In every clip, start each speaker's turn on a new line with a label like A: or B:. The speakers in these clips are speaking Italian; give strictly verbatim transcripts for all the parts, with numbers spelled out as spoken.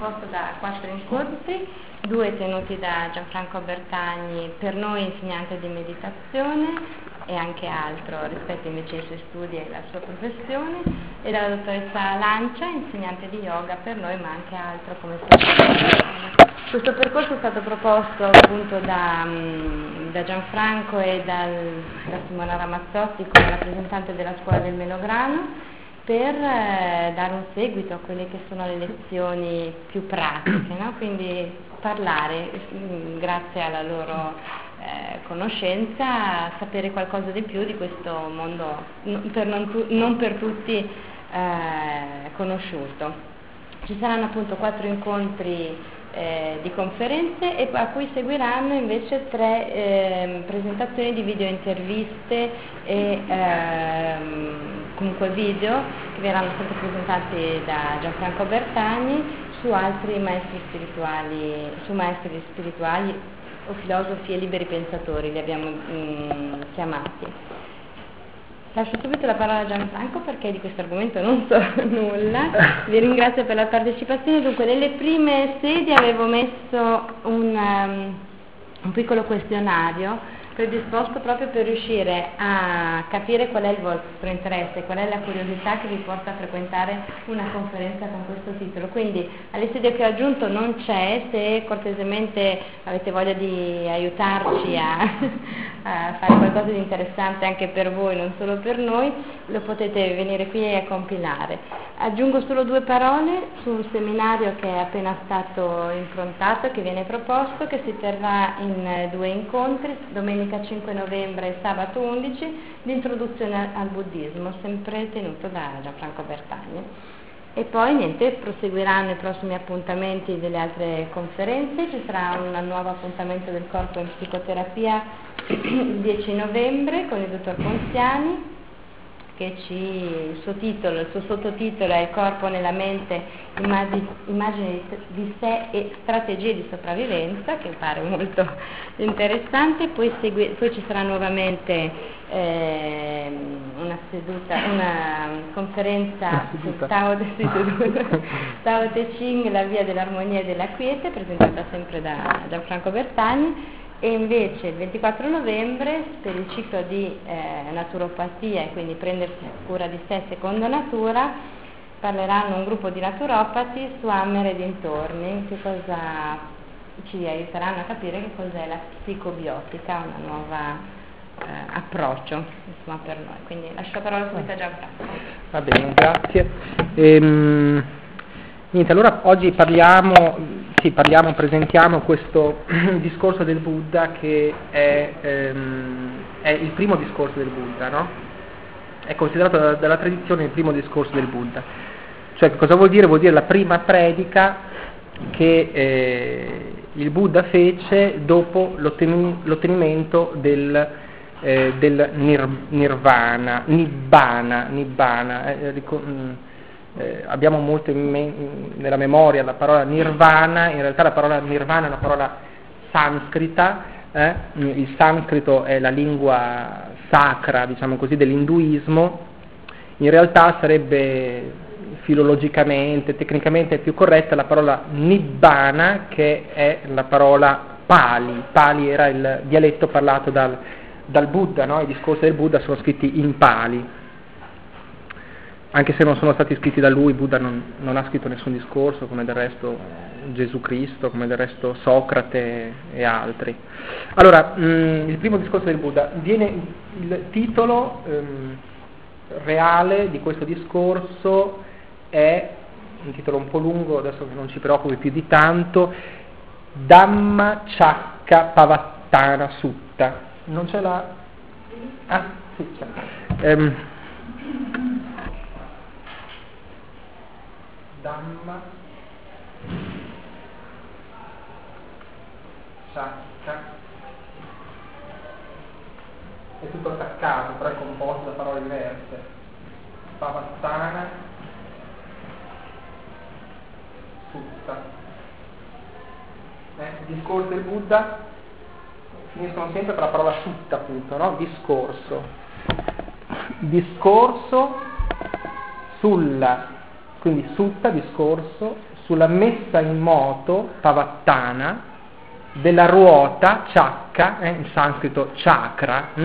A: composto da quattro incontri, due tenuti da Gianfranco Bertagni, per noi insegnante di meditazione e anche altro rispetto invece ai suoi studi e alla sua professione, e dalla dottoressa Lancia, insegnante di yoga per noi ma anche altro come stato. Questo percorso è stato proposto appunto da, da Gianfranco e dal, da Simona Ramazzotti come rappresentante della scuola del Melograno, per eh, dare un seguito a quelle che sono le lezioni più pratiche, no? Quindi parlare, mh, grazie alla loro eh, conoscenza, sapere qualcosa di più di questo mondo n- per non, tu- non per tutti eh, conosciuto. Ci saranno appunto quattro incontri Eh, di conferenze e a cui seguiranno invece tre eh, presentazioni di video interviste e ehm, comunque video che verranno sempre presentati da Gianfranco Bertagni su altri maestri spirituali, su maestri spirituali o filosofi e liberi pensatori li abbiamo mh, chiamati. Lascio subito la parola a Gianfranco perché di questo argomento non so nulla, vi ringrazio per la partecipazione. Dunque, nelle prime sedi avevo messo un, um, un piccolo questionario predisposto proprio per riuscire a capire qual è il vostro interesse, qual è la curiosità che vi porta a frequentare una conferenza con questo titolo. Quindi alle sedie che ho aggiunto non c'è, se cortesemente avete voglia di aiutarci a, a fare qualcosa di interessante anche per voi, non solo per noi, lo potete venire qui a compilare. Aggiungo solo due parole su un seminario che è appena stato improntato e che viene proposto, che si terrà in due incontri, domenica cinque novembre e sabato undici, di introduzione al buddismo, sempre tenuto da Gianfranco Bertagni. E poi niente, proseguiranno i prossimi appuntamenti delle altre conferenze, ci sarà un nuovo appuntamento del corpo in psicoterapia il dieci novembre con il dottor Ponziani, che ci, il suo titolo, il suo sottotitolo è Corpo nella mente, immagini, immagini di sé e strategie di sopravvivenza, che pare molto interessante. Poi, segui, poi ci sarà nuovamente eh, una seduta, una conferenza su Tao, Tao Te Ching, la via dell'armonia e della quiete, presentata sempre da Gianfranco Bertagni. E invece il ventiquattro novembre, per il ciclo di eh, naturopatia, e quindi prendersi cura di sé secondo natura, parleranno un gruppo di naturopati su Hammer e dintorni, che cosa ci aiuteranno a capire che cos'è la psicobiotica, un nuovo eh, approccio insomma, per noi. Quindi lascio la parola subito a Gianfranco.
B: Va bene, grazie. Ehm, niente, allora oggi parliamo... Sì, parliamo, presentiamo questo discorso del Buddha che è, ehm, è il primo discorso del Buddha, no? È considerato da, dalla tradizione il primo discorso del Buddha. Cioè, cosa vuol dire? Vuol dire la prima predica che eh, il Buddha fece dopo l'otteni- l'ottenimento del, eh, del nir- nirvana, nibbana, nibbana. Eh, ric- Eh, abbiamo molto in me- nella memoria la parola nirvana, in realtà la parola nirvana è una parola sanscrita, eh? Il sanscrito è la lingua sacra, diciamo così, dell'induismo. In realtà sarebbe filologicamente, tecnicamente più corretta la parola nibbana, che è la parola Pali. Pali era il dialetto parlato dal, dal Buddha, no? I discorsi del Buddha sono scritti in Pali. Anche se non sono stati scritti da lui, Buddha non, non ha scritto nessun discorso, come del resto Gesù Cristo, come del resto Socrate e altri. Allora, mh, il primo discorso del Buddha, viene il titolo ehm, reale di questo discorso è, un titolo un po' lungo, adesso che non ci preoccupi più di tanto, Dhammacakkappavattana Sutta. Non c'è la... Ah, sì, c'è. Ehm, Dhamma Chakka, è tutto attaccato, però è composto da parole diverse. Pavattana Sutta. Eh, discorso del Buddha finiscono sempre per la parola sutta, appunto, no? Discorso. Discorso sulla, quindi sutta, discorso sulla messa in moto pavattana della ruota chakra, eh, in sanscrito chakra, hm?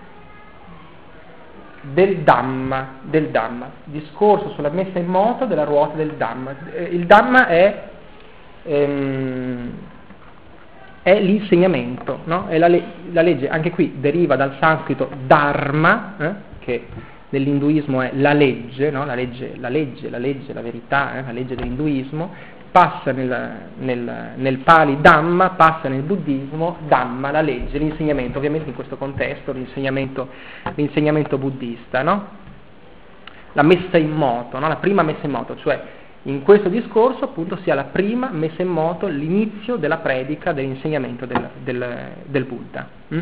B: del Dhamma, del Dhamma, discorso sulla messa in moto della ruota del Dhamma. Il Dhamma è, ehm, è l'insegnamento, no? È la, le- la legge, anche qui deriva dal sanscrito dharma, eh, che nell'induismo è la legge, no? la legge, la legge, la legge, la verità, eh, la legge dell'induismo, passa nel, nel, nel Pali Dhamma, passa nel buddismo Dhamma, la legge, l'insegnamento, ovviamente in questo contesto l'insegnamento, l'insegnamento buddista, no? La messa in moto, no? La prima messa in moto, cioè in questo discorso appunto sia la prima messa in moto, l'inizio della predica, dell'insegnamento del, del, del Buddha. Mm?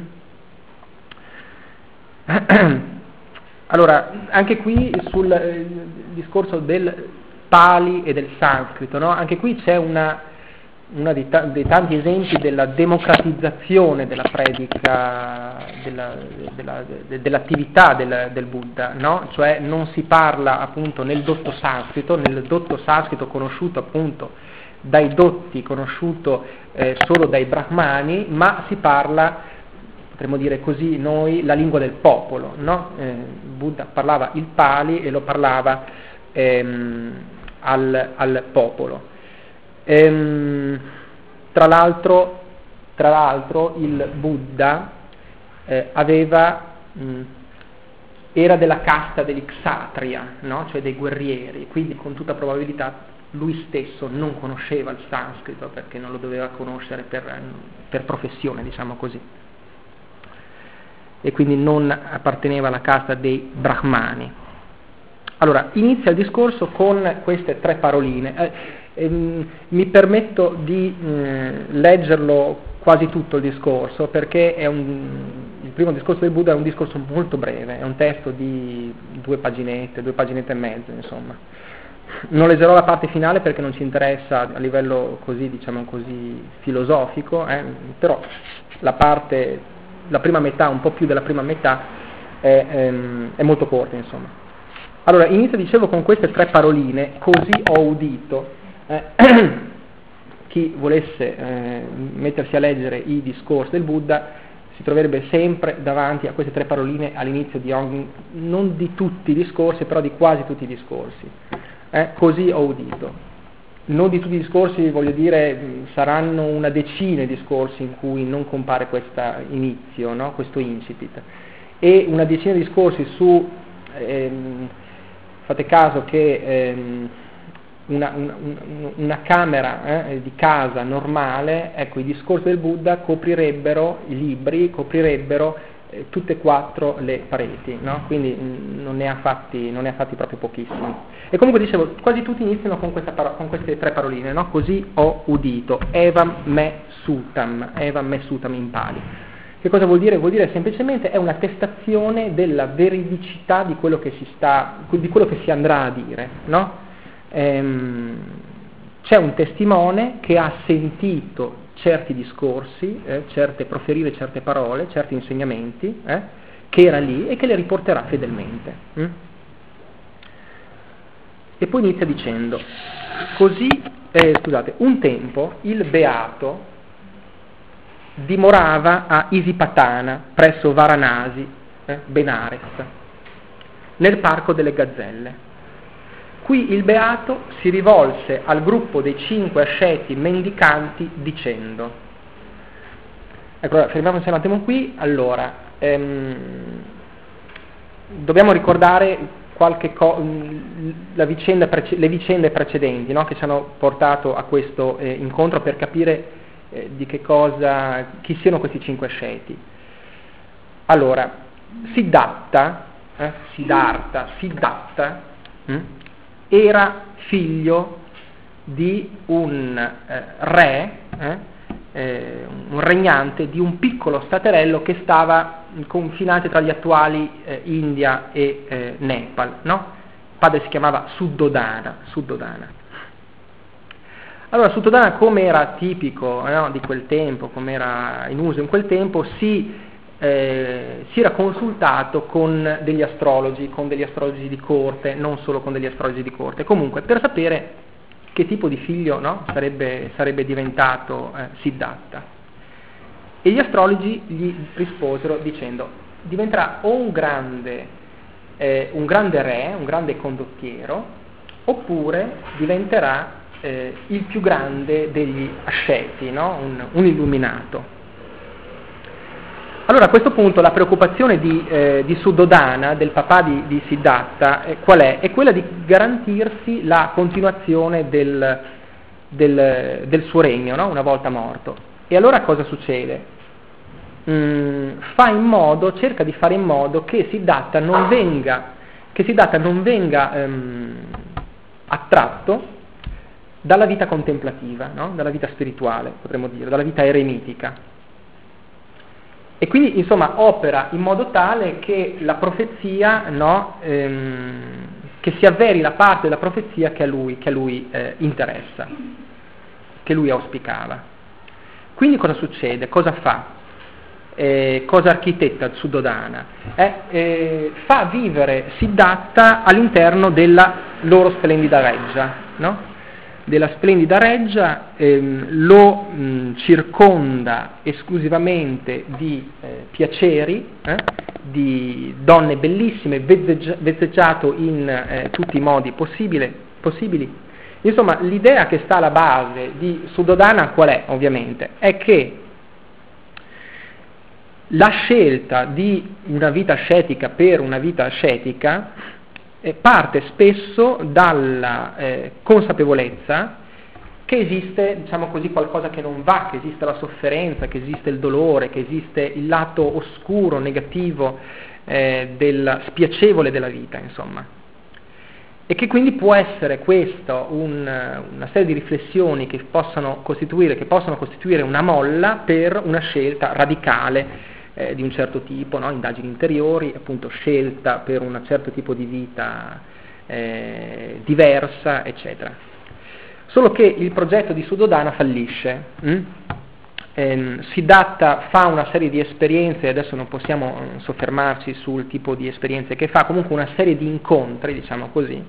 B: Allora, anche qui sul eh, discorso del Pali e del sanscrito, no? Anche qui c'è una, una dei, ta- dei tanti esempi della democratizzazione della predica, della, della, de- dell'attività del, del Buddha, no? Cioè non si parla appunto nel dotto sanscrito, nel dotto sanscrito conosciuto appunto dai dotti, conosciuto eh, solo dai brahmani, ma si parla, potremmo dire così noi, la lingua del popolo, no? Eh, Buddha parlava il Pali e lo parlava ehm, al, al popolo. Ehm, tra l'altro, tra l'altro il Buddha eh, aveva, mh, era della casta degli kshatriya, no? Cioè dei guerrieri, quindi con tutta probabilità lui stesso non conosceva il sanscrito perché non lo doveva conoscere per, per professione, diciamo così, e quindi non apparteneva alla casta dei brahmani. Allora, inizia il discorso con queste tre paroline. Eh, ehm, mi permetto di eh, leggerlo quasi tutto il discorso, perché è un, il primo discorso del Buddha è un discorso molto breve, è un testo di due paginette, due paginette e mezzo, insomma. Non leggerò la parte finale perché non ci interessa a livello così, diciamo così, filosofico, eh, però la parte, la prima metà, un po' più della prima metà, è, ehm, è molto corta, insomma. Allora, inizio, dicevo, con queste tre paroline, così ho udito. Eh, chi volesse eh, mettersi a leggere i discorsi del Buddha si troverebbe sempre davanti a queste tre paroline all'inizio di ogni, non di tutti i discorsi, però di quasi tutti i discorsi. Eh, così ho udito. Non di tutti i discorsi, voglio dire, saranno una decina di discorsi in cui non compare questo inizio, no? Questo incipit. E una decina di discorsi su... Ehm, fate caso che ehm, una, una, una camera eh, di casa normale, ecco, i discorsi del Buddha coprirebbero, i libri coprirebbero eh, tutte e quattro le pareti, no? Quindi mh, non, ne ha fatti, non ne ha fatti proprio pochissimi. E comunque dicevo, quasi tutti iniziano con, questa paro- con queste tre paroline, no? Così ho udito, evam me sutam, evam me sutam in Pali. Che cosa vuol dire? Vuol dire semplicemente è un'attestazione della veridicità di quello che si sta, di quello che si andrà a dire, no? Ehm, c'è un testimone che ha sentito certi discorsi, eh, certe, proferire certe parole, certi insegnamenti, eh, che era lì e che le riporterà fedelmente. Hm? E poi inizia dicendo, così, eh, scusate, un tempo il beato dimorava a Isipatana, presso Varanasi, eh, Benares, nel parco delle gazzelle. Qui il beato si rivolse al gruppo dei cinque asceti mendicanti dicendo, ecco, allora, fermiamoci un attimo qui. Allora, ehm, dobbiamo ricordare qualche co- la vicenda prece- le vicende precedenti, no, che ci hanno portato a questo eh, incontro per capire Eh, di che cosa, chi siano questi cinque asceti. Allora, Siddhartha, eh, Siddhartha, Siddhartha hm, era figlio di un eh, re, eh, eh, un regnante di un piccolo staterello che stava confinante tra gli attuali eh, India e eh, Nepal, no? Il padre si chiamava Suddhodana, Suddhodana. Allora, Suddhodana, come era tipico no, di quel tempo, come era in uso in quel tempo, si, eh, si era consultato con degli astrologi, con degli astrologi di corte, non solo con degli astrologi di corte, comunque per sapere che tipo di figlio, no, sarebbe, sarebbe diventato eh, Siddhartha. E gli astrologi gli risposero dicendo: diventerà o un grande, eh, un grande re, un grande condottiero, oppure diventerà eh, il più grande degli asceti, no? un, un illuminato. Allora a questo punto la preoccupazione di, eh, di Suddhodana, del papà di, di Siddhartha, eh, qual è? È quella di garantirsi la continuazione del, del, del suo regno, no? Una volta morto. E allora cosa succede? Mm, fa in modo, cerca di fare in modo che Siddhartha non venga, che Siddhartha non venga ehm, attratto dalla vita contemplativa, no? Dalla vita spirituale, potremmo dire, dalla vita eremitica. E quindi, insomma, opera in modo tale che la profezia, no, ehm, che si avveri la parte della profezia che a lui, che a lui eh, interessa, che lui auspicava. Quindi cosa succede? Cosa fa? Eh, cosa architetta Suddhodana? Eh, eh, fa vivere Siddhartha all'interno della loro splendida reggia, no? Della splendida reggia, ehm, lo mh, circonda esclusivamente di eh, piaceri, eh, di donne bellissime, vezzeggi- vezzeggiato in eh, tutti i modi possibile, possibili. Insomma, l'idea che sta alla base di Suddhodana qual è, ovviamente? È che la scelta di una vita ascetica per una vita ascetica parte spesso dalla eh, consapevolezza che esiste, diciamo così, qualcosa che non va, che esiste la sofferenza, che esiste il dolore, che esiste il lato oscuro, negativo, eh, del spiacevole della vita, insomma. E che quindi può essere questo un, una serie di riflessioni che possono costituire, che possono costituire una molla per una scelta radicale Eh, di un certo tipo, no? Indagini interiori, appunto scelta per un certo tipo di vita eh, diversa, eccetera. Solo che il progetto di Suddhodana fallisce. Hm? Ehm, Siddhartha fa una serie di esperienze, adesso non possiamo eh, soffermarci sul tipo di esperienze che fa, comunque una serie di incontri, diciamo così,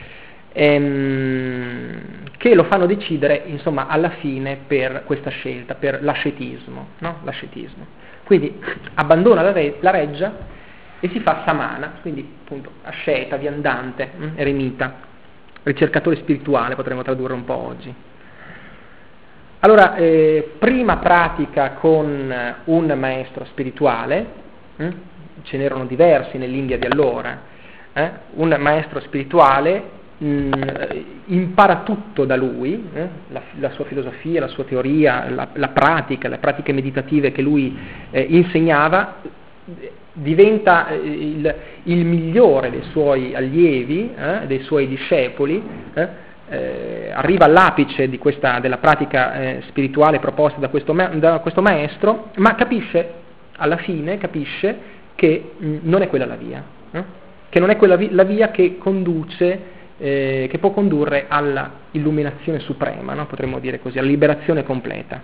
B: ehm, che lo fanno decidere, insomma, alla fine per questa scelta, per l'ascetismo, no? L'ascetismo. Quindi abbandona la, re- la reggia e si fa samana, quindi appunto asceta, viandante, hm? eremita, ricercatore spirituale, potremmo tradurre un po' oggi. Allora, eh, prima pratica con un maestro spirituale, hm? ce n'erano diversi nell'India di allora, eh? un maestro spirituale impara tutto da lui, eh? la, la sua filosofia, la sua teoria, la, la pratica, le pratiche meditative che lui eh, insegnava, diventa eh, il, il migliore dei suoi allievi, eh? dei suoi discepoli, eh? Eh, arriva all'apice di questa, della pratica eh, spirituale proposta da questo, da questo maestro, ma capisce, alla fine capisce che mh, non è quella la via, eh? che non è quella vi- la via che conduce Eh, che può condurre alla illuminazione suprema, no? Potremmo dire così, alla liberazione completa.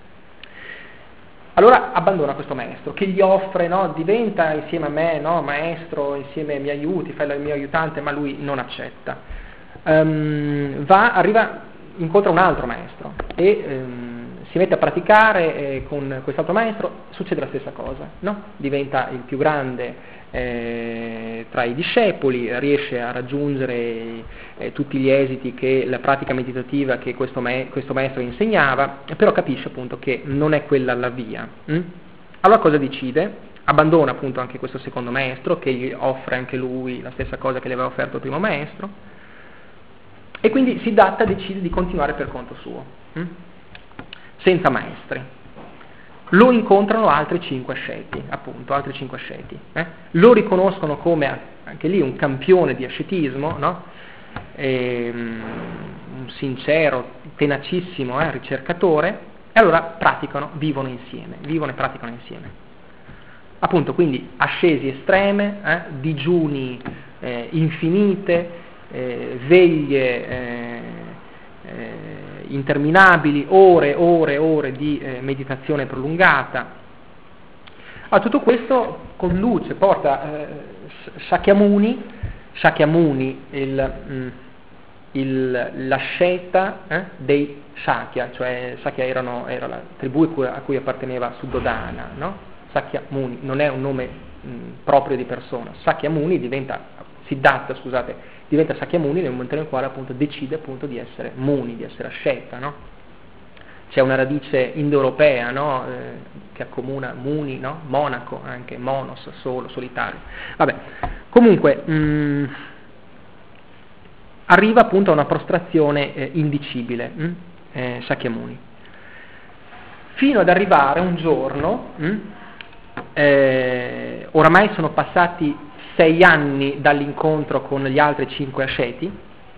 B: Allora abbandona questo maestro, che gli offre, no? Diventa insieme a me, no? Maestro, insieme mi aiuti, fai il mio aiutante, ma lui non accetta. Um, va, arriva, incontra un altro maestro e um, si mette a praticare eh, con quest'altro maestro, succede la stessa cosa, no? Diventa il più grande Eh, tra i discepoli, riesce a raggiungere eh, tutti gli esiti che la pratica meditativa che questo, ma- questo maestro insegnava, però capisce appunto che non è quella la via. Hm? Allora cosa decide? Abbandona appunto anche questo secondo maestro, che gli offre anche lui la stessa cosa che le aveva offerto il primo maestro, e quindi Siddhartha decide di continuare per conto suo, hm? senza maestri. Lo incontrano altri cinque asceti, appunto, altri cinque asceti. Eh? Lo riconoscono come, anche lì, un campione di ascetismo, no? E, um, un sincero, tenacissimo eh, ricercatore, e allora praticano, vivono insieme, vivono e praticano insieme. Appunto, quindi, ascesi estreme, eh, digiuni eh, infinite, eh, veglie eh, eh, interminabili, ore, ore, ore di eh, meditazione prolungata. A tutto questo conduce, porta eh, Shakyamuni, Shakyamuni il, mh, il, l'asceta eh, dei Shakya, cioè Shakya erano, era la tribù a cui, a cui apparteneva Suddhodana, no? Sakya Muni non è un nome mh, proprio di persona, Sakya Muni diventa, Siddhartha scusate, diventa Sakya Muni nel momento nel quale appunto decide appunto di essere Muni, di essere asceta, no? C'è una radice indoeuropea, no? eh, che accomuna Muni, no? Monaco, anche monos, solo, solitario. Vabbè, comunque mh, arriva appunto a una prostrazione eh, indicibile, mh? Eh, Shakyamuni, fino ad arrivare un giorno, mh? Eh, oramai sono passati sei anni dall'incontro con gli altri cinque asceti,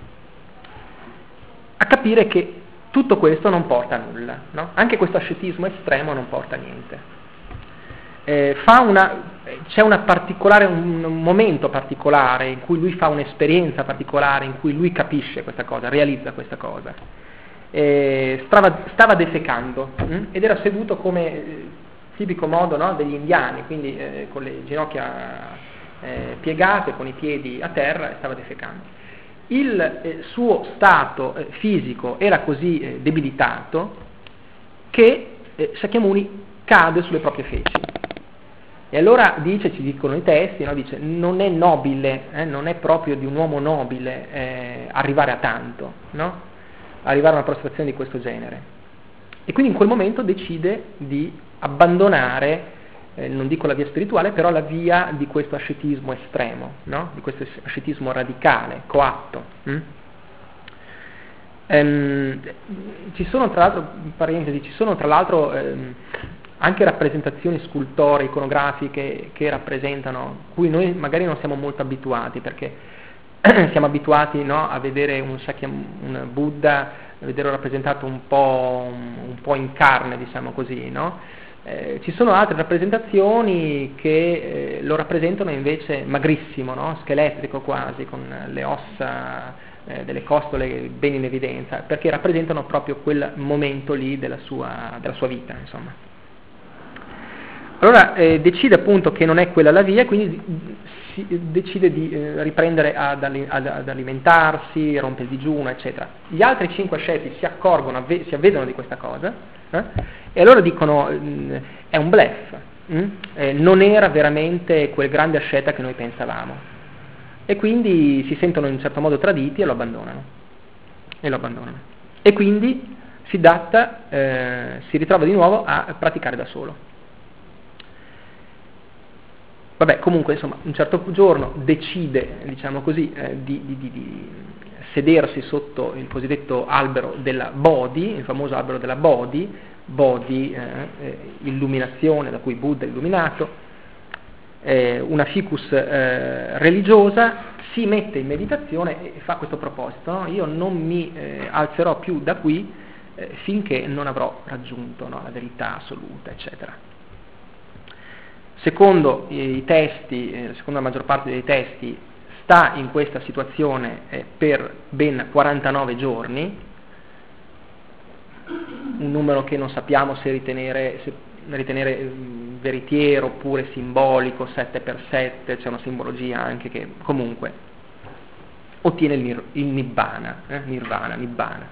B: a capire che tutto questo non porta a nulla, no? Anche questo ascetismo estremo non porta a niente. Eh, fa una, c'è una particolare, un, un momento particolare in cui lui fa un'esperienza particolare, in cui lui capisce questa cosa, realizza questa cosa. Eh, stava, stava defecando hm? ed era seduto come eh, tipico modo, no? Degli indiani, quindi eh, con le ginocchia eh, piegate, con i piedi a terra, e stava defecando. Il eh, suo stato eh, fisico era così eh, debilitato che eh, Shakyamuni cade sulle proprie feci. E allora dice, ci dicono i testi, no? Dice, non è nobile, eh, non è proprio di un uomo nobile eh, arrivare a tanto, no? Arrivare a una prostrazione di questo genere. E quindi in quel momento decide di abbandonare, eh, non dico la via spirituale, però la via di questo ascetismo estremo, no? Di questo ascetismo radicale, coatto. Hm? Ehm, ci sono tra l'altro, in parentesi, ci sono tra l'altro ehm, anche rappresentazioni scultoree, iconografiche che rappresentano, cui noi magari non siamo molto abituati, perché siamo abituati, no, a vedere un, un Buddha, a vederlo rappresentato un po', un, un po' in carne, diciamo così, no? Eh, ci sono altre rappresentazioni che eh, lo rappresentano invece magrissimo, no? Scheletrico quasi, con le ossa eh, delle costole ben in evidenza, perché rappresentano proprio quel momento lì della sua, della sua vita, insomma. Allora eh, decide appunto che non è quella la via, quindi si, decide di eh, riprendere ad, ad, ad alimentarsi, rompe il digiuno, eccetera. Gli altri cinque asceti si accorgono, avve, si avvedono di questa cosa, eh, e allora dicono mh, è un bluff, mh? Eh, non era veramente quel grande asceta che noi pensavamo. E quindi si sentono in un certo modo traditi e lo abbandonano. E lo abbandonano. E quindi Siddhartha eh, si ritrova di nuovo a praticare da solo. Vabbè, comunque, insomma, un certo giorno decide, diciamo così, eh, di, di, di, di sedersi sotto il cosiddetto albero della Bodhi, il famoso albero della Bodhi, Bodhi, eh, eh, illuminazione, da cui Buddha è illuminato, eh, una ficus eh, religiosa, si mette in meditazione e fa questo proposito, no? Io non mi eh, alzerò più da qui eh, finché non avrò raggiunto, no, la verità assoluta, eccetera. Secondo i testi, eh, secondo la maggior parte dei testi, sta in questa situazione eh, per ben quarantanove giorni, un numero che non sappiamo se ritenere, se ritenere eh, veritiero oppure simbolico, sette per sette, c'è una simbologia anche che comunque ottiene il, nir, il Nibbana, eh, Nirvana, Nibbana.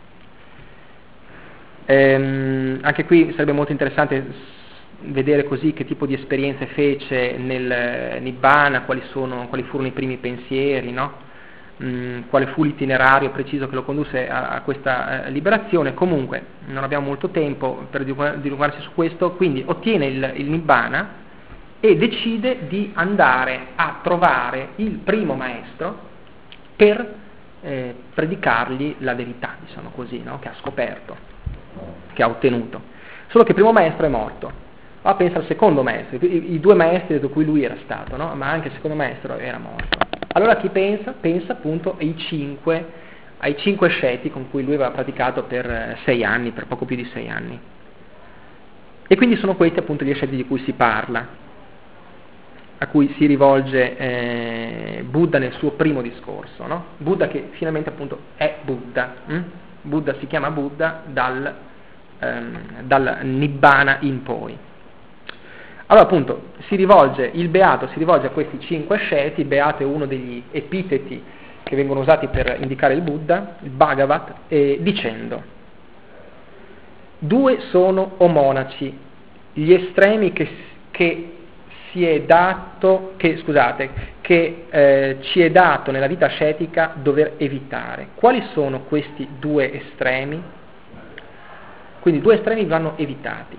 B: Ehm, anche qui sarebbe molto interessante vedere così che tipo di esperienze fece nel Nibbana, quali, sono, quali furono i primi pensieri, no? mm, quale fu l'itinerario preciso che lo condusse a, a questa eh, liberazione. Comunque non abbiamo molto tempo per dilungarsi su questo, quindi ottiene il, il Nibbana e decide di andare a trovare il primo maestro per eh, predicargli la verità, diciamo così, no? Che ha scoperto, che ha ottenuto. Solo che il primo maestro è morto. Ah, pensa al secondo maestro, i, i due maestri da cui lui era stato, no? Ma anche il secondo maestro era morto. Allora chi pensa? Pensa appunto ai cinque, ai cinque asceti con cui lui aveva praticato per eh, sei anni, per poco più di sei anni. E quindi sono questi appunto gli asceti di cui si parla, a cui si rivolge eh, Buddha nel suo primo discorso, no? Buddha che finalmente appunto è Buddha. Hm? Buddha si chiama Buddha dal, ehm, dal Nibbana in poi. Allora appunto si rivolge, il beato si rivolge a questi cinque asceti, beato è uno degli epiteti che vengono usati per indicare il Buddha, il Bhagavat, eh, dicendo: due sono o monaci, gli estremi che, che si è dato, che, scusate, che eh, ci è dato nella vita ascetica dover evitare. Quali sono questi due estremi? Quindi due estremi vanno evitati.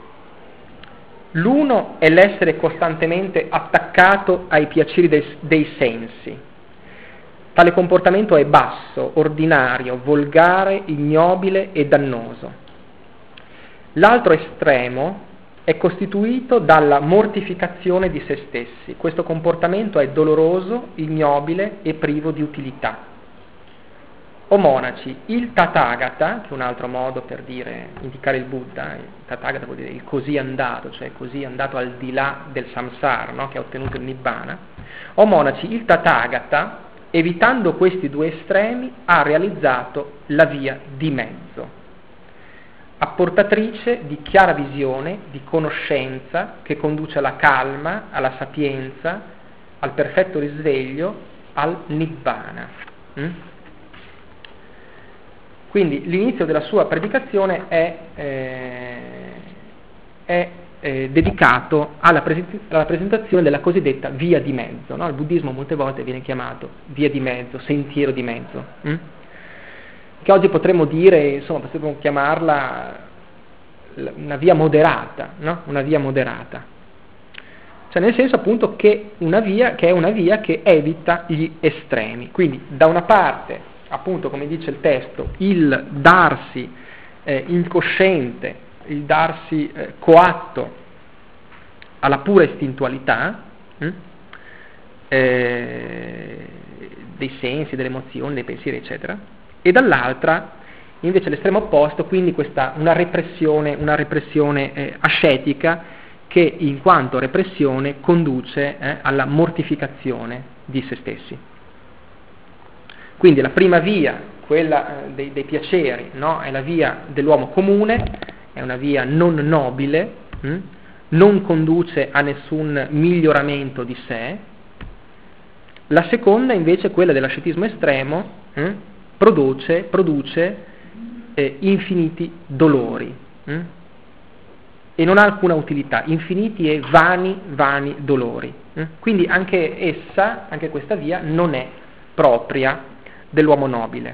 B: L'uno è l'essere costantemente attaccato ai piaceri dei, dei sensi. Tale comportamento è basso, ordinario, volgare, ignobile e dannoso. L'altro estremo è costituito dalla mortificazione di se stessi. Questo comportamento è doloroso, ignobile e privo di utilità. O monaci, il Tathagata, che è un altro modo per dire, indicare il Buddha, il Tathagata vuol dire il così andato, cioè così andato al di là del samsara, no? Che ha ottenuto il Nibbana. O monaci, il Tathagata, evitando questi due estremi, ha realizzato la via di mezzo, apportatrice di chiara visione, di conoscenza, che conduce alla calma, alla sapienza, al perfetto risveglio, al Nibbana. Mm? Quindi l'inizio della sua predicazione è, eh, è eh, dedicato alla, presen- alla presentazione della cosiddetta via di mezzo, no? Il buddismo molte volte viene chiamato via di mezzo, sentiero di mezzo, hm? Che oggi potremmo dire, insomma, potremmo chiamarla una via moderata, no? Una via moderata. Cioè nel senso appunto che, una via, che è una via che evita gli estremi. Quindi da una parte, appunto come dice il testo, il darsi eh, incosciente, il darsi eh, coatto alla pura istintualità hm? eh, dei sensi, delle emozioni, dei pensieri eccetera, e dall'altra invece l'estremo opposto, quindi questa una repressione, una repressione eh, ascetica che in quanto repressione conduce eh, alla mortificazione di se stessi. Quindi la prima via, quella eh, dei, dei piaceri, no? È la via dell'uomo comune, è una via non nobile, hm? Non conduce a nessun miglioramento di sé. La seconda invece, quella dell'ascetismo estremo, hm? produce, produce eh, infiniti dolori hm? e non ha alcuna utilità, infiniti e vani, vani dolori. Hm? Quindi anche essa, anche questa via, non è propria dell'uomo nobile.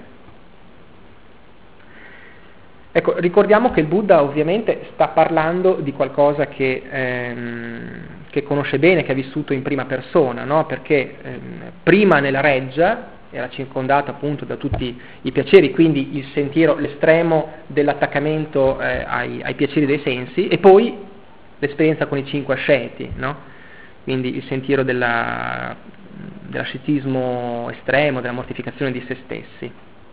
B: Ecco, ricordiamo che il Buddha ovviamente sta parlando di qualcosa che, ehm, che conosce bene, che ha vissuto in prima persona, no? Perché ehm, prima nella reggia era circondato appunto da tutti i piaceri, quindi il sentiero, l'estremo dell'attaccamento eh, ai, ai piaceri dei sensi, e poi l'esperienza con i cinque asceti, no? Quindi il sentiero della, dell'ascetismo estremo, della mortificazione di se stessi.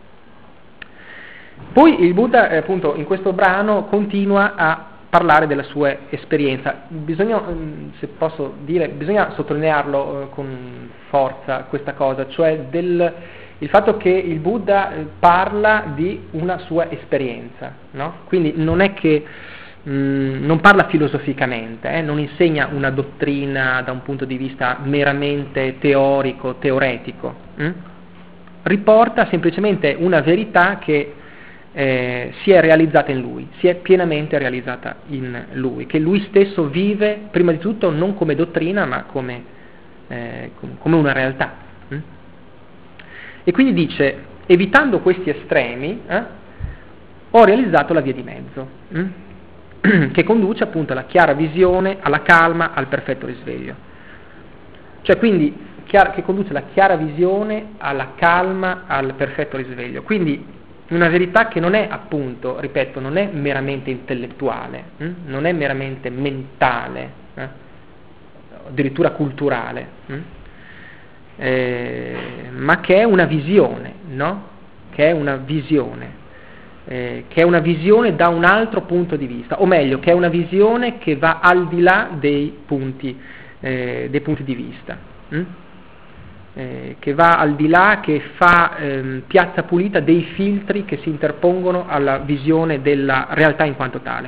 B: Poi il Buddha eh, appunto in questo brano continua a parlare della sua esperienza. Bisogna, se posso dire, bisogna sottolinearlo eh, con forza questa cosa, cioè del, il fatto che il Buddha eh, parla di una sua esperienza, no? Quindi non è che mh, non parla filosoficamente, eh, non insegna una dottrina da un punto di vista meramente teorico, teoretico, hm? Riporta semplicemente una verità che Eh, si è realizzata in lui, si è pienamente realizzata in lui, che lui stesso vive prima di tutto non come dottrina ma come, eh, come una realtà. Mm? E quindi dice, evitando questi estremi, eh, ho realizzato la via di mezzo, mm? che conduce appunto alla chiara visione, alla calma, al perfetto risveglio. Cioè quindi chiara, che conduce alla chiara visione, alla calma, al perfetto risveglio. Quindi una verità che non è appunto, ripeto, non è meramente intellettuale, hm? non è meramente mentale, eh? addirittura culturale, hm? eh, ma che è una visione, no? Che è una visione, eh, che è una visione da un altro punto di vista, o meglio, che è una visione che va al di là dei punti, eh, dei punti di vista. Hm? Eh, che va al di là, che fa ehm, piazza pulita dei filtri che si interpongono alla visione della realtà in quanto tale.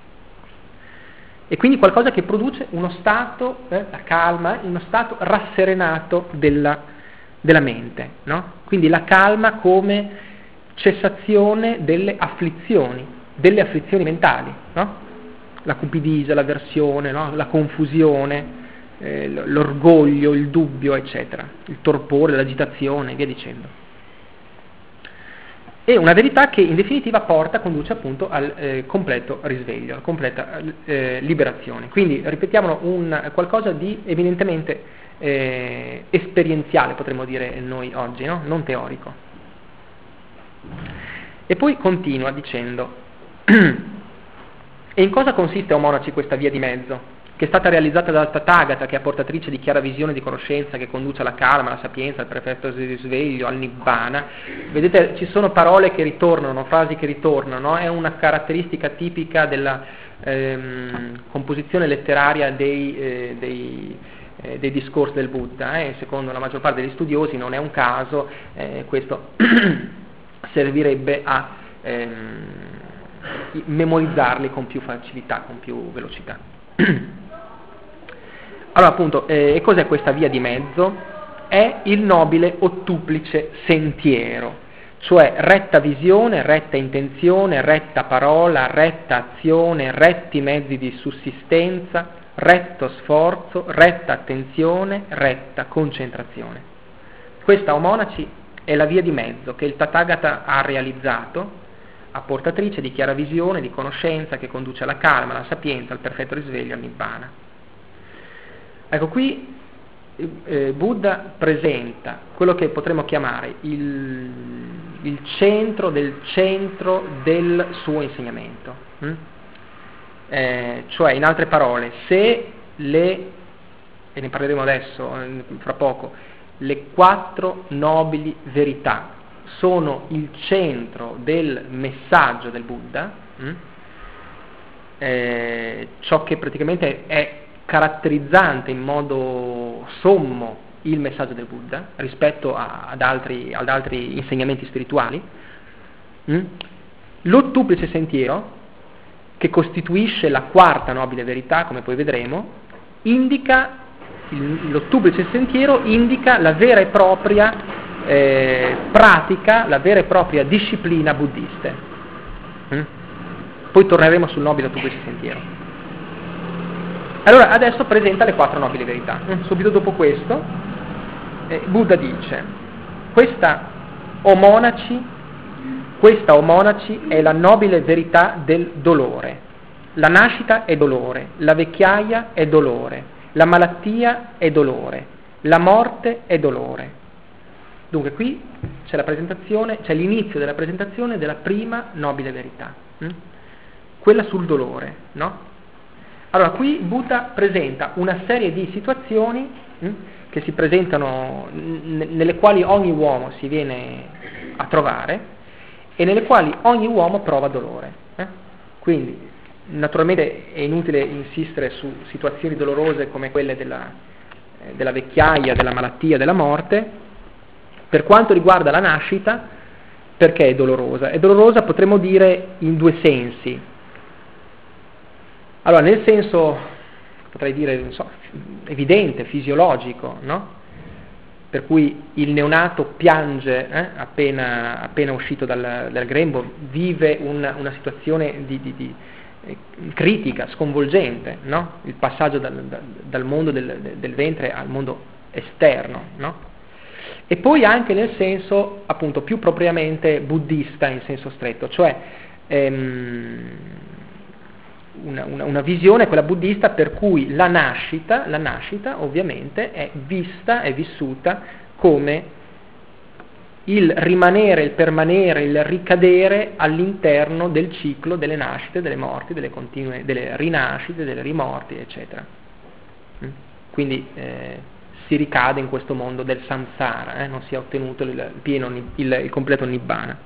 B: E quindi qualcosa che produce uno stato, eh, la calma, uno stato rasserenato della, della mente, no? Quindi la calma come cessazione delle afflizioni, delle afflizioni mentali, no? La cupidigia, l'avversione, no? La confusione, eh, l'orgoglio, il dubbio, eccetera, il torpore, l'agitazione, e via dicendo. E una verità che in definitiva porta, conduce appunto al eh, completo risveglio, alla completa eh, liberazione. Quindi ripetiamolo, un qualcosa di evidentemente eh, esperienziale, potremmo dire noi oggi, no? Non teorico. E poi continua dicendo: e in cosa consiste, o monaci, questa via di mezzo, che è stata realizzata dal Tathagata, che è portatrice di chiara visione e di conoscenza, che conduce alla calma, alla sapienza, al perfetto risveglio, al nibbana? Vedete, ci sono parole che ritornano, frasi che ritornano, è una caratteristica tipica della ehm, composizione letteraria dei, eh, dei, eh, dei discorsi del Buddha, eh. Secondo la maggior parte degli studiosi non è un caso, eh, questo servirebbe a ehm, memorizzarli con più facilità, con più velocità. Allora appunto, eh, e cos'è questa via di mezzo? È il nobile ottuplice sentiero, cioè retta visione, retta intenzione, retta parola, retta azione, retti mezzi di sussistenza, retto sforzo, retta attenzione, retta concentrazione. Questa, o monaci, è la via di mezzo che il Tathagata ha realizzato, a portatrice di chiara visione, di conoscenza, che conduce alla calma, alla sapienza, al perfetto risveglio, al nibbana. Ecco, qui eh, Buddha presenta quello che potremmo chiamare il, il centro del centro del suo insegnamento. Hm? Eh, cioè, in altre parole, se le, e ne parleremo adesso, fra poco, le quattro nobili verità sono il centro del messaggio del Buddha, hm? eh, ciò che praticamente è caratterizzante in modo sommo il messaggio del Buddha rispetto a, ad, altri, ad altri insegnamenti spirituali, hm? L'ottuplice sentiero, che costituisce la quarta nobile verità, come poi vedremo, indica, il, l'ottuplice sentiero indica la vera e propria eh, pratica, la vera e propria disciplina buddiste. Hm? Poi torneremo sul nobile ottuplice sentiero. Allora, adesso presenta le quattro nobili verità. Subito dopo questo, eh, Buddha dice: questa, o monaci, questa, o monaci, è la nobile verità del dolore. La nascita è dolore, la vecchiaia è dolore, la malattia è dolore, la morte è dolore. Dunque qui c'è la presentazione, c'è l'inizio della presentazione della prima nobile verità, hm? Quella sul dolore, no? Allora, qui Buddha presenta una serie di situazioni hm, che si presentano, n- nelle quali ogni uomo si viene a trovare e nelle quali ogni uomo prova dolore. Eh? Quindi, naturalmente è inutile insistere su situazioni dolorose come quelle della, eh, della vecchiaia, della malattia, della morte. Per quanto riguarda la nascita, perché è dolorosa? È dolorosa, potremmo dire, in due sensi. Allora, nel senso, potrei dire, non so, evidente, fisiologico, no? Per cui il neonato piange eh, appena, appena uscito dal, dal grembo, vive una, una situazione di, di, di, eh, critica, sconvolgente, no? Il passaggio dal, dal, dal mondo del, del ventre al mondo esterno, no? E poi anche nel senso, appunto, più propriamente buddista in senso stretto, cioè ehm, Una, una, una visione, quella buddista, per cui la nascita, la nascita ovviamente è vista, è vissuta come il rimanere, il permanere, il ricadere all'interno del ciclo delle nascite, delle morti, delle continue, delle rinascite, delle rimorti, eccetera. Quindi eh, si ricade in questo mondo del samsara, eh, non si è ottenuto il, pieno, il, il completo nibbana.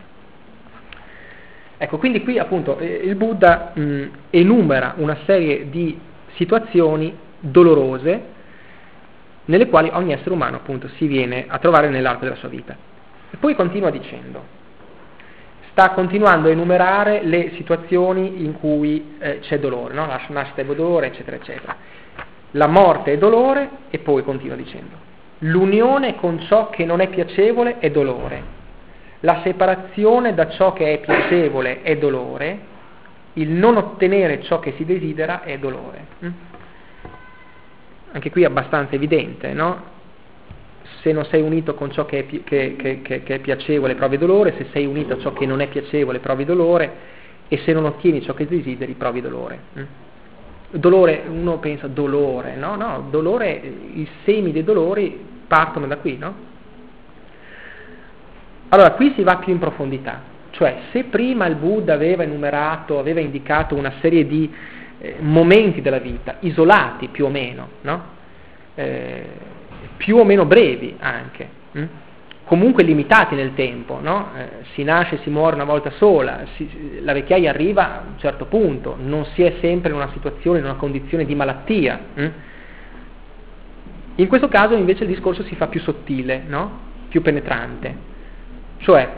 B: Ecco, quindi qui appunto eh, il Buddha mh, enumera una serie di situazioni dolorose nelle quali ogni essere umano appunto si viene a trovare nell'arco della sua vita. E poi continua dicendo, sta continuando a enumerare le situazioni in cui eh, c'è dolore, no? La nascita è dolore, eccetera, eccetera. La morte è dolore, e poi continua dicendo, l'unione con ciò che non è piacevole è dolore, la separazione da ciò che è piacevole è dolore, il non ottenere ciò che si desidera è dolore. Mm? Anche qui è abbastanza evidente, no? Se non sei unito con ciò che è, pi- che, che, che, che è piacevole provi dolore, se sei unito a ciò che non è piacevole provi dolore, e se non ottieni ciò che desideri provi dolore. Mm? Dolore, uno pensa dolore, no? No, dolore, i semi dei dolori partono da qui, no? Allora, qui si va più in profondità, cioè se prima il Buddha aveva enumerato, aveva indicato una serie di eh, momenti della vita, isolati più o meno, no? Eh, più o meno brevi anche, hm? comunque limitati nel tempo, no? eh, si nasce e si muore una volta sola, si, la vecchiaia arriva a un certo punto, non si è sempre in una situazione, in una condizione di malattia. Hm? In questo caso invece il discorso si fa più sottile, no? Più penetrante, cioè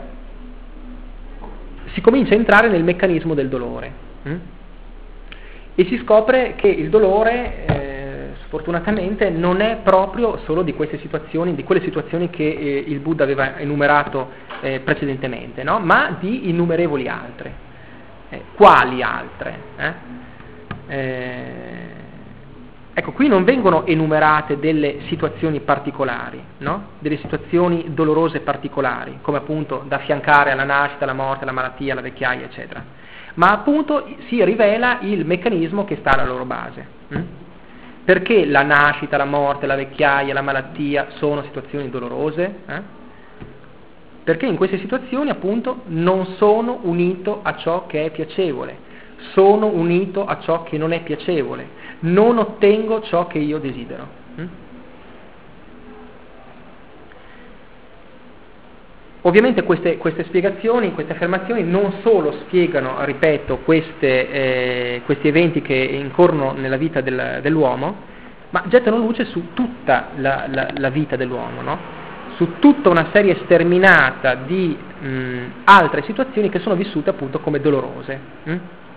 B: si comincia a entrare nel meccanismo del dolore hm? e si scopre che il dolore eh, fortunatamente non è proprio solo di queste situazioni, di quelle situazioni che eh, il Buddha aveva enumerato eh, precedentemente, no? Ma di innumerevoli altre. Eh, quali altre? Eh? Eh, ecco, qui non vengono enumerate delle situazioni particolari, no? Delle situazioni dolorose particolari, come appunto da affiancare alla nascita, alla morte, alla malattia, alla vecchiaia, eccetera. Ma appunto si rivela il meccanismo che sta alla loro base. Hm? Perché la nascita, la morte, la vecchiaia, la malattia sono situazioni dolorose? Eh? Perché in queste situazioni appunto non sono unito a ciò che è piacevole, sono unito a ciò che non è piacevole, non ottengo ciò che io desidero. Hm? Ovviamente queste, queste spiegazioni, queste affermazioni non solo spiegano, ripeto, queste, eh, questi eventi che incorrono nella vita del, dell'uomo, ma gettano luce su tutta la, la, la vita dell'uomo, no? Su tutta una serie sterminata di mh, altre situazioni che sono vissute appunto come dolorose, mh?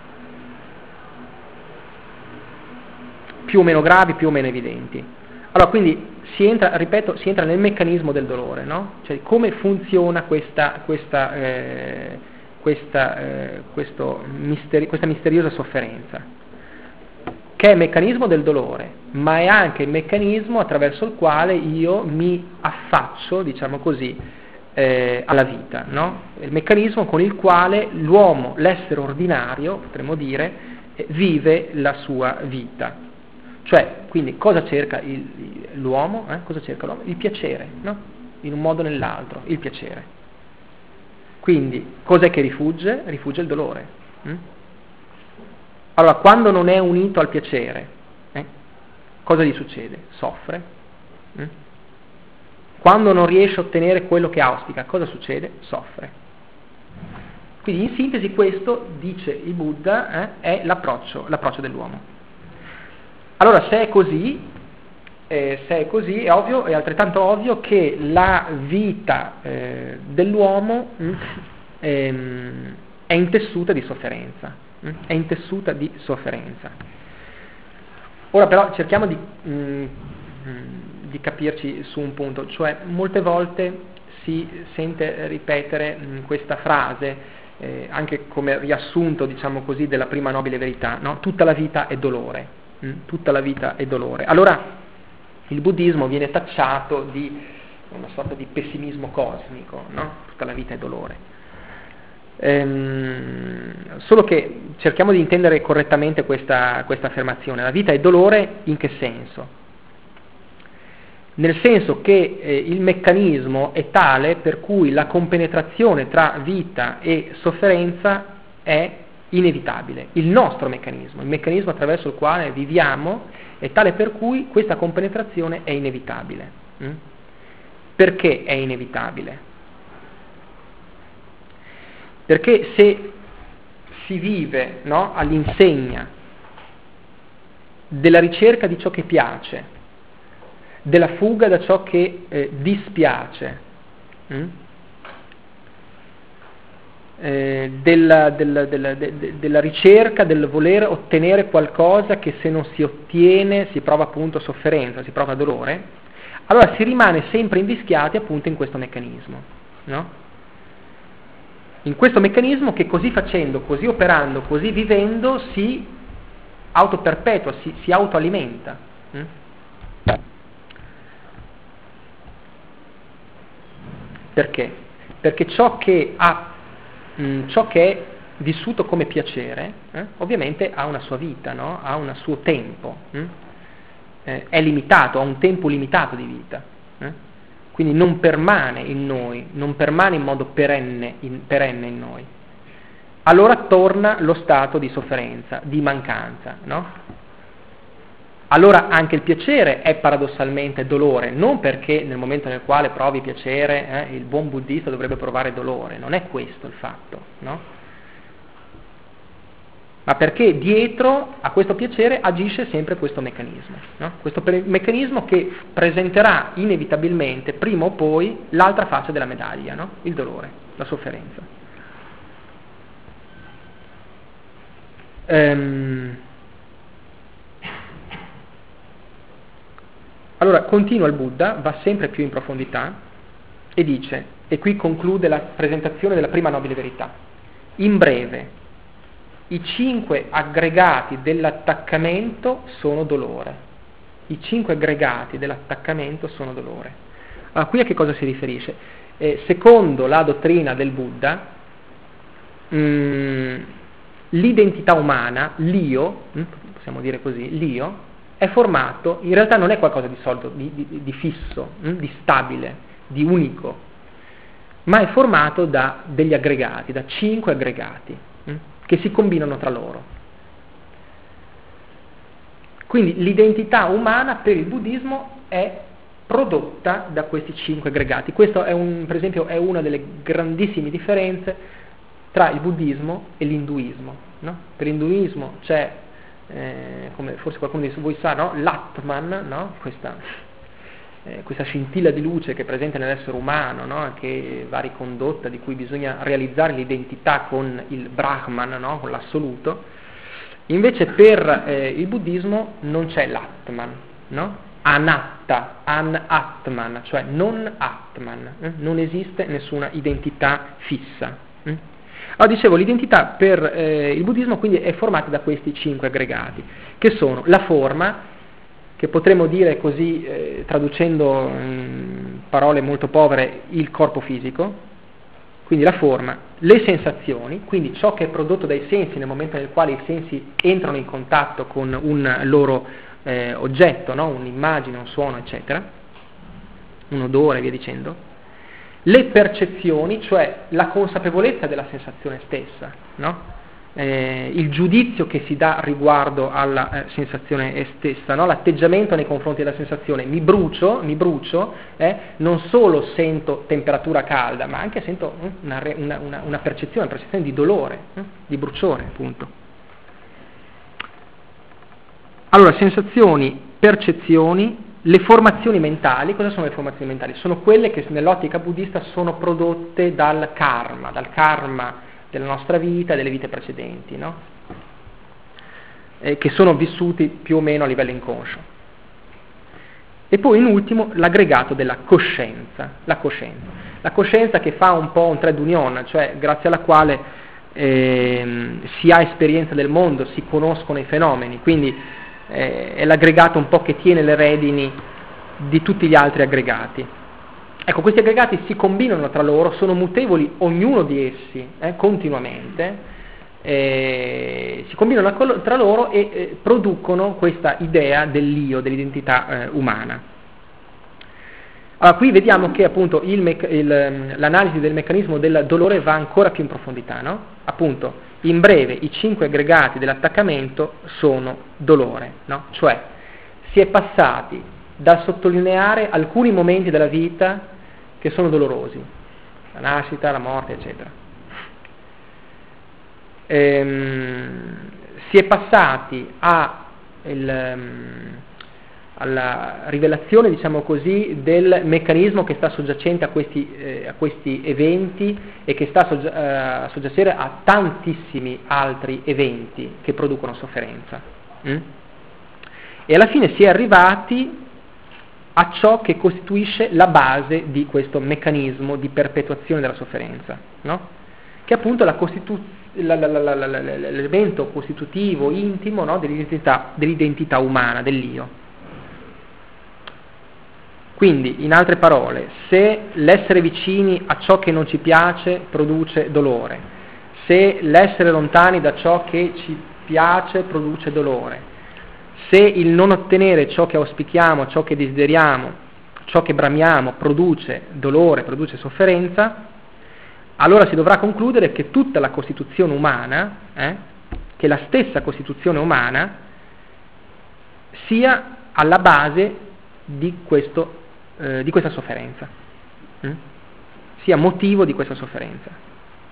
B: più o meno gravi, più o meno evidenti. Allora, quindi si entra, ripeto, si entra nel meccanismo del dolore, no? Cioè come funziona questa, questa, eh, questa, eh, questo misteri- questa misteriosa sofferenza, che è il meccanismo del dolore, ma è anche il meccanismo attraverso il quale io mi affaccio, diciamo così, eh, alla vita, no? È il meccanismo con il quale l'uomo, l'essere ordinario, potremmo dire, eh, vive la sua vita. Cioè, quindi, cosa cerca il, l'uomo? Eh? Cosa cerca l'uomo? Il piacere, no? In un modo o nell'altro, il piacere. Quindi, cos'è che rifugge? Rifugge il dolore. Hm? Allora, quando non è unito al piacere, eh? cosa gli succede? Soffre. Hm? Quando non riesce a ottenere quello che auspica, cosa succede? Soffre. Quindi, in sintesi, questo, dice il Buddha, eh, è l'approccio, l'approccio dell'uomo. Allora, se è così, eh, se è così, è ovvio, è altrettanto ovvio che la vita eh, dell'uomo mh, ehm, è intessuta di sofferenza, mh, è intessuta di sofferenza. Ora però cerchiamo di, mh, di capirci su un punto, cioè molte volte si sente ripetere mh, questa frase, eh, anche come riassunto, diciamo così, della prima nobile verità, no? Tutta la vita è dolore. Tutta la vita è dolore. Allora il buddismo viene tacciato di una sorta di pessimismo cosmico, no? Tutta la vita è dolore. Ehm, solo che cerchiamo di intendere correttamente questa, questa affermazione. La vita è dolore in che senso? Nel senso che eh, il meccanismo è tale per cui la compenetrazione tra vita e sofferenza è inevitabile. Il nostro meccanismo, il meccanismo attraverso il quale viviamo, è tale per cui questa compenetrazione è inevitabile. Mm? Perché è inevitabile? Perché se si vive, no, all'insegna della ricerca di ciò che piace, della fuga da ciò che eh, dispiace, mm? Eh, della, della, della, de, della ricerca del voler ottenere qualcosa che se non si ottiene si prova appunto sofferenza, si prova dolore, allora si rimane sempre invischiati appunto in questo meccanismo, no? In questo meccanismo che così facendo, così operando, così vivendo si autoperpetua, si, si autoalimenta. Hm? Perché? Perché ciò che ha, mh, ciò che è vissuto come piacere, eh, ovviamente ha una sua vita, no? Ha un suo tempo, hm? eh, è limitato, ha un tempo limitato di vita, eh? Quindi non permane in noi, non permane in modo perenne in, perenne in noi. Allora torna lo stato di sofferenza, di mancanza, no? Allora anche il piacere è paradossalmente dolore, non perché nel momento nel quale provi piacere eh, il buon buddista dovrebbe provare dolore, non è questo il fatto, no? Ma perché dietro a questo piacere agisce sempre questo meccanismo, no? Questo per- meccanismo che presenterà inevitabilmente, prima o poi, l'altra faccia della medaglia, no? Il dolore, la sofferenza. Ehm... Allora continua il Buddha, va sempre più in profondità e dice, e qui conclude la presentazione della prima nobile verità: in breve, i cinque aggregati dell'attaccamento sono dolore. I cinque aggregati dell'attaccamento sono dolore. Allora, qui a che cosa si riferisce? Eh, secondo la dottrina del Buddha, mh, l'identità umana, l'io, mh, possiamo dire così, l'io, è formato, in realtà non è qualcosa di solido, di, di, di fisso, mh, di stabile, di unico, ma è formato da degli aggregati, da cinque aggregati, mh, che si combinano tra loro. Quindi l'identità umana per il buddismo è prodotta da questi cinque aggregati. Questo è un, per esempio, è una delle grandissime differenze tra il buddismo e l'induismo, no? Per l'induismo c'è Eh, come forse qualcuno di voi sa, no? L'Atman, no? Questa, eh, questa scintilla di luce che è presente nell'essere umano, no? Che va ricondotta, di cui bisogna realizzare l'identità con il Brahman, no? Con l'assoluto. Invece per eh, il buddismo non c'è l'Atman, no? Anatta, An-Atman, cioè non Atman, eh? Non esiste nessuna identità fissa. Eh? Allora, dicevo, l'identità per eh, il buddismo quindi è formata da questi cinque aggregati, che sono la forma, che potremmo dire così, eh, traducendo in parole molto povere, il corpo fisico, quindi la forma, le sensazioni, quindi ciò che è prodotto dai sensi nel momento nel quale i sensi entrano in contatto con un loro eh, oggetto, no? Un'immagine, un suono, eccetera, un odore, via dicendo. Le percezioni, cioè la consapevolezza della sensazione stessa, no? eh, il giudizio che si dà riguardo alla eh, sensazione stessa, no? L'atteggiamento nei confronti della sensazione. Mi brucio, mi brucio eh, non solo sento temperatura calda, ma anche sento eh, una, una, una, una percezione, una percezione di dolore, eh, di bruciore, appunto. Allora, sensazioni, percezioni. Le formazioni mentali, cosa sono le formazioni mentali? Sono quelle che nell'ottica buddista sono prodotte dal karma, dal karma della nostra vita e delle vite precedenti, no? Eh, che sono vissuti più o meno a livello inconscio. E poi in ultimo l'aggregato della coscienza, la coscienza. La coscienza che fa un po' un trade union, cioè grazie alla quale eh, si ha esperienza del mondo, si conoscono i fenomeni, quindi è l'aggregato un po' che tiene le redini di tutti gli altri aggregati. Ecco, questi aggregati si combinano tra loro, sono mutevoli ognuno di essi eh, continuamente, eh, si combinano tra loro e eh, producono questa idea dell'io, dell'identità eh, umana. Allora, qui vediamo che appunto il mec- il, l'analisi del meccanismo del dolore va ancora più in profondità, no? Appunto, in breve, i cinque aggregati dell'attaccamento sono dolore, no? Cioè, si è passati dal sottolineare alcuni momenti della vita che sono dolorosi, la nascita, la morte, eccetera. Ehm, si è passati a il, alla rivelazione, diciamo così, del meccanismo che sta soggiacente a questi, eh, a questi eventi e che sta soggi- a soggiacere a tantissimi altri eventi che producono sofferenza. Mm? E alla fine si è arrivati a ciò che costituisce la base di questo meccanismo di perpetuazione della sofferenza, no? Che è appunto la costitu- la, la, la, la, l'elemento costitutivo intimo, no? dell'identità, dell'identità umana, dell'io. Quindi, in altre parole, se l'essere vicini a ciò che non ci piace produce dolore, se l'essere lontani da ciò che ci piace produce dolore, se il non ottenere ciò che auspichiamo, ciò che desideriamo, ciò che bramiamo produce dolore, produce sofferenza, allora si dovrà concludere che tutta la costituzione umana, eh, che la stessa costituzione umana sia alla base di, questo, eh, di questa sofferenza, mm? sia motivo di questa sofferenza.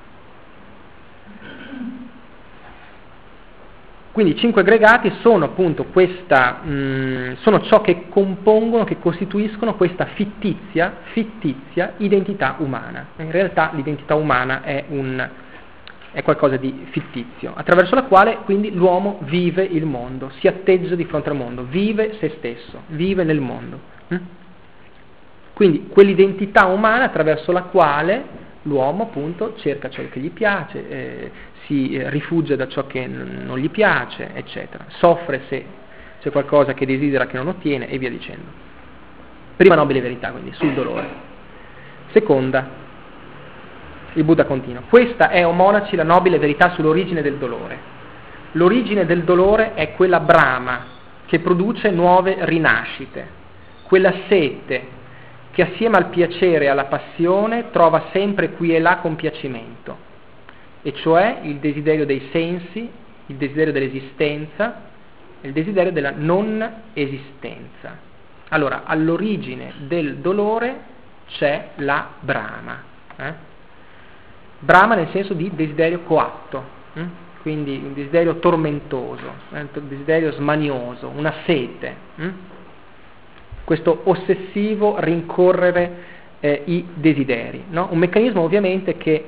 B: Quindi i cinque aggregati sono appunto questa, mh, sono ciò che compongono, che costituiscono questa fittizia, fittizia identità umana. In realtà l'identità umana è, un, è qualcosa di fittizio, attraverso la quale quindi l'uomo vive il mondo, si atteggia di fronte al mondo, vive se stesso, vive nel mondo. Hm? Quindi quell'identità umana attraverso la quale l'uomo appunto cerca ciò che gli piace, eh, si rifugia da ciò che n- non gli piace, eccetera. Soffre se c'è qualcosa che desidera che non ottiene e via dicendo. Prima nobile verità, quindi, sul dolore. Seconda, il Buddha continua. Questa è, o monaci, la nobile verità sull'origine del dolore. L'origine del dolore è quella brama che produce nuove rinascite, quella sete che assieme al piacere e alla passione trova sempre qui e là compiacimento, e cioè il desiderio dei sensi, il desiderio dell'esistenza e il desiderio della non esistenza. Allora, all'origine del dolore c'è la brama. Eh? Brama nel senso di desiderio coatto, hm? Quindi un desiderio tormentoso, eh? un desiderio smanioso, una sete. Hm? Questo ossessivo rincorrere eh, i desideri, no? Un meccanismo ovviamente che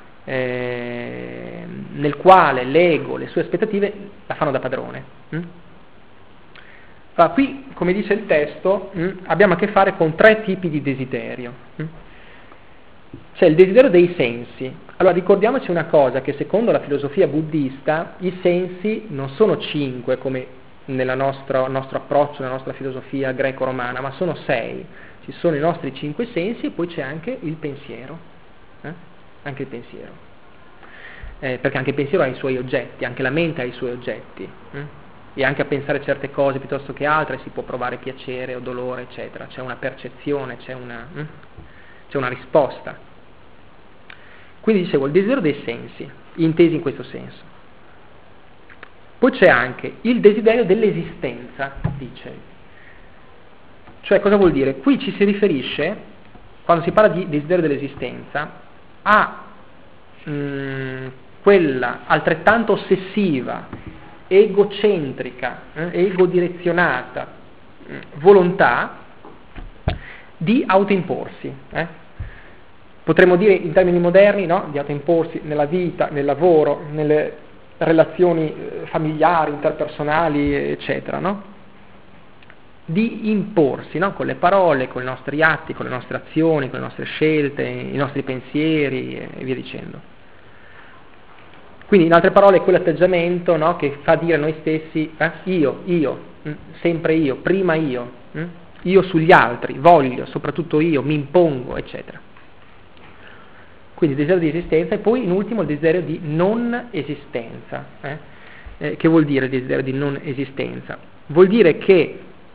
B: eh, nel quale l'ego, le sue aspettative la fanno da padrone. Hm? Allora, qui, come dice il testo, hm, abbiamo a che fare con tre tipi di desiderio. Hm? C'è il desiderio dei sensi. Allora ricordiamoci una cosa, che secondo la filosofia buddista i sensi non sono cinque come nel nostro approccio, nella nostra filosofia greco-romana, ma sono sei. Ci sono i nostri cinque sensi e poi c'è anche il pensiero. Eh? Anche il pensiero. Eh, perché anche il pensiero ha i suoi oggetti, anche la mente ha i suoi oggetti. Eh? E anche a pensare certe cose piuttosto che altre si può provare piacere o dolore, eccetera. C'è una percezione, c'è una, eh? c'è una risposta. Quindi dicevo, il desiderio dei sensi, intesi in questo senso. Poi c'è anche il desiderio dell'esistenza, dice. Cioè, cosa vuol dire? Qui ci si riferisce, quando si parla di desiderio dell'esistenza, a mh, quella altrettanto ossessiva, egocentrica, eh, egodirezionata mh, volontà di autoimporsi. Eh? Potremmo dire in termini moderni, no? Di autoimporsi nella vita, nel lavoro, nelle relazioni familiari, interpersonali, eccetera, no? Di imporsi, no? Con le parole, con i nostri atti, con le nostre azioni, con le nostre scelte, i nostri pensieri e via dicendo. Quindi, in altre parole, è quell'atteggiamento, no? Che fa dire a noi stessi eh? io, io, mh, sempre io, prima io, mh? io sugli altri, voglio, soprattutto io, mi impongo, eccetera. Quindi il desiderio di esistenza e poi in ultimo il desiderio di non esistenza. Eh? Eh, che vuol dire il desiderio di non esistenza? Vuol dire che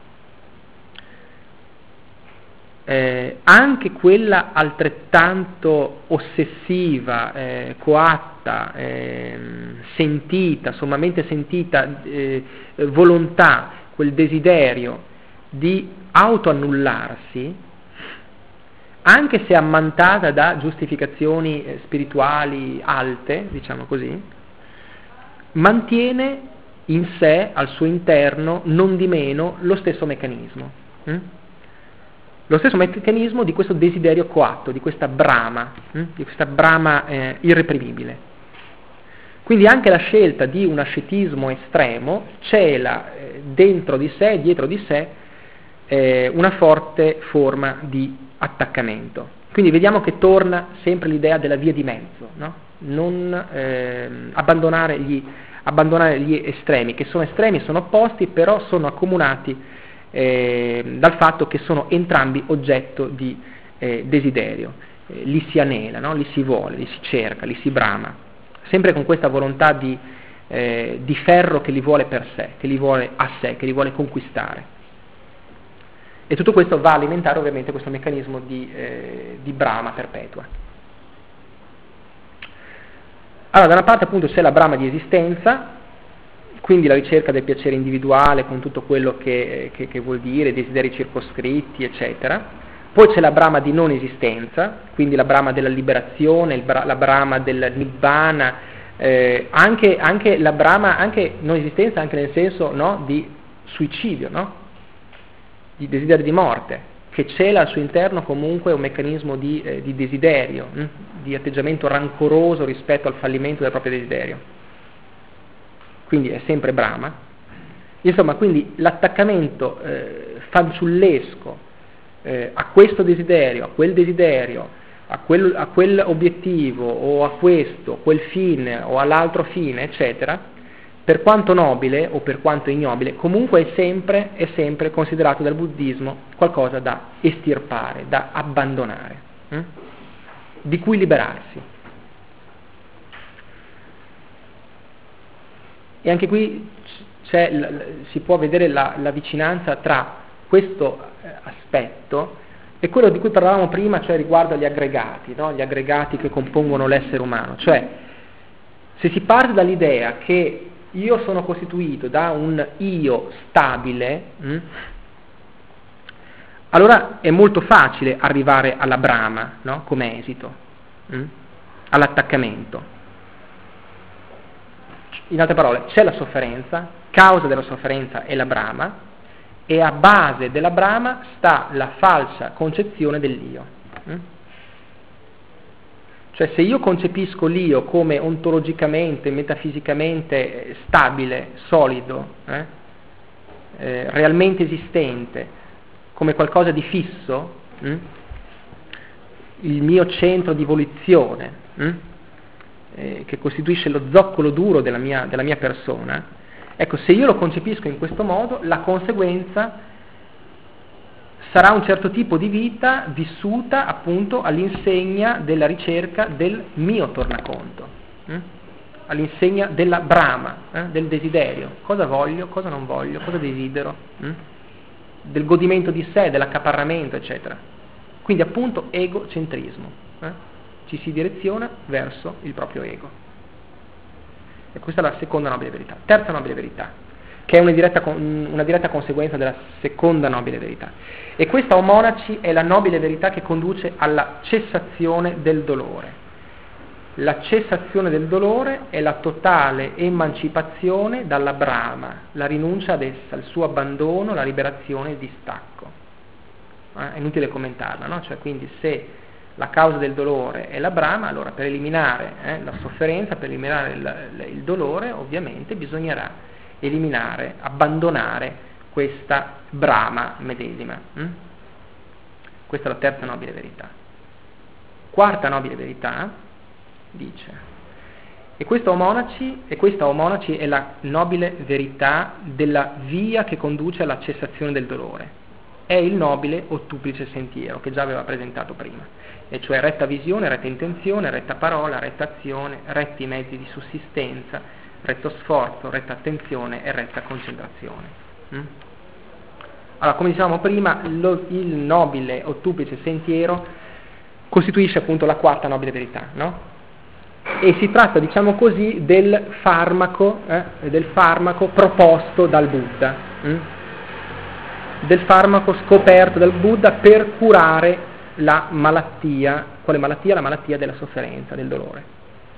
B: eh, anche quella altrettanto ossessiva, eh, coatta, eh, sentita, sommamente sentita eh, volontà, quel desiderio di autoannullarsi, anche se ammantata da giustificazioni eh, spirituali alte, diciamo così, mantiene in sé, al suo interno, non di meno, lo stesso meccanismo. Hm? Lo stesso meccanismo di questo desiderio coatto, di questa brama, hm? di questa brama eh, irreprimibile. Quindi anche la scelta di un ascetismo estremo cela eh, dentro di sé, dietro di sé, eh, una forte forma di attaccamento. Quindi vediamo che torna sempre l'idea della via di mezzo, no? Non eh, abbandonare, gli, abbandonare gli estremi, che sono estremi, sono opposti, però sono accomunati eh, dal fatto che sono entrambi oggetto di eh, desiderio. Eh, li si anela, no? Li si vuole, li si cerca, li si brama, sempre con questa volontà di, eh, di ferro che li vuole per sé, che li vuole a sé, che li vuole conquistare. E tutto questo va a alimentare ovviamente questo meccanismo di, eh, di brama perpetua. Allora, da una parte appunto c'è la brama di esistenza, quindi la ricerca del piacere individuale con tutto quello che, che, che vuol dire, desideri circoscritti, eccetera. Poi c'è la brama di non esistenza, quindi la brama della liberazione, il bra- la brama del nibbana, eh, anche, anche la brama, anche non esistenza, anche nel senso, no, di suicidio, no? Di desiderio di morte, che cela al suo interno comunque un meccanismo di, eh, di desiderio, hm? di atteggiamento rancoroso rispetto al fallimento del proprio desiderio. Quindi è sempre brama. Insomma, quindi l'attaccamento eh, fanciullesco eh, a questo desiderio, a quel desiderio, a quel, a quel obiettivo, o a questo, quel fine, o all'altro fine, eccetera, per quanto nobile o per quanto ignobile, comunque è sempre, è sempre considerato dal buddismo qualcosa da estirpare, da abbandonare, hm? di cui liberarsi. E anche qui c'è, si può vedere la, la vicinanza tra questo aspetto e quello di cui parlavamo prima, cioè riguardo agli aggregati, no? Gli aggregati che compongono l'essere umano. Cioè, se si parte dall'idea che io sono costituito da un io stabile, hm? allora è molto facile arrivare alla brama, no? Come esito, hm? all'attaccamento. In altre parole, c'è la sofferenza, causa della sofferenza è la brama, e a base della brama sta la falsa concezione dell'io. Hm? Cioè, se io concepisco l'io come ontologicamente, metafisicamente stabile, solido, eh, eh, realmente esistente, come qualcosa di fisso, hm? il mio centro di volizione, hm? eh, che costituisce lo zoccolo duro della mia, della mia persona, ecco, se io lo concepisco in questo modo, la conseguenza sarà un certo tipo di vita vissuta appunto all'insegna della ricerca del mio tornaconto, hm? all'insegna della brama, eh? del desiderio, cosa voglio, cosa non voglio, cosa desidero, hm? del godimento di sé, dell'accaparramento, eccetera. Quindi appunto egocentrismo, eh? ci si direziona verso il proprio ego. E questa è la seconda nobile verità. Terza nobile verità, che è una diretta, una diretta conseguenza della seconda nobile verità. E questa, o monaci, è la nobile verità che conduce alla cessazione del dolore. La cessazione del dolore è la totale emancipazione dalla brama, la rinuncia ad essa, il suo abbandono, la liberazione e il distacco. Eh, è inutile commentarla, no? Cioè, quindi se la causa del dolore è la brama, allora per eliminare eh, la sofferenza, per eliminare il, il dolore, ovviamente bisognerà eliminare, abbandonare questa brama medesima. Hm? Questa è la terza nobile verità. Quarta nobile verità dice, e questa, o monaci, e questa, o monaci, è la nobile verità della via che conduce alla cessazione del dolore. È il nobile ottuplice sentiero che già aveva presentato prima, e cioè retta visione, retta intenzione, retta parola, retta azione, retti mezzi di sussistenza, retto sforzo, retta attenzione e retta concentrazione. Mm? Allora, come dicevamo prima, lo, il nobile ottuplice sentiero costituisce appunto la quarta nobile verità, no? E si tratta, diciamo così, del farmaco, eh, del farmaco proposto dal Buddha, hm? del farmaco scoperto dal Buddha per curare la malattia. Quale malattia? La malattia della sofferenza, del dolore.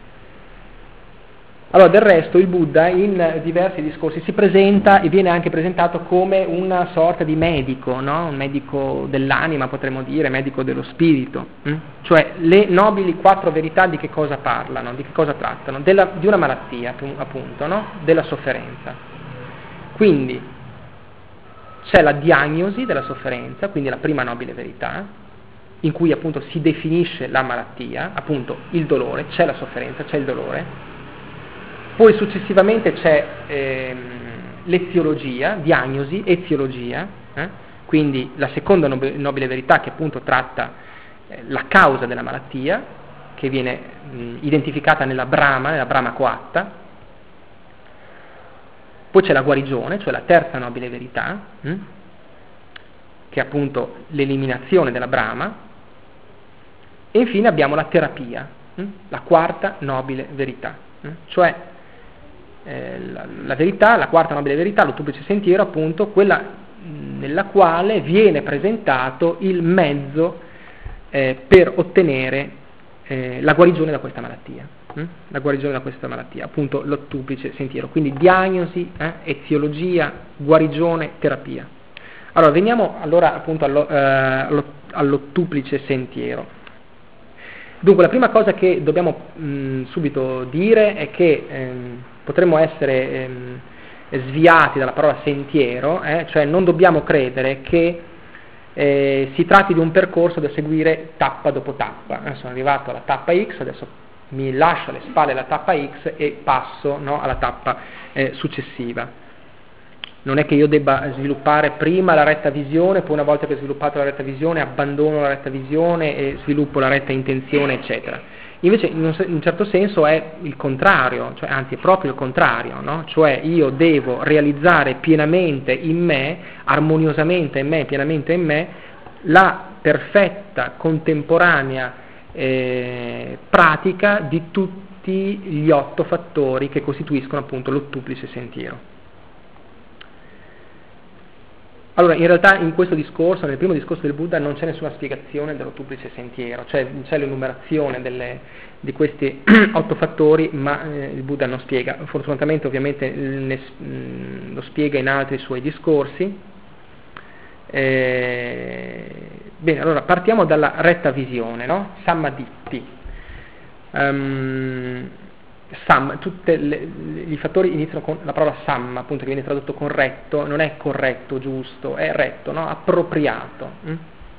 B: Allora, del resto, il Buddha in diversi discorsi si presenta e viene anche presentato come una sorta di medico, no? Un medico dell'anima, potremmo dire, medico dello spirito. Hm? Cioè, le nobili quattro verità di che cosa parlano, di che cosa trattano? Della, di una malattia, appunto, no? Della sofferenza. Quindi, c'è la diagnosi della sofferenza, quindi la prima nobile verità, in cui appunto si definisce la malattia, appunto il dolore, c'è la sofferenza, c'è il dolore. Poi successivamente c'è ehm, l'eziologia, diagnosi, eziologia, eh? Quindi la seconda nob- nobile verità che appunto tratta eh, la causa della malattia, che viene mh, identificata nella Brahma, nella Brahma coatta. Poi c'è la guarigione, cioè la terza nobile verità, mh? che è appunto l'eliminazione della Brahma. E infine abbiamo la terapia, mh? la quarta nobile verità, mh? cioè eh, la, la verità, la quarta nobile verità, l'ottuplice sentiero, appunto quella mh, nella quale viene presentato il mezzo eh, per ottenere eh, la guarigione da questa malattia, mh? la guarigione da questa malattia, appunto l'ottuplice sentiero, quindi diagnosi, eh, eziologia, guarigione, terapia. Allora veniamo allora appunto allo, eh, all'ottuplice sentiero. Dunque la prima cosa che dobbiamo mh, subito dire è che ehm, potremmo essere ehm, sviati dalla parola sentiero, eh, cioè non dobbiamo credere che eh, si tratti di un percorso da seguire tappa dopo tappa. Eh, sono arrivato alla tappa X, adesso mi lascio alle spalle la tappa X e passo, no, alla tappa eh, successiva. Non è che io debba sviluppare prima la retta visione, poi una volta che ho sviluppato la retta visione abbandono la retta visione e sviluppo la retta intenzione, eccetera. Invece in un, in un certo senso è il contrario, cioè, anzi è proprio il contrario, no? Cioè io devo realizzare pienamente in me, armoniosamente in me, pienamente in me, la perfetta, contemporanea eh, pratica di tutti gli otto fattori che costituiscono appunto l'ottuplice sentiero. Allora, in realtà in questo discorso, nel primo discorso del Buddha, non c'è nessuna spiegazione dell'ottuplice sentiero, cioè c'è l'enumerazione delle, di questi otto fattori, ma eh, il Buddha non spiega. Fortunatamente ovviamente ne, mh, lo spiega in altri suoi discorsi. Eh, bene, allora partiamo dalla retta visione, no? Samadhi. Um, Sam, tutti i fattori iniziano con la parola samma, appunto, che viene tradotto con retto, non è corretto, giusto, è retto, no? Appropriato. Mm?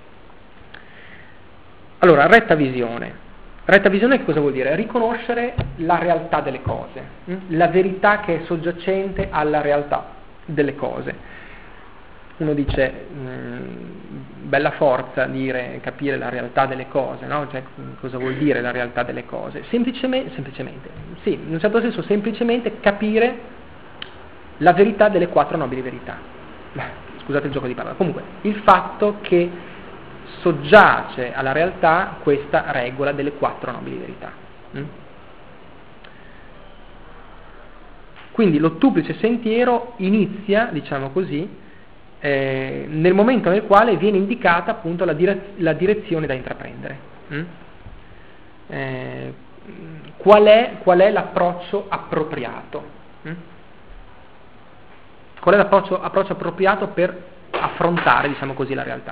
B: Allora, retta visione. Retta visione che cosa vuol dire? Riconoscere la realtà delle cose, mm? la verità che è soggiacente alla realtà delle cose. Uno dice, mh, bella forza dire, capire la realtà delle cose, no? Cioè, cosa vuol dire la realtà delle cose? Semplicemente, semplicemente, sì, in un certo senso semplicemente capire la verità delle quattro nobili verità. Scusate il gioco di parola. Comunque, il fatto che soggiace alla realtà questa regola delle quattro nobili verità. Mm? Quindi l'ottuplice sentiero inizia, diciamo così, Eh, nel momento nel quale viene indicata appunto la, dire- la direzione da intraprendere. Mm? Eh, qual, è, qual è l'approccio appropriato? Mm? Qual è l'approccio approccio appropriato per affrontare, diciamo così, la realtà?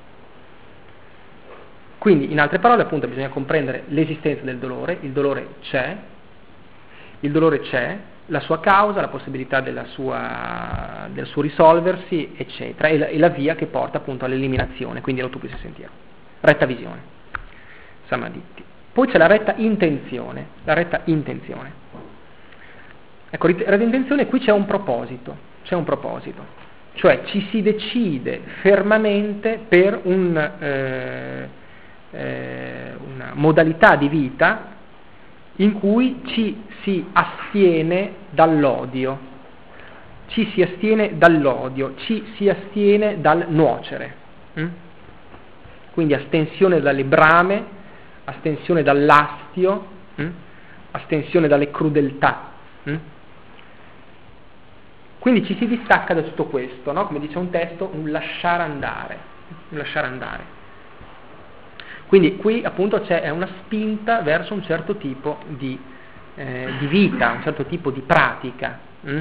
B: Quindi, in altre parole, appunto, bisogna comprendere l'esistenza del dolore. Il dolore c'è, il dolore c'è, la sua causa, la possibilità della sua, del suo risolversi, eccetera, e la, e la via che porta appunto all'eliminazione, quindi all'ottuplice sentiero. Retta visione, Samadhi. Poi c'è la retta intenzione, la retta intenzione. Ecco, retta intenzione, qui c'è un proposito, c'è un proposito, cioè ci si decide fermamente per un, eh, eh, una modalità di vita in cui ci si astiene dall'odio, ci si astiene dall'odio, ci si astiene dal nuocere. Mm? Quindi astensione dalle brame, astensione dall'astio, mm? astensione dalle crudeltà. Mm? Quindi ci si distacca da tutto questo, no? Come dice un testo, un lasciare andare, un lasciare andare. Quindi qui appunto c'è una spinta verso un certo tipo di, eh, di vita, un certo tipo di pratica. Mm?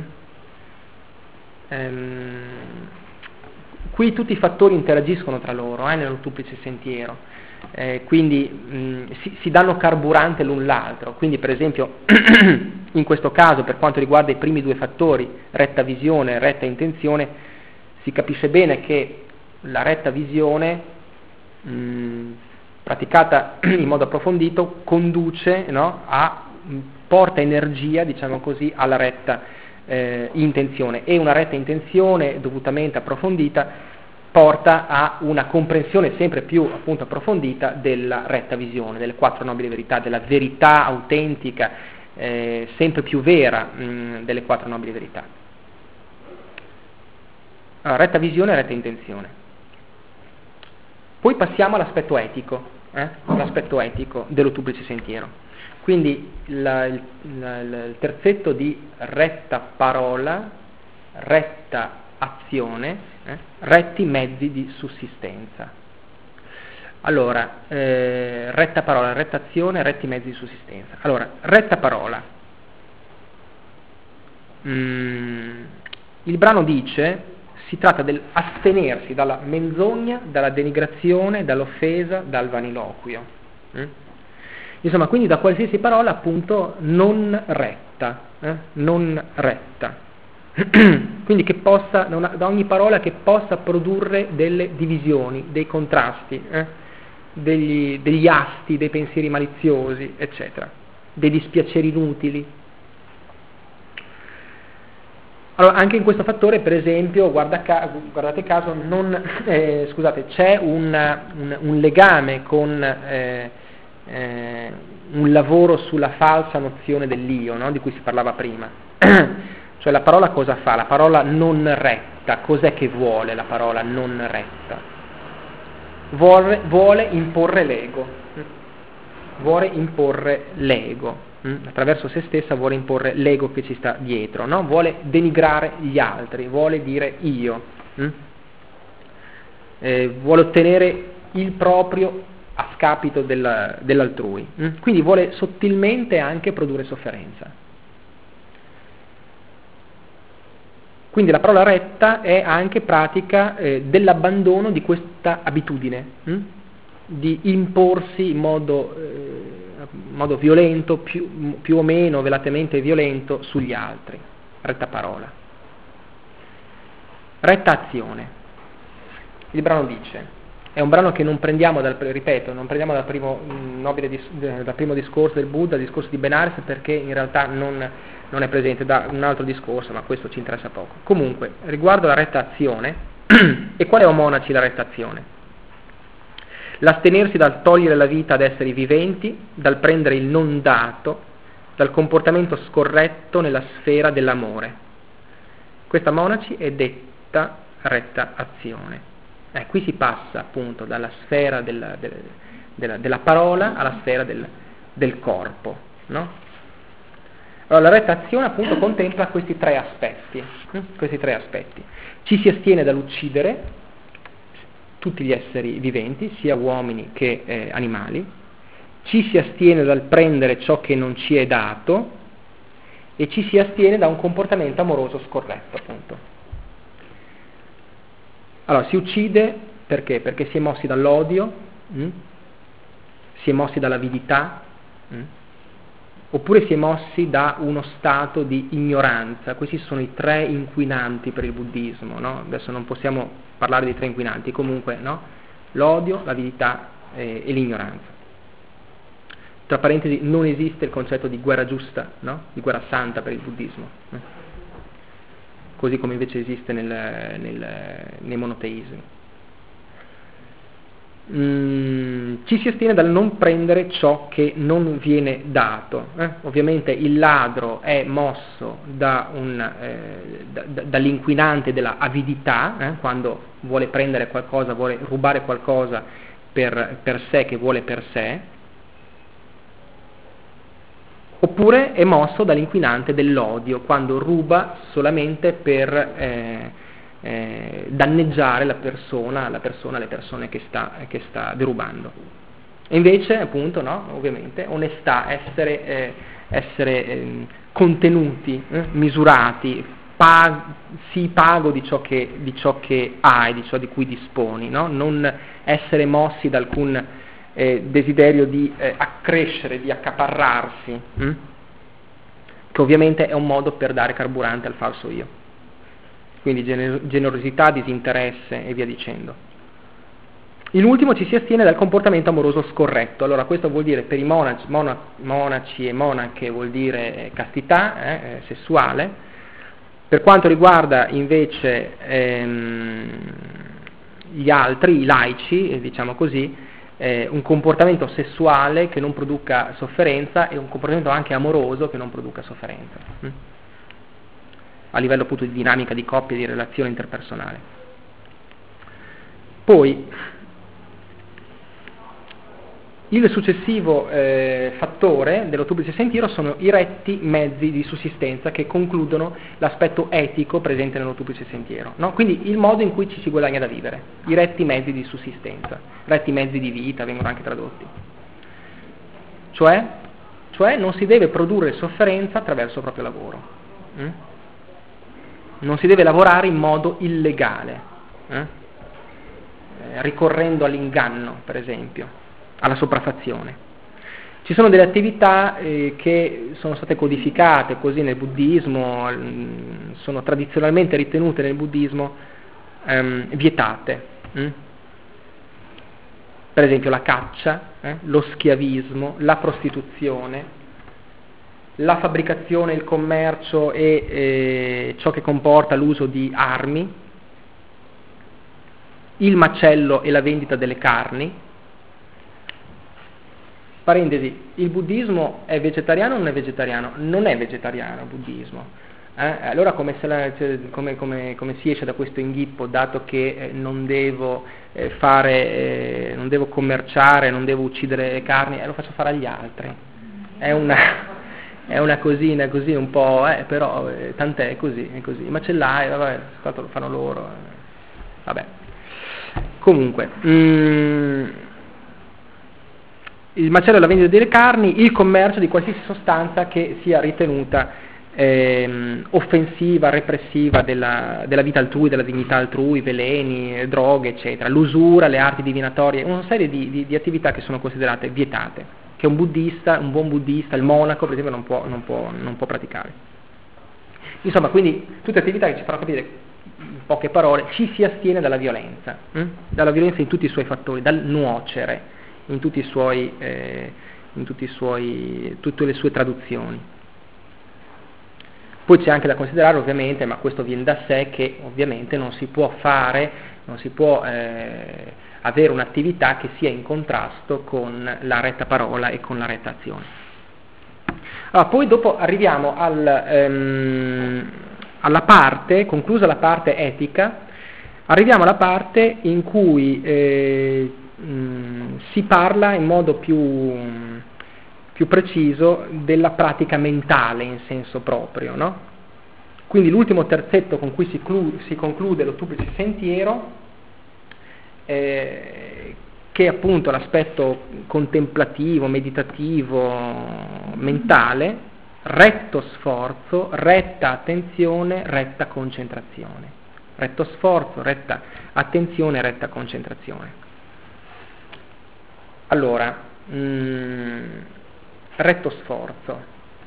B: Ehm, qui tutti i fattori interagiscono tra loro eh, nell'ottuplice sentiero, eh, quindi mh, si, si danno carburante l'un l'altro. Quindi per esempio in questo caso, per quanto riguarda i primi due fattori, retta visione e retta intenzione, si capisce bene che la retta visione mh, praticata in modo approfondito conduce, no, a porta energia, diciamo così, alla retta eh, intenzione, e una retta intenzione dovutamente approfondita porta a una comprensione sempre più appunto approfondita della retta visione, delle quattro nobili verità, della verità autentica, eh, sempre più vera mh, delle quattro nobili verità. Allora, retta visione e retta intenzione. Poi passiamo all'aspetto etico, eh? l'aspetto etico dell'ottuplice sentiero. Quindi la, il, la, il terzetto di retta parola, retta azione, eh? retti mezzi di sussistenza. Allora, eh, retta parola, retta azione, retti mezzi di sussistenza. Allora, retta parola. Mm, il brano dice, si tratta dell'astenersi dalla menzogna, dalla denigrazione, dall'offesa, dal vaniloquio. Mm? Insomma, quindi da qualsiasi parola appunto non retta, eh? non retta. Quindi che possa, da ogni parola che possa produrre delle divisioni, dei contrasti, eh? degli, degli asti, dei pensieri maliziosi, eccetera, dei dispiaceri inutili. Allora, anche in questo fattore, per esempio, guarda ca- guardate caso, non, eh, scusate, c'è un, un, un legame con eh, eh, un lavoro sulla falsa nozione dell'io, no? Di cui si parlava prima. Cioè la parola cosa fa? La parola non retta, cos'è che vuole la parola non retta? Vuole, vuole imporre l'ego, vuole imporre l'ego. Attraverso se stessa vuole imporre l'ego che ci sta dietro, no? Vuole denigrare gli altri, vuole dire io, hm? eh, vuole ottenere il proprio a scapito del, dell'altrui, hm? Quindi vuole sottilmente anche produrre sofferenza. Quindi la parola retta è anche pratica eh, dell'abbandono di questa abitudine, hm? di imporsi in modo... Eh, modo violento, più, più o meno velatamente violento sugli altri. Retta parola. Retta azione. Il brano dice, è un brano che non prendiamo dal, ripeto, non prendiamo dal primo, nobile, dal primo discorso del Buddha, il discorso di Benares, perché in realtà non, non è presente da un altro discorso, ma questo ci interessa poco. Comunque, riguardo la retta azione, e qual è, o monaci, la retta azione? L'astenersi dal togliere la vita ad esseri viventi, dal prendere il non dato, dal comportamento scorretto nella sfera dell'amore. Questa, monaci, è detta retta azione. Eh, qui si passa appunto dalla sfera della, della, della, della parola alla sfera del, del corpo, no? Allora, la retta azione appunto contempla questi tre aspetti, hm? questi tre aspetti. Ci si astiene dall'uccidere tutti gli esseri viventi, sia uomini che eh, animali, ci si astiene dal prendere ciò che non ci è dato e ci si astiene da un comportamento amoroso scorretto, appunto. Allora, si uccide perché? Perché si è mossi dall'odio, mh? si è mossi dall'avidità, mh? oppure si è mossi da uno stato di ignoranza. Questi sono i tre inquinanti per il buddismo, no? Adesso non possiamo parlare di tre inquinanti, comunque, no? L'odio, l'avidità eh, e l'ignoranza. Tra parentesi, non esiste il concetto di guerra giusta, no? Di guerra santa per il buddismo, no? Così come invece esiste nel, nel, nei monoteismi. Mm, ci si astiene dal non prendere ciò che non viene dato. Eh? Ovviamente il ladro è mosso da un, eh, da, da, dall'inquinante della avidità, eh? quando vuole prendere qualcosa, vuole rubare qualcosa per, per sé, che vuole per sé, oppure è mosso dall'inquinante dell'odio, quando ruba solamente per eh, Eh, danneggiare la persona, la persona, le persone che sta, che sta derubando. E invece, appunto, no, ovviamente, onestà, essere, eh, essere eh, contenuti, eh, misurati, pag- sii pago di ciò che, di ciò che hai, di ciò di cui disponi, no? Non essere mossi da alcun eh, desiderio di eh, accrescere, di accaparrarsi, hm? che ovviamente è un modo per dare carburante al falso io. quindi gener- generosità, disinteresse e via dicendo. In ultimo ci si astiene dal comportamento amoroso scorretto. Allora questo vuol dire per i monaci, mona- monaci e monache vuol dire castità eh, sessuale. Per quanto riguarda invece ehm, gli altri, i laici, eh, diciamo così, eh, un comportamento sessuale che non produca sofferenza e un comportamento anche amoroso che non produca sofferenza, hm? a livello appunto di dinamica di coppia e di relazione interpersonale. Poi il successivo eh, fattore dell'ottuplice sentiero sono i retti mezzi di sussistenza che concludono l'aspetto etico presente nell'ottuplice sentiero, no? Quindi il modo in cui ci si guadagna da vivere, i retti mezzi di sussistenza, retti mezzi di vita vengono anche tradotti. Cioè, cioè non si deve produrre sofferenza attraverso il proprio lavoro, hm? Non si deve lavorare in modo illegale, eh? Eh, ricorrendo all'inganno, per esempio, alla sopraffazione. Ci sono delle attività eh, che sono state codificate così nel buddismo, mh, sono tradizionalmente ritenute nel buddismo ehm, vietate. Hm? Per esempio la caccia, eh, lo schiavismo, la prostituzione, la fabbricazione, il commercio e eh, ciò che comporta l'uso di armi, il macello e la vendita delle carni. Parentesi, il buddismo è vegetariano o non è vegetariano? Non è vegetariano il buddismo. Eh? Allora come, se la, cioè, come, come, come si esce da questo inghippo, dato che eh, non devo eh, fare, eh, non devo commerciare, non devo uccidere carni, eh, lo faccio fare agli altri. È una, è una cosina così un po', eh, però eh, tant'è, è così, è così. I macellai, vabbè, tanto lo fanno loro. Eh. Vabbè. Comunque, mm, il macello e la vendita delle carni, il commercio di qualsiasi sostanza che sia ritenuta ehm, offensiva, repressiva della, della vita altrui, della dignità altrui, veleni, droghe, eccetera, l'usura, le arti divinatorie, una serie di, di, di attività che sono considerate vietate, che un buddista, un buon buddista, il monaco per esempio non può, non può, non può praticare. Insomma, quindi tutte attività che ci fanno capire in poche parole, ci si astiene dalla violenza, hm? dalla violenza in tutti i suoi fattori, dal nuocere, in tutti i suoi, eh, in tutti i suoi, tutte le sue traduzioni. Poi c'è anche da considerare ovviamente, ma questo viene da sé, che ovviamente non si può fare, non si può eh, avere un'attività che sia in contrasto con la retta parola e con la retta azione. Allora, poi dopo arriviamo al, ehm, alla parte, conclusa la parte etica, arriviamo alla parte in cui eh, mh, si parla in modo più, più preciso della pratica mentale in senso proprio, no? Quindi l'ultimo terzetto con cui si, clu- si conclude l'ottuplice sentiero, eh, che è appunto l'aspetto contemplativo, meditativo, mentale, retto sforzo, retta attenzione, retta concentrazione. Retto sforzo, retta attenzione, retta concentrazione. Allora, mh, retto sforzo.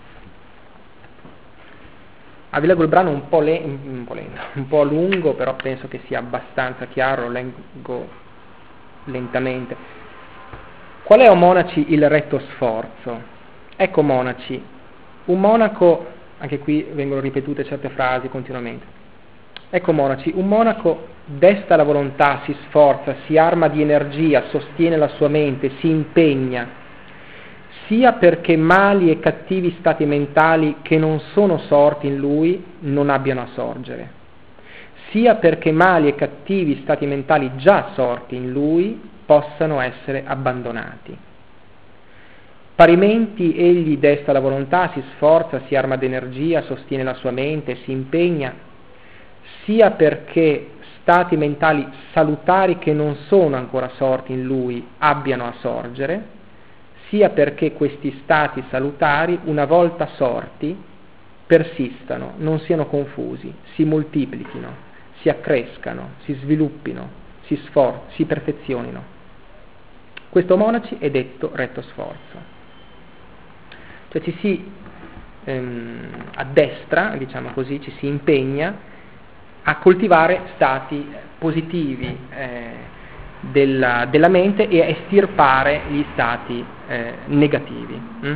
B: Ah, vi leggo il brano un po', le- un po' lento, un po' lungo, però penso che sia abbastanza chiaro, lo leggo lentamente. Qual è, o monaci, il retto sforzo? Ecco, monaci, un monaco, anche qui vengono ripetute certe frasi continuamente. Ecco, monaci, un monaco desta la volontà, si sforza, si arma di energia, sostiene la sua mente, si impegna, sia perché mali e cattivi stati mentali che non sono sorti in lui non abbiano a sorgere, sia perché mali e cattivi stati mentali già sorti in lui possano essere abbandonati. Parimenti egli desta la volontà, si sforza, si arma d'energia, sostiene la sua mente, si impegna, sia perché stati mentali salutari che non sono ancora sorti in lui abbiano a sorgere, sia perché questi stati salutari, una volta sorti, persistano, non siano confusi, si moltiplichino, si accrescano, si sviluppino, si sfor- si perfezionino. Questo, monaci, è detto retto sforzo. Cioè ci si ehm, addestra, diciamo così, ci si impegna a coltivare stati positivi eh, della, della mente e a estirpare gli stati eh, negativi. Mm?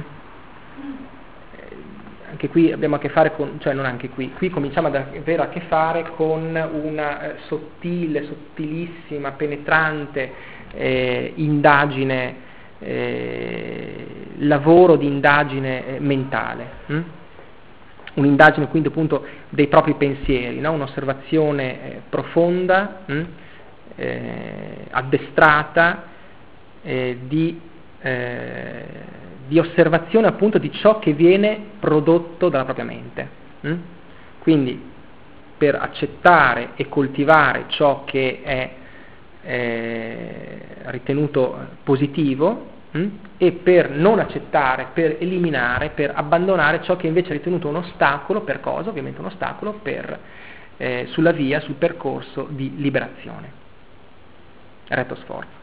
B: Anche qui abbiamo a che fare con, cioè non anche qui, qui cominciamo ad avere a che fare con una eh, sottile, sottilissima, penetrante eh, indagine, eh, lavoro di indagine eh, mentale, hm? Un'indagine quindi appunto dei propri pensieri, no? Un'osservazione eh, profonda, hm? eh, addestrata eh, di eh, di osservazione appunto di ciò che viene prodotto dalla propria mente. Mm? Quindi per accettare e coltivare ciò che è eh, ritenuto positivo mm? e per non accettare, per eliminare, per abbandonare ciò che invece è ritenuto un ostacolo, per cosa? Ovviamente un ostacolo per, eh, sulla via, sul percorso di liberazione. Retto sforzo.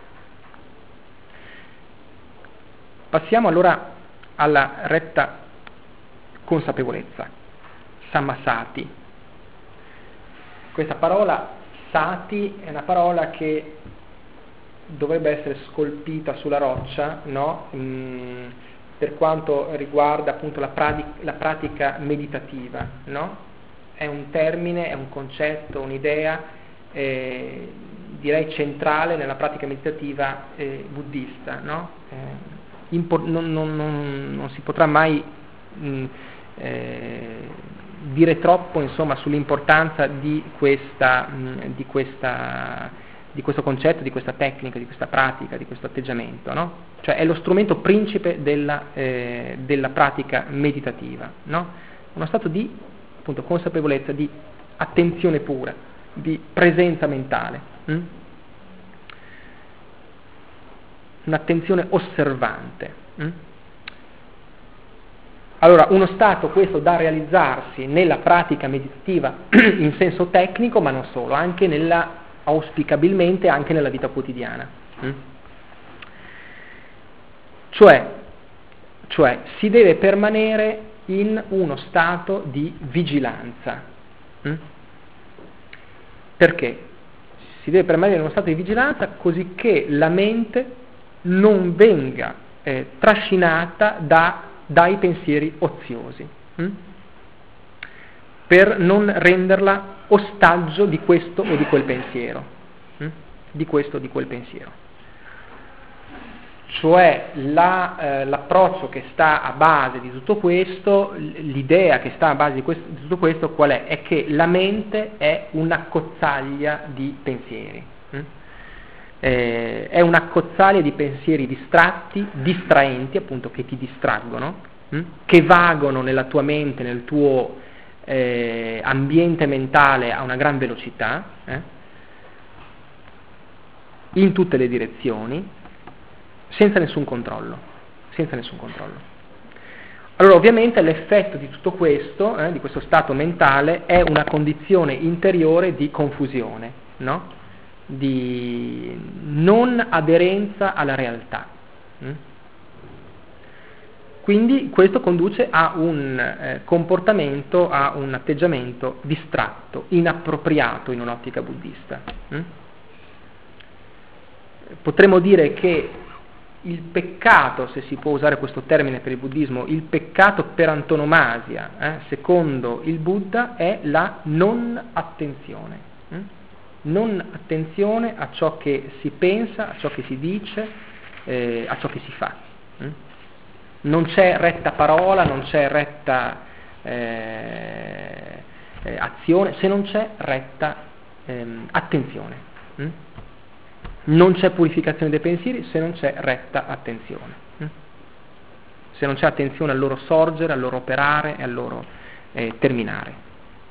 B: Passiamo allora alla retta consapevolezza, sammasati. Questa parola sati è una parola che dovrebbe essere scolpita sulla roccia, no? mm, per quanto riguarda appunto la, pratica, la pratica meditativa, no? È un termine, è un concetto, un'idea eh, direi centrale nella pratica meditativa eh, buddista, no? Eh, Impor- non, non, non, non si potrà mai mh, eh, dire troppo insomma, sull'importanza di, questa, mh, di, questa, di questo concetto, di questa tecnica, di questa pratica, di questo atteggiamento, no? Cioè è lo strumento principe della, eh, della pratica meditativa, no? Uno stato di appunto, consapevolezza, di attenzione pura, di presenza mentale. Mh? Un'attenzione osservante. Mm? Allora, uno stato questo da realizzarsi nella pratica meditativa in senso tecnico, ma non solo, anche nella, auspicabilmente anche nella vita quotidiana. Mm? Cioè, cioè, si deve permanere in uno stato di vigilanza. Mm? Perché? Si deve permanere in uno stato di vigilanza così che la mente non venga eh, trascinata da, dai pensieri oziosi, hm? per non renderla ostaggio di questo o di quel pensiero, hm? di questo o di quel pensiero. Cioè la, eh, l'approccio che sta a base di tutto questo, l'idea che sta a base di, questo, di tutto questo qual è? È che la mente è un'accozzaglia di pensieri. Hm? Eh, è un'accozzaglia di pensieri distratti, distraenti, appunto, che ti distraggono, hm? che vagano nella tua mente, nel tuo eh, ambiente mentale a una gran velocità, eh? in tutte le direzioni, senza nessun controllo, senza nessun controllo. Allora, ovviamente l'effetto di tutto questo, eh, di questo stato mentale, è una condizione interiore di confusione, no? Di non aderenza alla realtà. Mm? Quindi questo conduce a un eh, comportamento, a un atteggiamento distratto, inappropriato in un'ottica buddista. Mm? Potremmo dire che il peccato, se si può usare questo termine per il buddismo, il peccato per antonomasia, eh, secondo il Buddha, è la non attenzione. Mm? Non attenzione a ciò che si pensa, a ciò che si dice, eh, a ciò che si fa. Mm? Non c'è retta parola, non c'è retta eh, eh, azione, se non c'è retta ehm, attenzione. Mm? Non c'è purificazione dei pensieri se non c'è retta attenzione. Mm? Se non c'è attenzione al loro sorgere, al loro operare e al loro eh, terminare.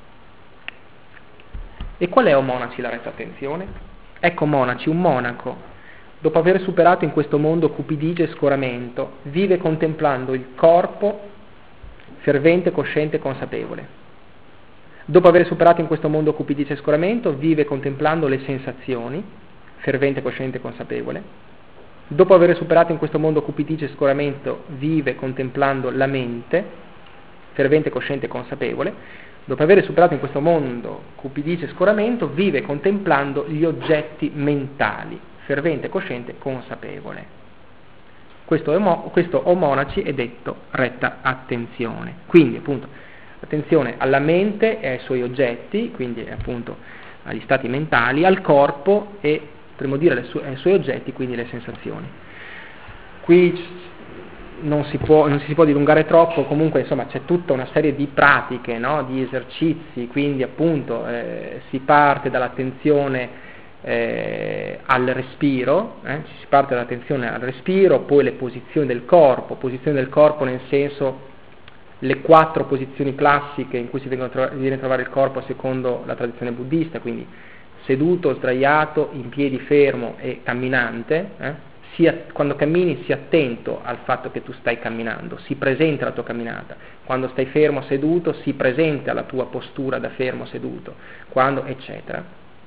B: E qual è, o monaci, la retta attenzione? Ecco, monaci, un monaco, dopo aver superato in questo mondo cupidigia e scoramento, vive contemplando il corpo fervente, cosciente e consapevole. Dopo aver superato in questo mondo cupidigia e scoramento, vive contemplando le sensazioni, fervente, cosciente e consapevole. Dopo aver superato in questo mondo cupidigia e scoramento, vive contemplando la mente, fervente, cosciente e consapevole. dopo aver superato in questo mondo cupidigia e scoramento, vive contemplando gli oggetti mentali, fervente, cosciente, consapevole. Questo, omo, questo o monaci è detto retta attenzione. Quindi appunto attenzione alla mente e ai suoi oggetti, quindi appunto agli stati mentali, al corpo e potremmo dire su- ai suoi oggetti, quindi le sensazioni. Qui non si può, non si può dilungare troppo, comunque insomma c'è tutta una serie di pratiche, no? Di esercizi, quindi appunto eh, si parte dall'attenzione eh, al respiro, eh? si parte dall'attenzione al respiro, poi le posizioni del corpo, posizioni del corpo nel senso le quattro posizioni classiche in cui si viene a trovare il corpo secondo la tradizione buddista, quindi seduto, sdraiato, in piedi, fermo e camminante. Eh? Sia, quando cammini sii attento al fatto che tu stai camminando, si presenta la tua camminata. Quando stai fermo seduto, si presenta la tua postura da fermo seduto, quando eccetera.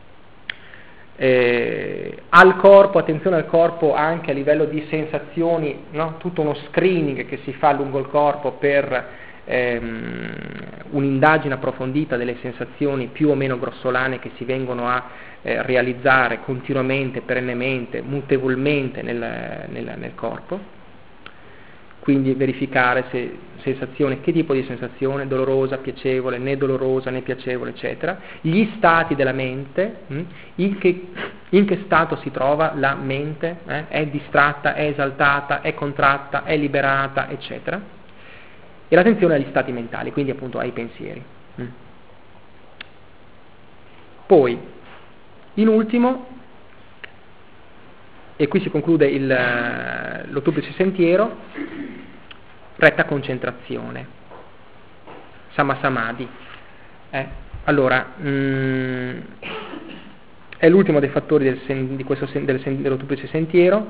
B: Eh, al corpo, attenzione al corpo anche a livello di sensazioni, no? Tutto uno screening che si fa lungo il corpo per ehm, un'indagine approfondita delle sensazioni più o meno grossolane che si vengono a eh, realizzare continuamente, perennemente, mutevolmente nel, nel, nel corpo. Quindi verificare se sensazione, che tipo di sensazione, dolorosa, piacevole, né dolorosa né piacevole, eccetera. Gli stati della mente, mh? In, che, in che stato si trova la mente, eh? È distratta, è esaltata, è contratta, è liberata, eccetera. E l'attenzione agli stati mentali, quindi appunto ai pensieri. Mh? Poi, in ultimo, e qui si conclude il, l'ottuplice sentiero, retta concentrazione, Sammasamadhi. Eh? Allora, mh, è l'ultimo dei fattori del sen, di questo sen, del, dell'ottuplice sentiero.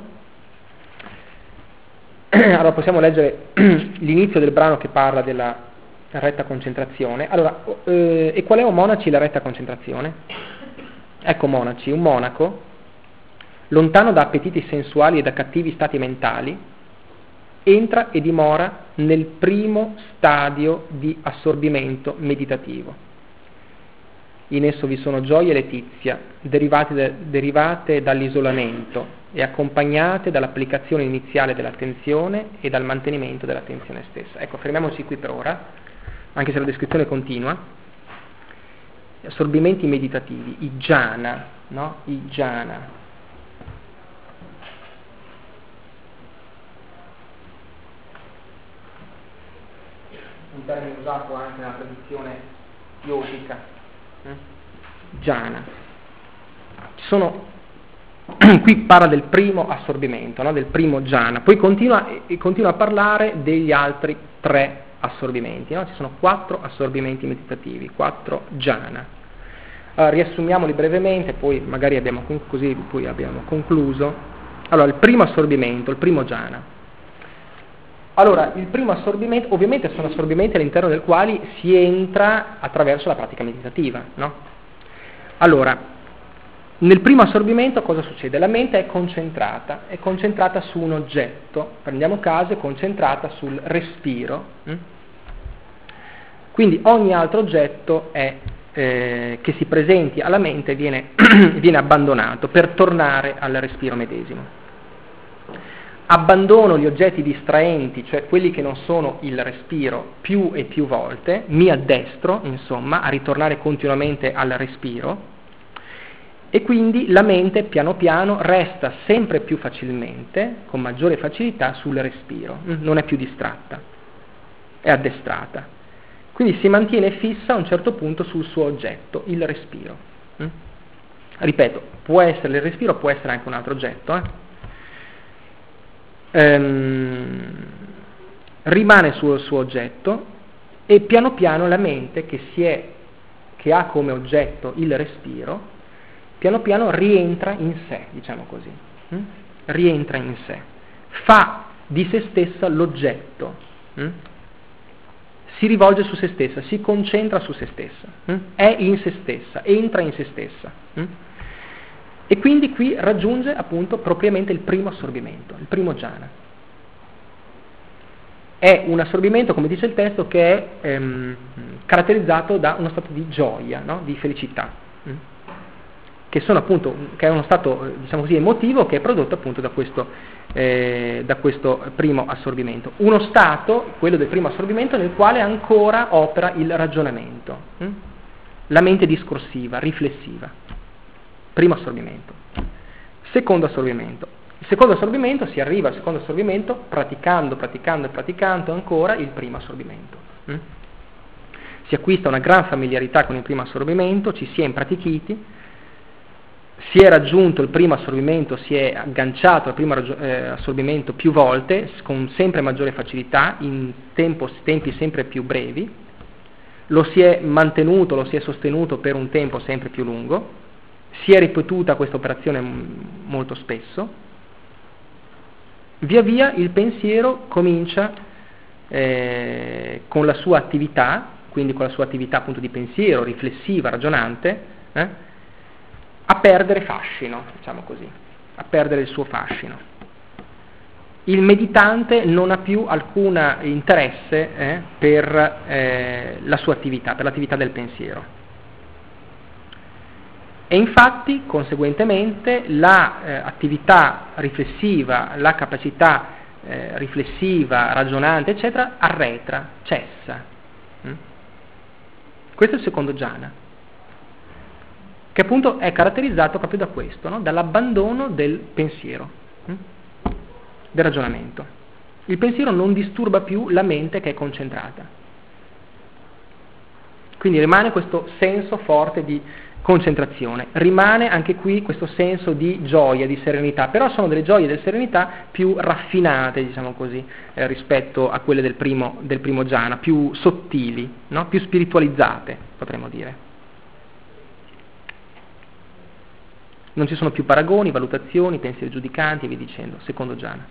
B: Allora possiamo leggere l'inizio del brano che parla della retta concentrazione. Allora, eh, e qual è, o monaci, la retta concentrazione? Ecco, monaci, un monaco, lontano da appetiti sensuali e da cattivi stati mentali, entra e dimora nel primo stadio di assorbimento meditativo. In esso vi sono gioia e letizia, derivate, da, derivate dall'isolamento e accompagnate dall'applicazione iniziale dell'attenzione e dal mantenimento dell'attenzione stessa. Ecco, fermiamoci qui per ora, anche se la descrizione continua. Assorbimenti meditativi, i jhana, no? I jhana. Un termine usato anche nella tradizione yogica. Jhana. Ci sono, qui parla del primo assorbimento, no? Del primo jhana, poi continua, e continua a parlare degli altri tre assorbimenti, no? Ci sono quattro assorbimenti meditativi, quattro jhana. Allora, riassumiamoli brevemente, poi magari abbiamo così poi abbiamo concluso. Allora, il primo assorbimento, il primo jhana. Allora, il primo assorbimento, ovviamente sono assorbimenti all'interno del quali si entra attraverso la pratica meditativa, no? Allora, nel primo assorbimento cosa succede? La mente è concentrata, è concentrata su un oggetto, prendiamo caso, è concentrata sul respiro, hm? Quindi ogni altro oggetto è, eh, che si presenti alla mente viene, viene abbandonato per tornare al respiro medesimo. Abbandono gli oggetti distraenti, cioè quelli che non sono il respiro, più e più volte, mi addestro, insomma, a ritornare continuamente al respiro, e quindi la mente piano piano resta sempre più facilmente, con maggiore facilità, sul respiro, non è più distratta, è addestrata. Quindi si mantiene fissa a un certo punto sul suo oggetto, il respiro. Ripeto, può essere il respiro, può essere anche un altro oggetto, eh? Ehm, rimane sul suo oggetto e piano piano la mente che, si è, che ha come oggetto il respiro, piano piano rientra in sé, diciamo così, hm? rientra in sé, fa di se stessa l'oggetto, hm? si rivolge su se stessa, si concentra su se stessa, hm? è in se stessa, entra in se stessa. Hm? E quindi qui raggiunge appunto propriamente il primo assorbimento, il primo jhana. è un assorbimento, come dice il testo, che è ehm, caratterizzato da uno stato di gioia, no? Di felicità, mm? che sono appunto, che è uno stato, diciamo così, emotivo, che è prodotto appunto da questo, eh, da questo primo assorbimento. Uno stato, quello del primo assorbimento, nel quale ancora opera il ragionamento, mm? la mente discorsiva, riflessiva. Primo assorbimento. Secondo assorbimento. Il secondo assorbimento, si arriva al secondo assorbimento praticando, praticando e praticando ancora il primo assorbimento. Mm? Si acquista una gran familiarità con il primo assorbimento, ci si è impratichiti, si è raggiunto il primo assorbimento, si è agganciato al primo eh, assorbimento più volte, con sempre maggiore facilità, in tempo, tempi sempre più brevi, lo si è mantenuto, lo si è sostenuto per un tempo sempre più lungo, si è ripetuta questa operazione molto spesso. Via via il pensiero comincia eh, con la sua attività, quindi con la sua attività appunto di pensiero, riflessiva, ragionante, eh, a perdere fascino, diciamo così, a perdere il suo fascino. Il meditante non ha più alcun interesse eh, per eh, la sua attività, per l'attività del pensiero. E infatti, conseguentemente, l'attività eh, riflessiva, la capacità eh, riflessiva, ragionante, eccetera, arretra, cessa. Mm? Questo è il secondo jhana, che appunto è caratterizzato proprio da questo, no? Dall'abbandono del pensiero, mm? del ragionamento. Il pensiero non disturba più la mente che è concentrata. Quindi rimane questo senso forte di concentrazione, rimane anche qui questo senso di gioia, di serenità, però sono delle gioie e delle serenità più raffinate, diciamo così, eh, rispetto a quelle del primo, del primo jhana, più sottili, no? Più spiritualizzate, potremmo dire. Non ci sono più paragoni, valutazioni, pensieri giudicanti e via dicendo, secondo jhana.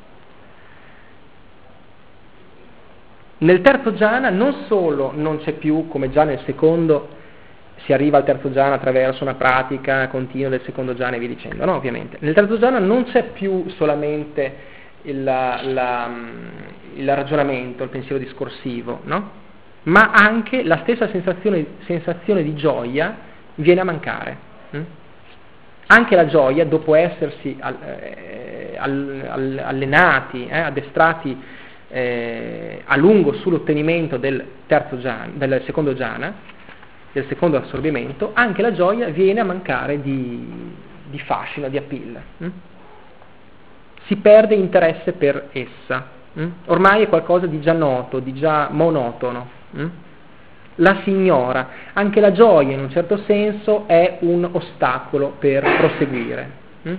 B: Nel terzo jhana non solo non c'è più, come già nel secondo, si arriva al terzo jhana attraverso una pratica continua del secondo jhana e via dicendo, no, ovviamente. Nel terzo jhana non c'è più solamente il, la, il ragionamento, il pensiero discorsivo, no? Ma anche la stessa sensazione, sensazione di gioia viene a mancare. Hm? Anche la gioia, dopo essersi al, eh, al, al, allenati, eh, addestrati eh, a lungo sull'ottenimento del, terzo jhana, del secondo jhana, del secondo assorbimento, anche la gioia viene a mancare di, di fascino, di appeal. Hm? Si perde interesse per essa. Hm? Ormai è qualcosa di già noto, di già monotono. Hm? La si ignora. Anche la gioia, in un certo senso, è un ostacolo per proseguire. Hm?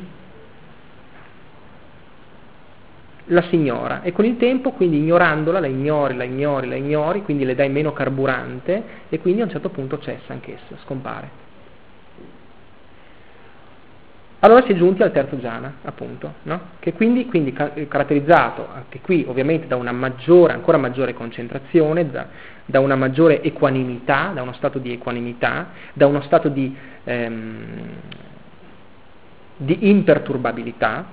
B: La si ignora e con il tempo, quindi ignorandola, la ignori, la ignori, la ignori, quindi le dai meno carburante e quindi a un certo punto cessa anch'essa, scompare. Allora si è giunti al terzo jhana, appunto, no? Che quindi, quindi è caratterizzato anche qui ovviamente da una maggiore, ancora maggiore concentrazione, da, da una maggiore equanimità, da uno stato di equanimità, da uno stato di, ehm, di imperturbabilità,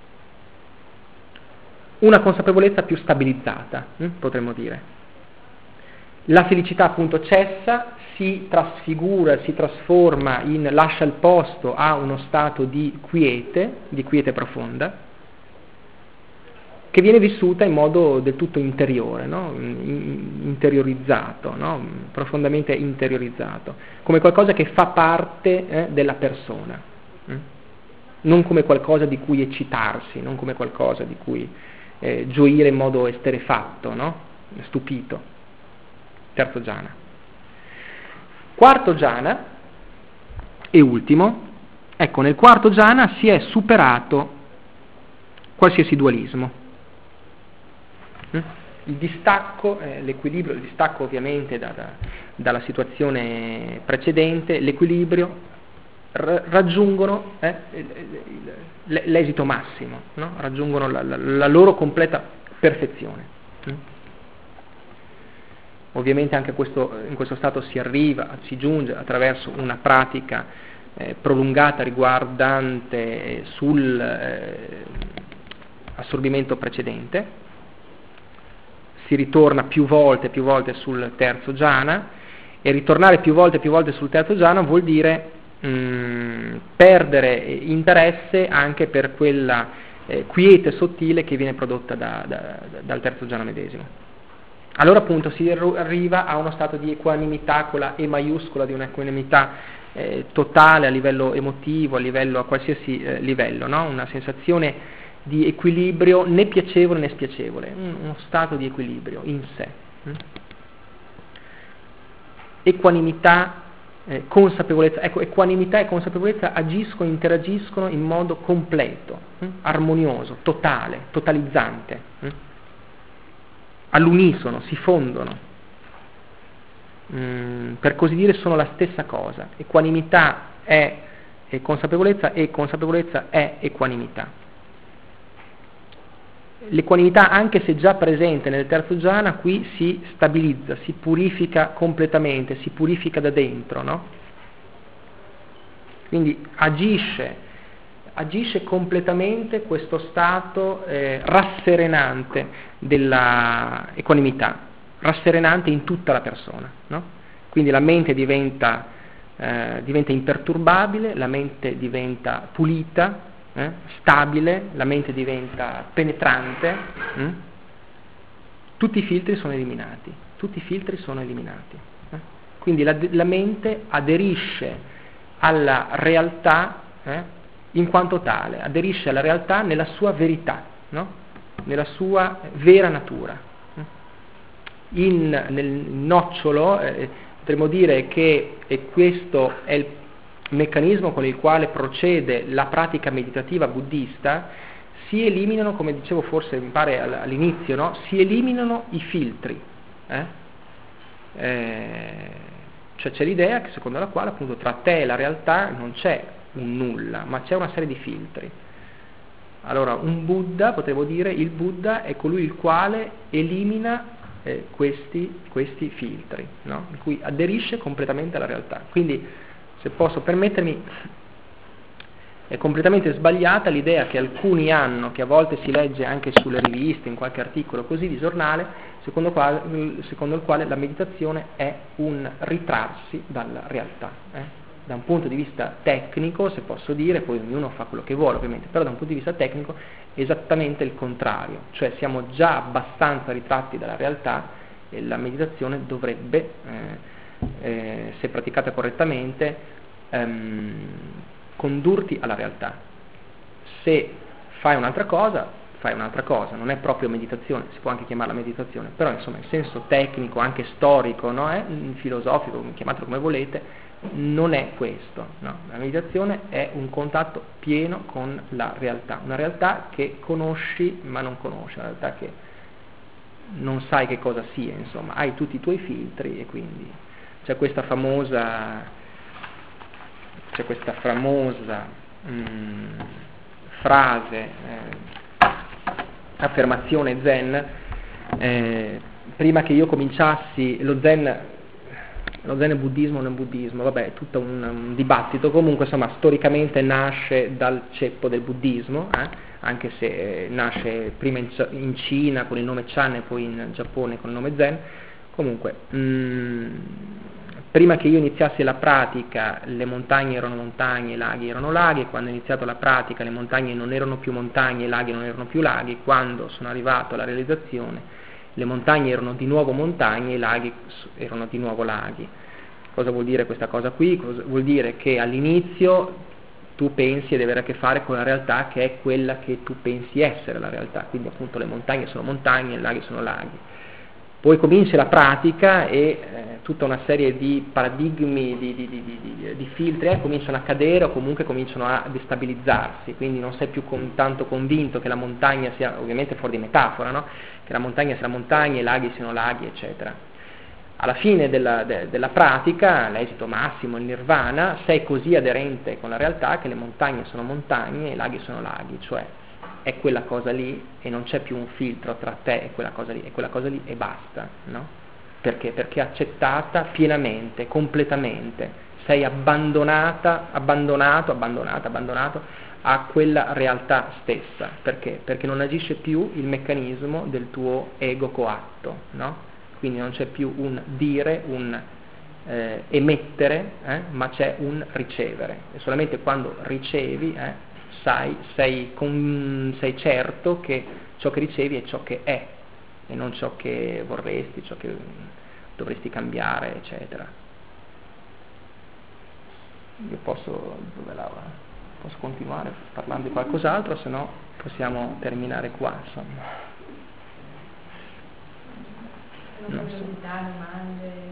B: una consapevolezza più stabilizzata, hm, potremmo dire. La felicità appunto cessa, si trasfigura, si trasforma in, lascia il posto a uno stato di quiete, di quiete profonda, che viene vissuta in modo del tutto interiore, no? interiorizzato, no? profondamente interiorizzato, come qualcosa che fa parte eh, della persona, hm? non come qualcosa di cui eccitarsi, non come qualcosa di cui Eh, gioire in modo esterefatto, no? Stupito. Terzo jhana. Quarto jhana e ultimo, ecco, nel quarto jhana si è superato qualsiasi dualismo. Mm? Il distacco, eh, l'equilibrio, il distacco ovviamente da, da, dalla situazione precedente, l'equilibrio r- raggiungono eh, l'esito massimo, no? Raggiungono la, la, la loro completa perfezione. Mm? Ovviamente anche questo, in questo stato si arriva, si giunge attraverso una pratica eh, prolungata riguardante sul eh, assorbimento precedente, si ritorna più volte, più volte sul terzo jhana, e ritornare più volte, più volte sul terzo jhana vuol dire mh, perdere interesse anche per quella eh, quiete sottile che viene prodotta da, da, dal terzo jhana medesimo. Allora appunto si arriva a uno stato di equanimità con la E maiuscola, di un'equanimità eh, totale a livello emotivo, a livello a qualsiasi eh, livello, no? Una sensazione di equilibrio né piacevole né spiacevole, un, uno stato di equilibrio in sé. Mm? Equanimità, eh, consapevolezza, ecco, equanimità e consapevolezza agiscono, interagiscono in modo completo, mm? armonioso, totale, totalizzante. Mm? All'unisono, si fondono, mm, per così dire sono la stessa cosa. Equanimità è, è consapevolezza e consapevolezza è equanimità. L'equanimità, anche se già presente nel terzo jhana, qui si stabilizza, si purifica completamente, si purifica da dentro, no? Quindi agisce agisce completamente questo stato eh, rasserenante della equanimità, rasserenante in tutta la persona, no? Quindi la mente diventa, eh, diventa imperturbabile, la mente diventa pulita, eh, stabile, la mente diventa penetrante, hm? Tutti i filtri sono eliminati, tutti i filtri sono eliminati. Eh? Quindi la, la mente aderisce alla realtà, eh, in quanto tale, aderisce alla realtà nella sua verità, no? Nella sua vera natura. In, nel nocciolo eh, potremmo dire che e questo è il meccanismo con il quale procede la pratica meditativa buddista, si eliminano, come dicevo forse mi pare all'inizio, no? Si eliminano i filtri. Eh? Eh, cioè c'è l'idea che, secondo la quale appunto tra te e la realtà non c'è un nulla, ma c'è una serie di filtri. Allora, un Buddha, potevo dire, il Buddha è colui il quale elimina eh, questi, questi filtri, no? In cui aderisce completamente alla realtà. Quindi, se posso permettermi, è completamente sbagliata l'idea che alcuni hanno, che a volte si legge anche sulle riviste, in qualche articolo così di giornale, secondo, quale, secondo il quale la meditazione è un ritrarsi dalla realtà. Eh? Da un punto di vista tecnico, se posso dire, poi ognuno fa quello che vuole ovviamente, però da un punto di vista tecnico è esattamente il contrario, cioè siamo già abbastanza ritratti dalla realtà e la meditazione dovrebbe, eh, eh, se praticata correttamente, ehm, condurti alla realtà. Se fai un'altra cosa, fai un'altra cosa, non è proprio meditazione, si può anche chiamarla meditazione, però insomma in senso tecnico, anche storico, no? eh? filosofico, chiamatelo come volete, non è questo, no? La meditazione è un contatto pieno con la realtà, una realtà che conosci ma non conosci, una realtà che non sai che cosa sia, insomma, hai tutti i tuoi filtri e quindi c'è questa famosa c'è questa famosa mh, frase, eh, affermazione zen, eh, prima che io cominciassi lo zen lo zen è buddismo o non è buddismo, vabbè, è tutto un, un dibattito, comunque insomma storicamente nasce dal ceppo del buddismo, eh? Anche se eh, nasce prima in, in Cina con il nome Chan e poi in Giappone con il nome Zen. Comunque mh, prima che io iniziassi la pratica le montagne erano montagne, i laghi erano laghi, e quando ho iniziato la pratica le montagne non erano più montagne, i laghi non erano più laghi. Quando sono arrivato alla realizzazione le montagne erano di nuovo montagne, i laghi erano di nuovo laghi. Cosa vuol dire questa cosa qui? Cosa vuol dire che all'inizio tu pensi di avere a che fare con la realtà che è quella che tu pensi essere la realtà, quindi appunto le montagne sono montagne, i laghi sono laghi. Poi comincia la pratica e eh, tutta una serie di paradigmi, di, di, di, di, di filtri eh, cominciano a cadere o comunque cominciano a destabilizzarsi, quindi non sei più con, tanto convinto che la montagna sia, ovviamente fuori di metafora, no? Che la montagna sia montagna, i laghi siano laghi, eccetera. Alla fine della, de, della pratica, l'esito massimo, il nirvana, sei così aderente con la realtà che le montagne sono montagne e i laghi sono laghi, cioè è quella cosa lì e non c'è più un filtro tra te e quella cosa lì, e quella cosa lì e basta, no? Perché? Perché è accettata pienamente, completamente, sei abbandonata, abbandonato, abbandonata, abbandonato a quella realtà stessa. Perché? Perché non agisce più il meccanismo del tuo ego coatto, no? Quindi non c'è più un dire, un eh, emettere, eh, ma c'è un ricevere. E solamente quando ricevi, eh, sai, sei, con, sei certo che ciò che ricevi è ciò che è, e non ciò che vorresti, ciò che dovresti cambiare, eccetera. Io posso, dove Laura? Posso continuare parlando di qualcos'altro, se no possiamo terminare qua, insomma. Non so.
C: Domande.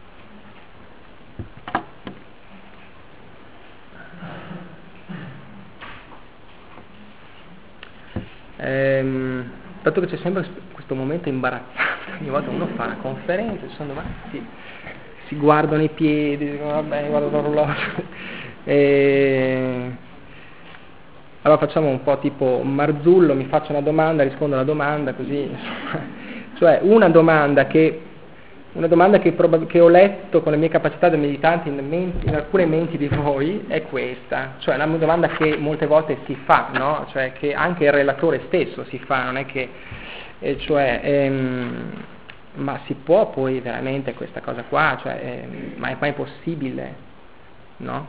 B: Ehm, dato che c'è sempre questo momento imbarazzante, ogni volta uno fa una conferenza, sono davanti, si guardano i piedi, dicono vabbè, guardo l'orologio. E... allora facciamo un po' tipo Marzullo, mi faccio una domanda, rispondo alla domanda, così, insomma. Cioè una domanda che una domanda che, probab- che ho letto con le mie capacità da meditante in, menti, in alcune menti di voi è questa, cioè una domanda che molte volte si fa, no? Cioè che anche il relatore stesso si fa, non è che, eh, cioè, ehm, ma si può poi veramente questa cosa qua, cioè, ehm, ma è mai possibile, no?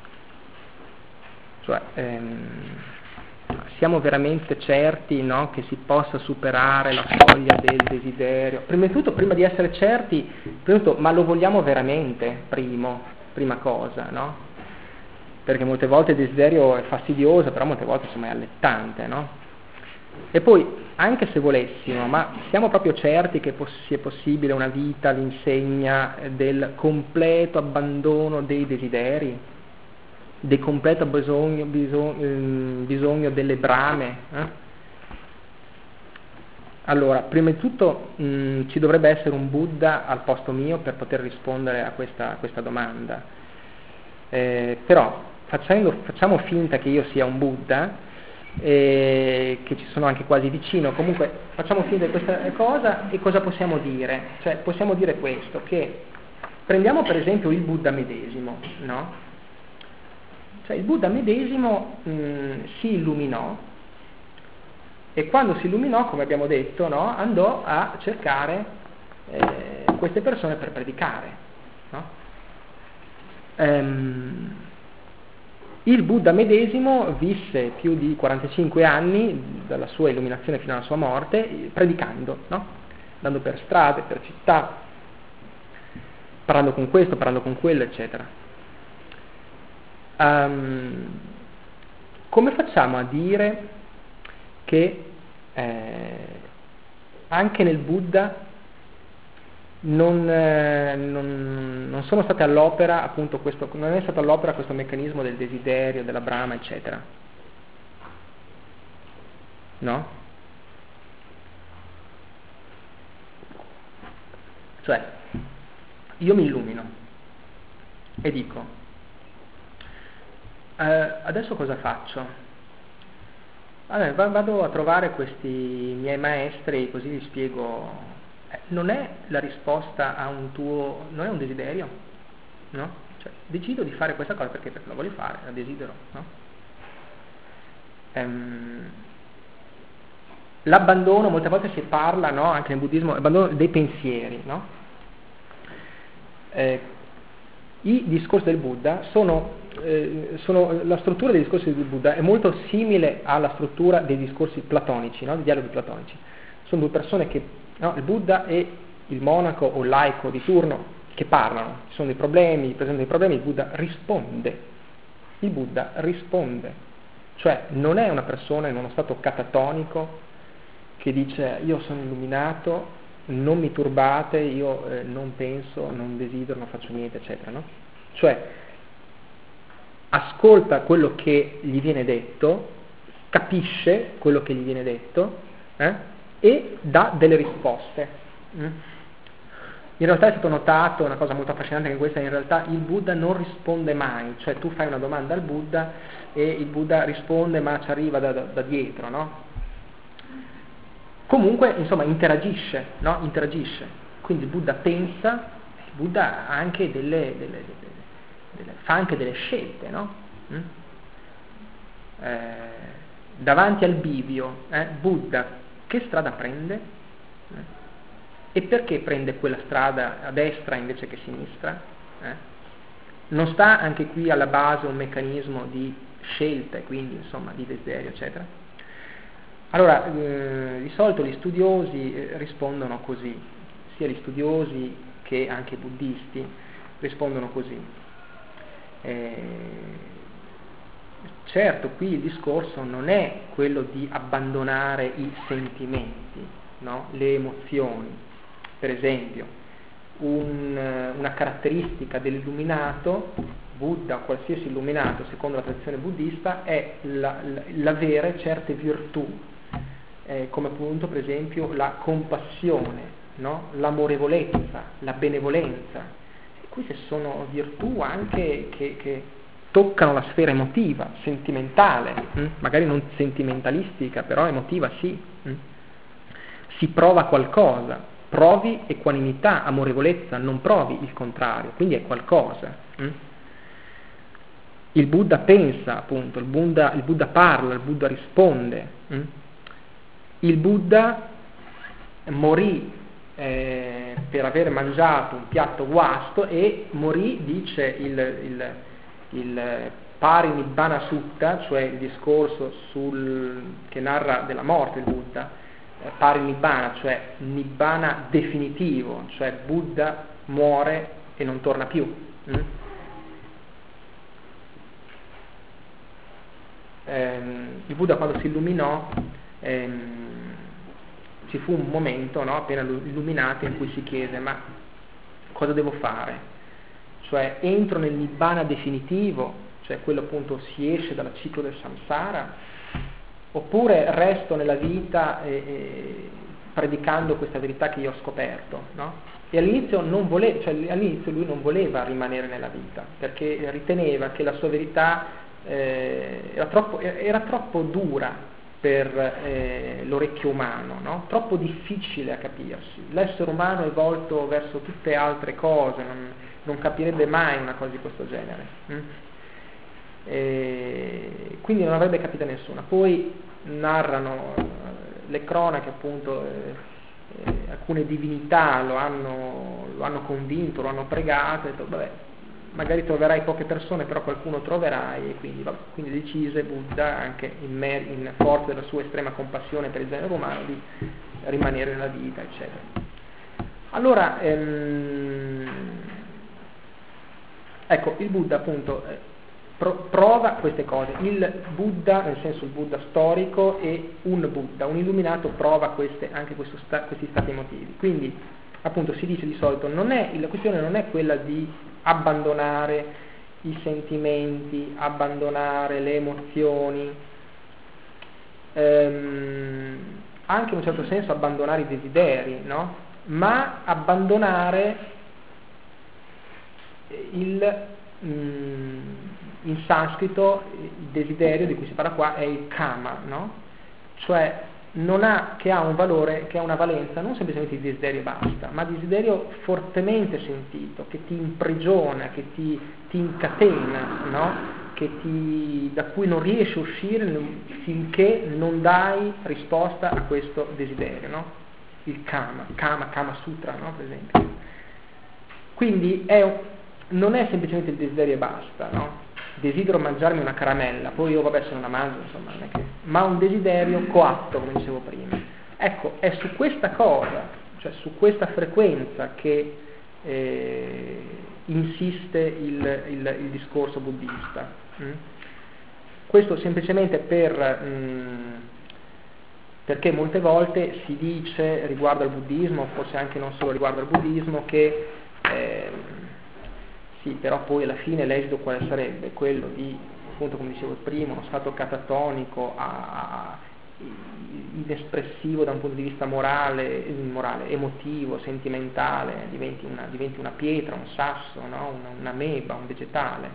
B: Cioè, ehm, siamo veramente certi, no, che si possa superare la soglia del desiderio? Prima di tutto, prima di essere certi, prima di tutto, ma lo vogliamo veramente, primo, prima cosa, no? Perché molte volte il desiderio è fastidioso, però molte volte insomma è allettante, no? E poi, anche se volessimo, ma siamo proprio certi che poss- sia possibile una vita all'insegna del completo abbandono dei desideri? Del completo bisogno, bisogno, bisogno delle brame? Eh? Allora, prima di tutto mh, ci dovrebbe essere un Buddha al posto mio per poter rispondere a questa, a questa domanda. Eh, però, facendo, facciamo finta che io sia un Buddha, eh, che ci sono anche quasi vicino, comunque facciamo finta di questa cosa, e cosa possiamo dire? Cioè, possiamo dire questo, che prendiamo per esempio il Buddha medesimo, no? Cioè il Buddha medesimo mh, si illuminò, e quando si illuminò, come abbiamo detto, no, andò a cercare eh, queste persone per predicare. No? Ehm, il Buddha medesimo visse più di quarantacinque anni, dalla sua illuminazione fino alla sua morte, predicando, no? Andando per strade, per città, parlando con questo, parlando con quello, eccetera. Um, come facciamo a dire che eh, anche nel Buddha non, eh, non, non sono state all'opera appunto questo, non è stato all'opera questo meccanismo del desiderio, della brama, eccetera? No? Cioè, io mi illumino e dico, Uh, adesso cosa faccio? Allora, vado a trovare questi miei maestri, così vi spiego. Eh, non è la risposta a un tuo, non è un desiderio, no? Cioè, decido di fare questa cosa perché, perché la voglio fare, la desidero, no? Um, l'abbandono, molte volte si parla, no? Anche nel buddismo, l'abbandono dei pensieri, no? Eh, I discorsi del Buddha sono Eh, sono, la struttura dei discorsi del Buddha è molto simile alla struttura dei discorsi platonici, no? Dei dialoghi platonici. Sono due persone che, no? Il Buddha e il monaco o il laico di turno che parlano, ci sono dei problemi, presentano dei problemi, il Buddha risponde. Il Buddha risponde, cioè non è una persona in uno stato catatonico che dice io sono illuminato, non mi turbate, io eh, non penso, non desidero, non faccio niente, eccetera, no? Cioè ascolta quello che gli viene detto, capisce quello che gli viene detto eh, e dà delle risposte. Mm? In realtà è stato notato, una cosa molto affascinante che questa, in realtà il Buddha non risponde mai, cioè tu fai una domanda al Buddha e il Buddha risponde ma ci arriva da, da, da dietro, no? Comunque, insomma, interagisce, no? Interagisce. Quindi il Buddha pensa, il Buddha ha anche delle, delle, delle fa anche delle scelte, no? Mm? eh, davanti al bivio, eh, Buddha che strada prende? Eh? E perché prende quella strada a destra invece che a sinistra? Eh? Non sta anche qui alla base un meccanismo di scelta, quindi insomma di desiderio, eccetera? Allora, eh, di solito gli studiosi eh, rispondono così, sia gli studiosi che anche i buddisti rispondono così. Eh, certo, qui il discorso non è quello di abbandonare i sentimenti, no? Le emozioni. Per esempio, un, una caratteristica dell'illuminato, Buddha o qualsiasi illuminato secondo la tradizione buddista, è la, la, l'avere certe virtù, eh, come appunto per esempio la compassione, no? L'amorevolezza, la benevolenza. E queste sono virtù anche che, che toccano la sfera emotiva, sentimentale, hm? magari non sentimentalistica, però emotiva sì. Hm? Si prova qualcosa. Provi equanimità, amorevolezza, non provi il contrario, quindi è qualcosa. Hm? Il Buddha pensa, appunto, il Buddha, il Buddha parla, il Buddha risponde. Hm? Il Buddha morì eh, per aver mangiato un piatto guasto e morì, dice il, il, il Parinibbana Sutta, cioè il discorso sul, che narra della morte del Buddha, Parinibbana, cioè nibbana definitivo, cioè Buddha muore e non torna più. Mm? Ehm, il Buddha quando si illuminò, ehm, ci fu un momento, no, appena illuminato, in cui si chiese: ma cosa devo fare? Cioè entro nel nibbana definitivo, cioè quello appunto si esce dal ciclo del samsara, oppure resto nella vita eh, eh, predicando questa verità che io ho scoperto, no? E all'inizio, non vole- cioè, all'inizio lui non voleva rimanere nella vita, perché riteneva che la sua verità eh, era, troppo, era troppo dura per eh, l'orecchio umano, no? Troppo difficile a capirsi. L'essere umano è volto verso tutte altre cose, non, non capirebbe mai una cosa di questo genere. Hm? E quindi non avrebbe capito nessuna. Poi narrano eh, le cronache appunto eh, eh, alcune divinità lo hanno, lo hanno convinto, lo hanno pregato, e detto, vabbè, magari troverai poche persone, però qualcuno troverai, e quindi, vabbè, quindi decise Buddha, anche in, mer- in forza della sua estrema compassione per il genere umano, di rimanere nella vita, eccetera. Allora ehm, ecco, il Buddha appunto eh, Pro- prova queste cose. Il Buddha, nel senso il Buddha storico, e un Buddha, un illuminato, prova queste, anche sta, questi stati emotivi. Quindi appunto si dice di solito, non è, la questione non è quella di abbandonare i sentimenti, abbandonare le emozioni, ehm, anche in un certo senso abbandonare i desideri, no? Ma abbandonare il mm, in sanscrito il desiderio di cui si parla qua è il kama, no? Cioè non ha, che ha un valore, che ha una valenza non semplicemente di desiderio e basta, ma desiderio fortemente sentito, che ti imprigiona, che ti, ti incatena, no? Che ti, da cui non riesci a uscire finché non dai risposta a questo desiderio, no? Il kama, kama, kama sutra, no? Per esempio. Quindi è, non è semplicemente il desiderio e basta, no? Desidero mangiarmi una caramella, poi io vabbè se non la mangio, insomma, non è che... ma un desiderio coatto, come dicevo prima. Ecco, è su questa cosa, cioè su questa frequenza che eh, insiste il, il, il discorso buddista. Mm? Questo semplicemente per, mm, perché molte volte si dice riguardo al buddismo, forse anche non solo riguardo al buddismo, che eh, sì, però poi alla fine l'esito quale sarebbe? Quello di, appunto come dicevo prima, uno stato catatonico, a, a, inespressivo da un punto di vista morale, morale emotivo, sentimentale, diventi una, diventi una pietra, un sasso, no? una, una meba, un vegetale.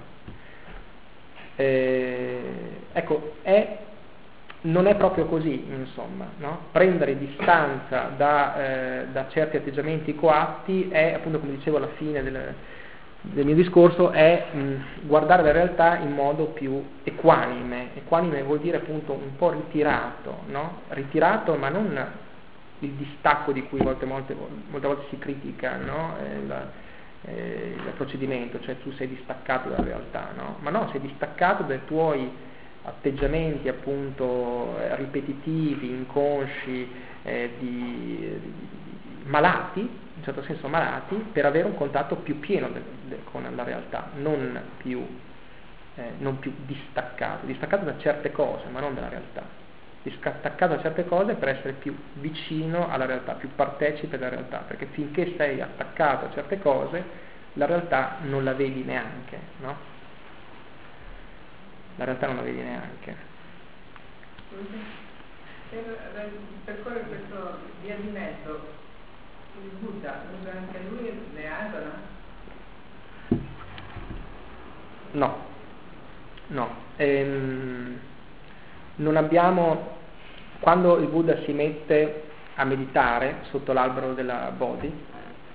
B: Eh, ecco, è, non è proprio così, insomma, no? Prendere distanza da, eh, da certi atteggiamenti coatti è, appunto come dicevo, alla fine del del mio discorso è mh, guardare la realtà in modo più equanime. Equanime vuol dire appunto un po' ritirato, no? Ritirato, ma non il distacco di cui molte, molte, molte volte si critica, no? eh, la, eh, il procedimento, cioè tu sei distaccato dalla realtà, no? Ma no, sei distaccato dai tuoi atteggiamenti appunto eh, ripetitivi, inconsci, eh, di, di, di malati, in certo senso malati, per avere un contatto più pieno de, de, con la realtà, non più, eh, non più distaccato, distaccato da certe cose, ma non dalla realtà, distaccato da certe cose per essere più vicino alla realtà, più partecipe della realtà, perché finché sei attaccato a certe cose, la realtà non la vedi neanche, no? La realtà non la vedi neanche.
C: Per percorrere questo via di mezzo, il Buddha, usa anche lui le asana?
B: No, no. Ehm, non abbiamo, quando il Buddha si mette a meditare sotto l'albero della Bodhi,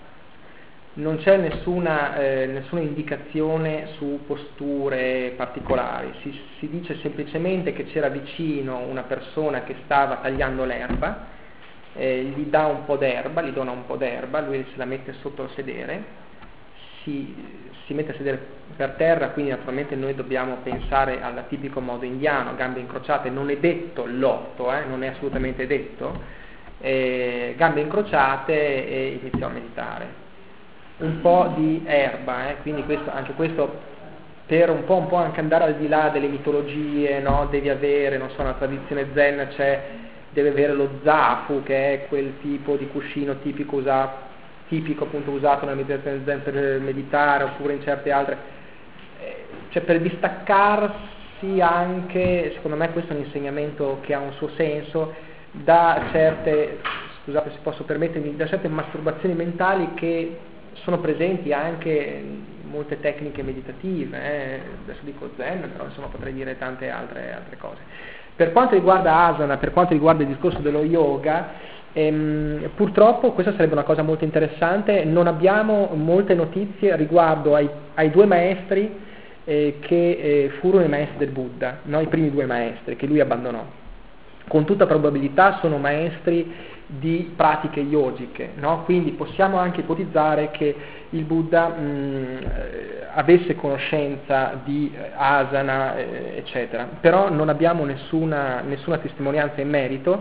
B: non c'è nessuna, eh, nessuna indicazione su posture particolari, si, si dice semplicemente che c'era vicino una persona che stava tagliando l'erba, eh, gli dà un po' d'erba, gli dona un po' d'erba, lui se la mette sotto il sedere, si, si mette a sedere per terra, quindi naturalmente noi dobbiamo pensare al tipico modo indiano, gambe incrociate, non è detto l'otto, eh, non è assolutamente detto, eh, gambe incrociate e iniziò a meditare. Un po' di erba, eh? Quindi questo, anche questo per un po', un po' anche andare al di là delle mitologie, no? Devi avere, non so, una tradizione zen c'è, deve avere lo zafu, che è quel tipo di cuscino tipico usato, tipico appunto usato nella meditazione zen per meditare, oppure in certe altre, eh, cioè per distaccarsi anche, secondo me questo è un insegnamento che ha un suo senso, da certe, scusate se posso permettermi, da certe masturbazioni mentali che sono presenti anche in molte tecniche meditative, eh? Adesso dico zen, però insomma potrei dire tante altre, altre cose. Per quanto riguarda asana, per quanto riguarda il discorso dello yoga, ehm, purtroppo questa sarebbe una cosa molto interessante, non abbiamo molte notizie riguardo ai, ai due maestri eh, che eh, furono i maestri del Buddha, no? I primi due maestri che lui abbandonò. Con tutta probabilità sono maestri di pratiche yogiche, no? Quindi possiamo anche ipotizzare che il Buddha mh, avesse conoscenza di asana, eh, eccetera, però non abbiamo nessuna, nessuna testimonianza in merito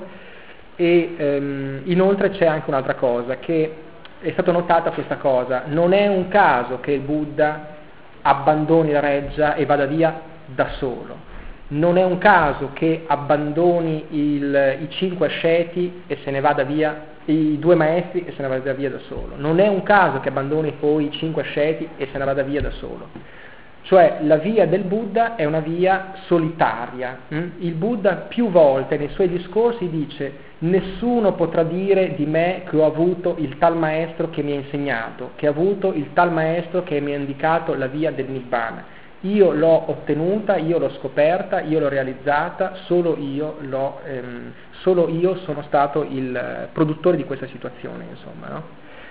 B: e ehm, inoltre c'è anche un'altra cosa, che è stata notata questa cosa, non è un caso che il Buddha abbandoni la reggia e vada via da solo. Non è un caso che abbandoni il, i cinque asceti e se ne vada via, i due maestri e se ne vada via da solo. Non è un caso che abbandoni poi i cinque asceti e se ne vada via da solo. Cioè la via del Buddha è una via solitaria. Il Buddha più volte nei suoi discorsi dice: nessuno potrà dire di me che ho avuto il tal maestro che mi ha insegnato, che ho avuto il tal maestro che mi ha indicato la via del Nibbana. Io l'ho ottenuta, io l'ho scoperta, io l'ho realizzata, solo io, l'ho, ehm, solo io sono stato il produttore di questa situazione, insomma, no?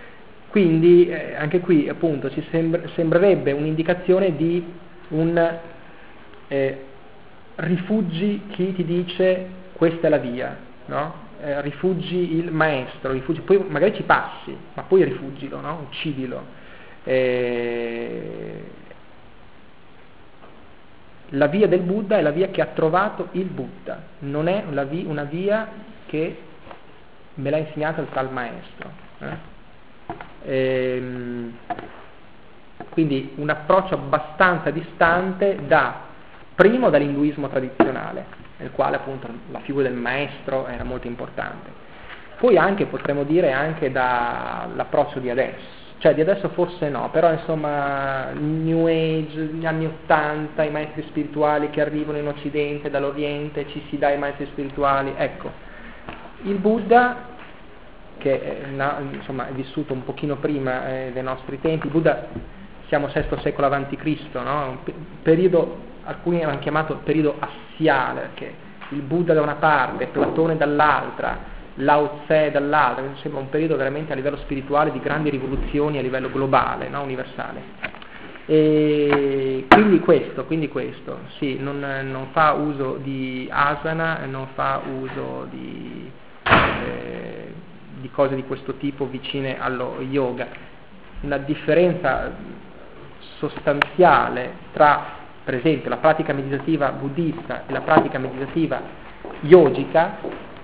B: Quindi eh, anche qui appunto ci sembra, sembrerebbe un'indicazione di un eh, rifugi chi ti dice questa è la via, no? Eh, rifugi il maestro, rifugi, poi magari ci passi, ma poi rifugilo, no? Uccidilo. Eh, La via del Buddha è la via che ha trovato il Buddha, non è una via, una via che me l'ha insegnato il tal maestro. Eh? Ehm, quindi un approccio abbastanza distante da, primo dall'induismo tradizionale, nel quale appunto la figura del maestro era molto importante, poi anche potremmo dire anche dall'approccio di adesso. Cioè di adesso forse no, però insomma New Age, gli anni ottanta, i maestri spirituali che arrivano in Occidente, dall'Oriente, ci si dà i maestri spirituali, ecco, il Buddha, che è, insomma, è vissuto un pochino prima eh, dei nostri tempi, il Buddha siamo sesto secolo avanti Cristo, no? Un periodo, alcuni hanno chiamato periodo assiale, perché il Buddha da una parte, Platone dall'altra, Lao Tse dall'altra, mi sembra un periodo veramente a livello spirituale di grandi rivoluzioni a livello globale, no? Universale. E quindi questo, quindi questo, sì, non, non fa uso di asana, non fa uso di, eh, di cose di questo tipo vicine allo yoga. La differenza sostanziale tra, per esempio, la pratica meditativa buddista e la pratica meditativa yogica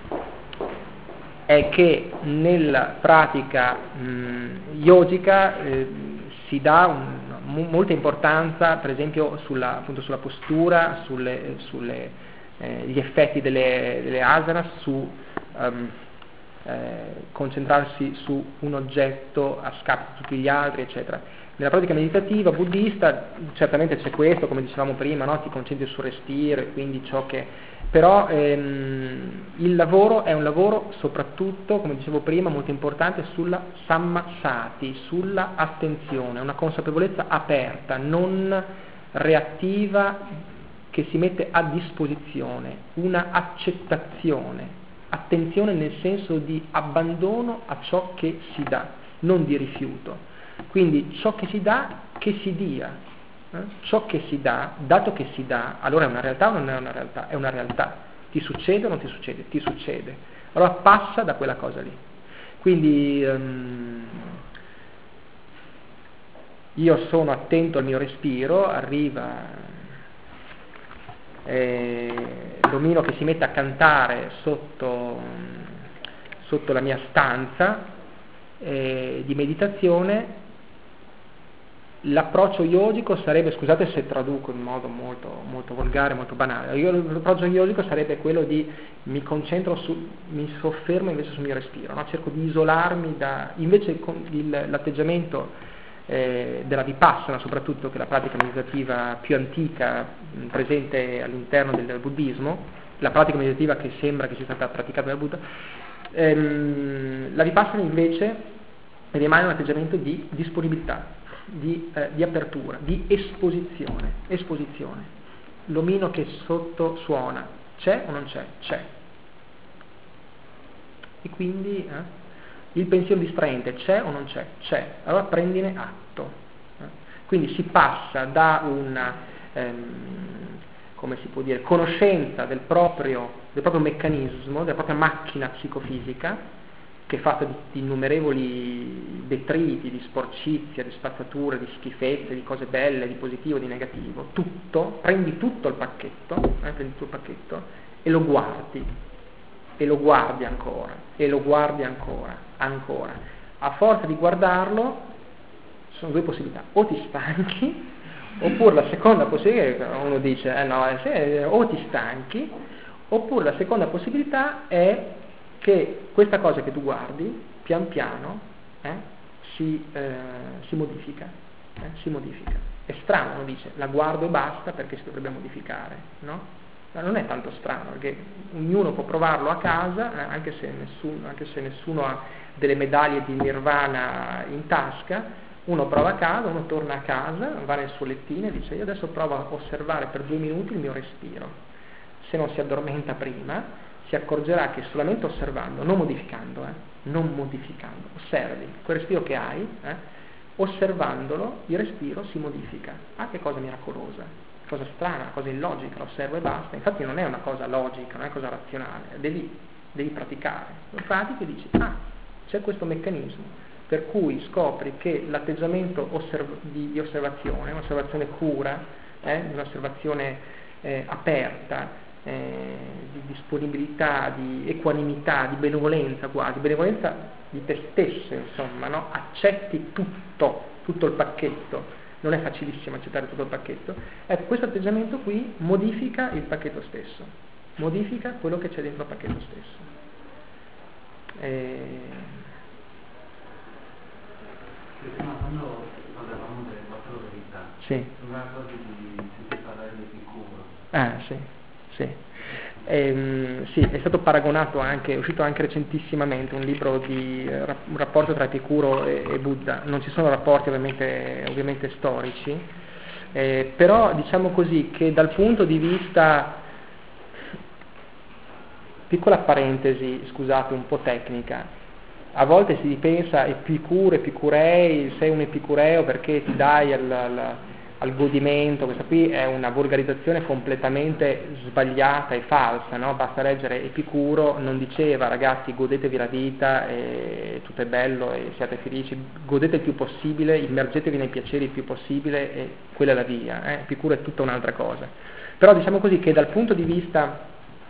B: è che nella pratica mh, yogica eh, si dà un, m- molta importanza, per esempio, sulla, appunto, sulla postura, sulle, sulle, eh, gli effetti delle, delle asanas, su um, eh, concentrarsi su un oggetto a scapito di tutti gli altri, eccetera. Nella pratica meditativa buddista certamente c'è questo, come dicevamo prima, no? Ti concentri sul respiro e quindi ciò che... Però ehm, il lavoro è un lavoro soprattutto, come dicevo prima, molto importante sulla sammasati, sulla attenzione, una consapevolezza aperta, non reattiva, che si mette a disposizione, una accettazione, attenzione nel senso di abbandono a ciò che si dà, non di rifiuto. Quindi ciò che si dà, che si dia. Eh? Ciò che si dà, dato che si dà, allora è una realtà o non è una realtà? È una realtà. Ti succede o non ti succede? Ti succede. Allora passa da quella cosa lì. Quindi um, io sono attento al mio respiro, arriva eh, l'omino che si mette a cantare sotto, sotto la mia stanza eh, di meditazione. L'approccio yogico sarebbe, scusate se traduco in modo molto, molto volgare, molto banale, io, l'approccio yogico sarebbe quello di mi concentro su, mi soffermo invece sul mio respiro, no? Cerco di isolarmi da, invece con il, l'atteggiamento eh, della vipassana, soprattutto, che è la pratica meditativa più antica mh, presente all'interno del buddismo, la pratica meditativa che sembra che sia stata praticata dal Buddha, ehm, la vipassana invece rimane un atteggiamento di disponibilità. Di, eh, di apertura, di esposizione, esposizione. L'omino che sotto suona, c'è o non c'è? C'è. E quindi eh, il pensiero distraente, c'è o non c'è? C'è. Allora prendine atto. Eh. Quindi si passa da una, ehm, come si può dire, conoscenza del proprio, del proprio meccanismo, della propria macchina psicofisica, che è fatta di, di innumerevoli detriti, di sporcizia, di spazzature, di schifezze, di cose belle, di positivo, di negativo, tutto, prendi tutto il pacchetto, eh, prendi tutto il pacchetto e lo guardi, e lo guardi ancora, e lo guardi ancora, ancora. A forza di guardarlo, sono due possibilità: o ti stanchi, oppure la seconda possibilità, uno dice, eh no, eh, o ti stanchi, oppure la seconda possibilità è che questa cosa che tu guardi, pian piano, eh, si, eh, si modifica, eh, si modifica. È strano, uno dice, la guardo e basta perché si dovrebbe modificare, no? Ma non è tanto strano, perché ognuno può provarlo a casa, eh, anche, se nessuno, anche se nessuno ha delle medaglie di nirvana in tasca, uno prova a casa, uno torna a casa, va nel suo lettino e dice, io adesso provo a osservare per due minuti il mio respiro. Se non si addormenta prima, si accorgerà che solamente osservando, non modificando, eh, non modificando, osservi quel respiro che hai, eh, osservandolo il respiro si modifica. Ah, che cosa miracolosa, cosa strana, cosa illogica, lo osservo e basta. Infatti non è una cosa logica, non è una cosa razionale, devi, devi praticare. Lo pratichi e dici, ah, c'è questo meccanismo, per cui scopri che l'atteggiamento osserv- di, di osservazione, un'osservazione cura, eh, un'osservazione eh, aperta, Eh, di disponibilità, di equanimità, di benevolenza quasi, benevolenza di te stesso, insomma, no? Accetti tutto, tutto il pacchetto, non è facilissimo accettare tutto il pacchetto. Ecco, questo atteggiamento qui modifica il pacchetto stesso, modifica quello che c'è dentro il pacchetto stesso. E...
D: Ma quando parlavamo delle quattro verità,
B: sì.
D: una cosa di sentire parlare di Epicuro.
B: Ah, sì. Sì. Ehm, sì, è stato paragonato anche, è uscito anche recentissimamente un libro di eh, un rapporto tra Epicuro e, e Buddha. Non ci sono rapporti ovviamente, ovviamente storici, eh, però diciamo così che dal punto di vista, piccola parentesi, scusate, un po' tecnica, a volte si pensa Epicuro, Epicurei, sei un epicureo perché ti dai al, al al godimento. Questa qui è una volgarizzazione completamente sbagliata e falsa, no? Basta leggere Epicuro, non diceva ragazzi godetevi la vita e tutto è bello e siate felici, godete il più possibile, immergetevi nei piaceri il più possibile e quella è la via, eh? Epicuro è tutta un'altra cosa. Però diciamo così che dal punto di vista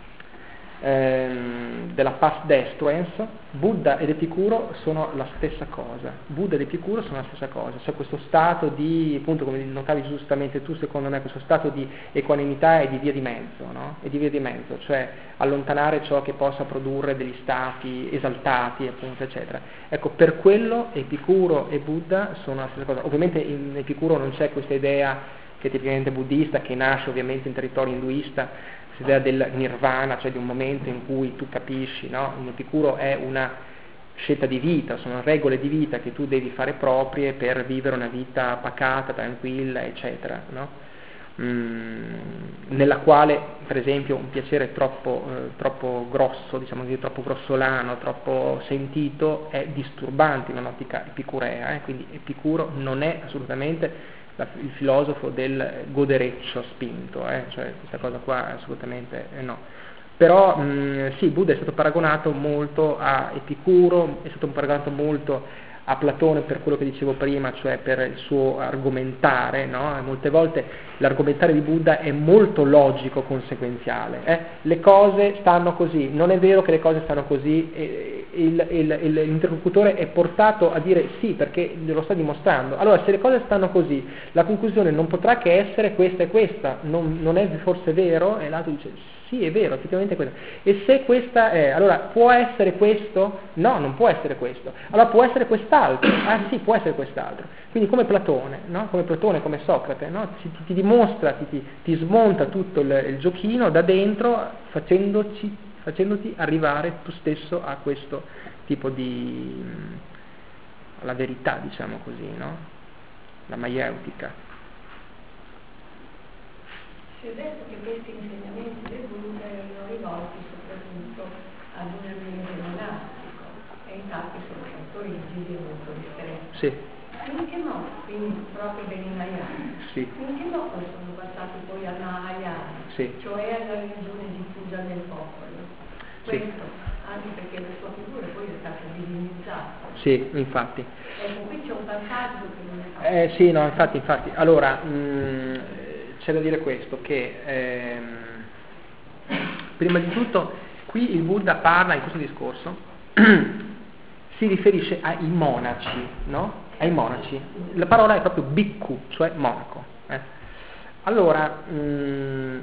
B: ehm, della past destruence, Buddha ed Epicuro sono la stessa cosa. Buddha ed Epicuro sono la stessa cosa, cioè questo stato di, appunto come notavi giustamente tu secondo me, questo stato di equanimità e di via di mezzo, no? E di via di mezzo, cioè allontanare ciò che possa produrre degli stati esaltati, appunto, eccetera. Ecco, per quello Epicuro e Buddha sono la stessa cosa. Ovviamente in Epicuro non c'è questa idea che è tipicamente buddista, che nasce ovviamente in territorio induista, questa idea del nirvana, cioè di un momento in cui tu capisci, no? In Epicuro è una scelta di vita, sono regole di vita che tu devi fare proprie per vivere una vita pacata, tranquilla, eccetera, no? Mm, nella quale, per esempio, un piacere troppo, eh, troppo grosso, diciamo così, troppo grossolano, troppo sentito, è disturbante in un'ottica epicurea, eh? Quindi Epicuro non è assolutamente La, il filosofo del godereccio spinto, eh? Cioè questa cosa qua assolutamente eh, no. Però mh, sì, Buddha è stato paragonato molto a Epicuro, è stato paragonato molto a Platone per quello che dicevo prima, cioè per il suo argomentare, no? E molte volte l'argomentare di Buddha è molto logico, conseguenziale, eh? Le cose stanno così, non è vero che le cose stanno così, e, il, il, il, l'interlocutore è portato a dire sì perché lo sta dimostrando. Allora se le cose stanno così, la conclusione non potrà che essere questa e questa, non, non è forse vero? E l'altro dice sì, è vero, effettivamente è questo. E se questa è, allora può essere questo? No, non può essere questo. Allora può essere quest'altro? Ah sì, può essere quest'altro. Quindi come Platone, no? Come Platone, come Socrate, no? Ti, ti, ti dimostra, ti, ti, ti smonta tutto il, il giochino da dentro, facendoci, facendoti arrivare tu stesso a questo tipo di, alla verità, diciamo così, no? La maieutica.
E: Si è detto che questi insegnamenti del Buddha erano rivolti soprattutto ad un ambiente monastico e infatti sono molto rigidi e molto ristretti.
B: Sì.
E: In che modo, quindi proprio dei Hinayana,
B: sì.
E: in che modo sono passati poi al Mahayana,
B: sì.
E: cioè alla religione diffusa nel popolo? Questo, sì. Anche perché la sua figura poi è stata divinizzata.
B: Sì, infatti.
E: Ecco, qui c'è un passaggio che non è...
B: Eh sì, no, infatti, infatti. Allora, mh, c'è da dire questo, che ehm, prima di tutto qui il Buddha parla in questo discorso, si riferisce ai monaci, no? Ai monaci. La parola è proprio bhikkhu, cioè monaco. Eh? Allora, mh,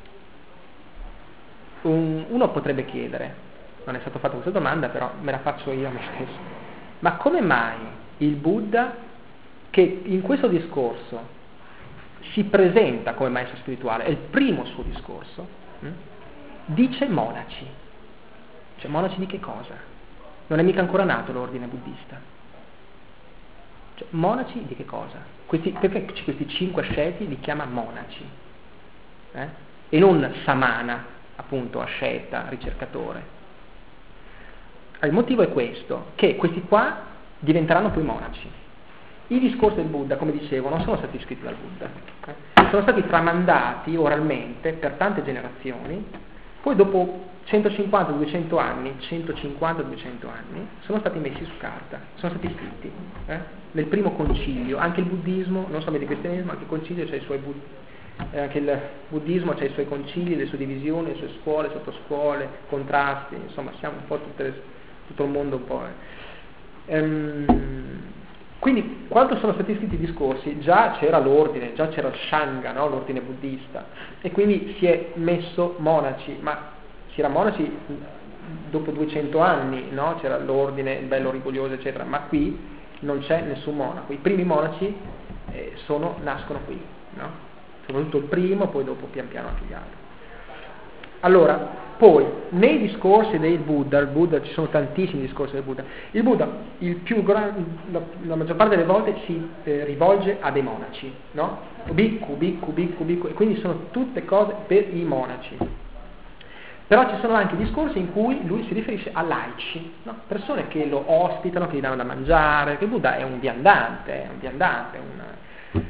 B: un, uno potrebbe chiedere, non è stata fatta questa domanda, però me la faccio io a me stesso, ma come mai il Buddha, che in questo discorso si presenta come maestro spirituale, è il primo suo discorso, hm? dice monaci. Cioè monaci di che cosa? Non è mica ancora nato l'ordine buddista. Cioè, monaci di che cosa? Questi, perché questi cinque asceti li chiama monaci? Eh? E non samana, appunto, asceta, ricercatore. Il motivo è questo, che questi qua diventeranno poi monaci. I discorsi del Buddha, come dicevo, non sono stati scritti dal Buddha, eh? Sono stati tramandati oralmente per tante generazioni, poi dopo centocinquanta duecento anni, centocinquanta duecento anni, sono stati messi su carta, sono stati scritti, eh? Nel primo concilio. Anche il buddismo, non solamente il cristianesimo, anche il concilio c'è i suoi bud- eh, anche il buddismo c'ha i suoi concili, le sue divisioni, le sue scuole, sottoscuole, contrasti, insomma siamo un po' tutte le, tutto il mondo un po'. Eh. Ehm, Quindi, quando sono stati scritti i discorsi, già c'era l'ordine, già c'era il Shanga, no? L'ordine buddista, e quindi si è messo monaci, ma si era monaci dopo duecento anni, no? C'era l'ordine, bello rigoglioso, eccetera, ma qui non c'è nessun monaco. I primi monaci eh, sono, nascono qui, no? Soprattutto il primo, poi dopo pian piano anche gli altri. Allora, poi, nei discorsi del Buddha, il Buddha, ci sono tantissimi discorsi del Buddha, il Buddha, il più gran, la, la maggior parte delle volte si eh, rivolge a dei monaci, no? Bhikkhu, bhikkhu, bhikkhu, bhikkhu, e quindi sono tutte cose per i monaci. Però ci sono anche discorsi in cui lui si riferisce a laici, no? Persone che lo ospitano, che gli danno da mangiare, che il Buddha è un viandante, è un viandante, un, è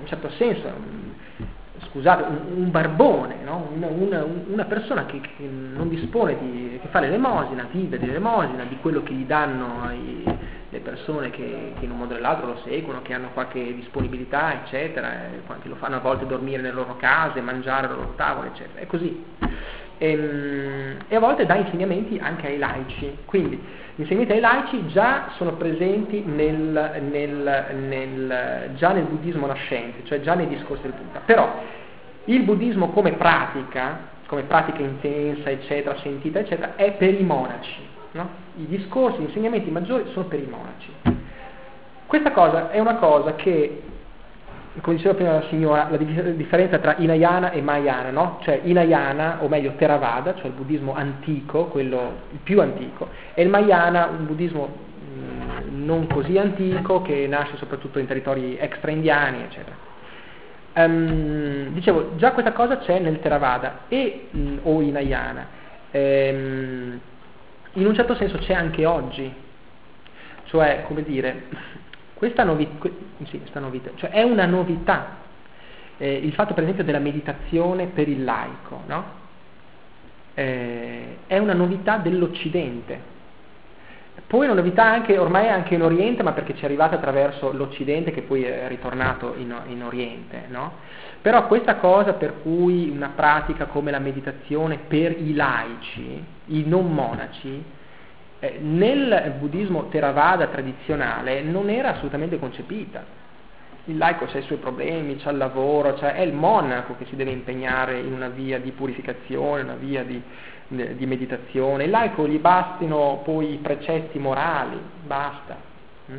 B: un certo senso, un, scusate, un, un barbone, no? una, una, una persona che, che non dispone di, che fa l'elemosina, vive dell'elemosina, di quello che gli danno i, le persone che, che in un modo o nell'altro lo seguono, che hanno qualche disponibilità, eccetera, che lo fanno a volte dormire nelle loro case, mangiare alle loro tavole, eccetera, è così. E, e a volte dà insegnamenti anche ai laici, quindi gli insegnamenti ai laici già sono presenti nel, nel, nel, già nel buddismo nascente, cioè già nei discorsi del Buddha. Però il buddismo come pratica, come pratica intensa, eccetera, sentita, eccetera, è per i monaci, no? I discorsi, gli insegnamenti maggiori sono per i monaci. Questa cosa è una cosa che, come diceva prima la signora, la differenza tra Hinayana e Mahayana, no? Cioè Hinayana, o meglio Theravada, cioè il buddismo antico, quello il più antico, e il Mahayana, un buddismo mh, non così antico, che nasce soprattutto in territori extra indiani, eccetera. Um, dicevo, già questa cosa c'è nel Theravada e, mh, o Hinayana, ehm, in un certo senso c'è anche oggi, cioè, come dire, questa novità, sì, questa novità, cioè è una novità, eh, il fatto per esempio della meditazione per il laico, no? Eh, è una novità dell'Occidente. Poi è una novità anche, ormai anche in Oriente, ma perché ci è arrivata attraverso l'Occidente che poi è ritornato in, in Oriente, no? Però questa cosa per cui una pratica come la meditazione per i laici, i non monaci, eh, nel buddismo Theravada tradizionale non era assolutamente concepita. Il laico ha i suoi problemi, c'ha il lavoro, cioè è il monaco che si deve impegnare in una via di purificazione, una via di, di meditazione. Il laico gli bastino poi i precetti morali, basta. Mm?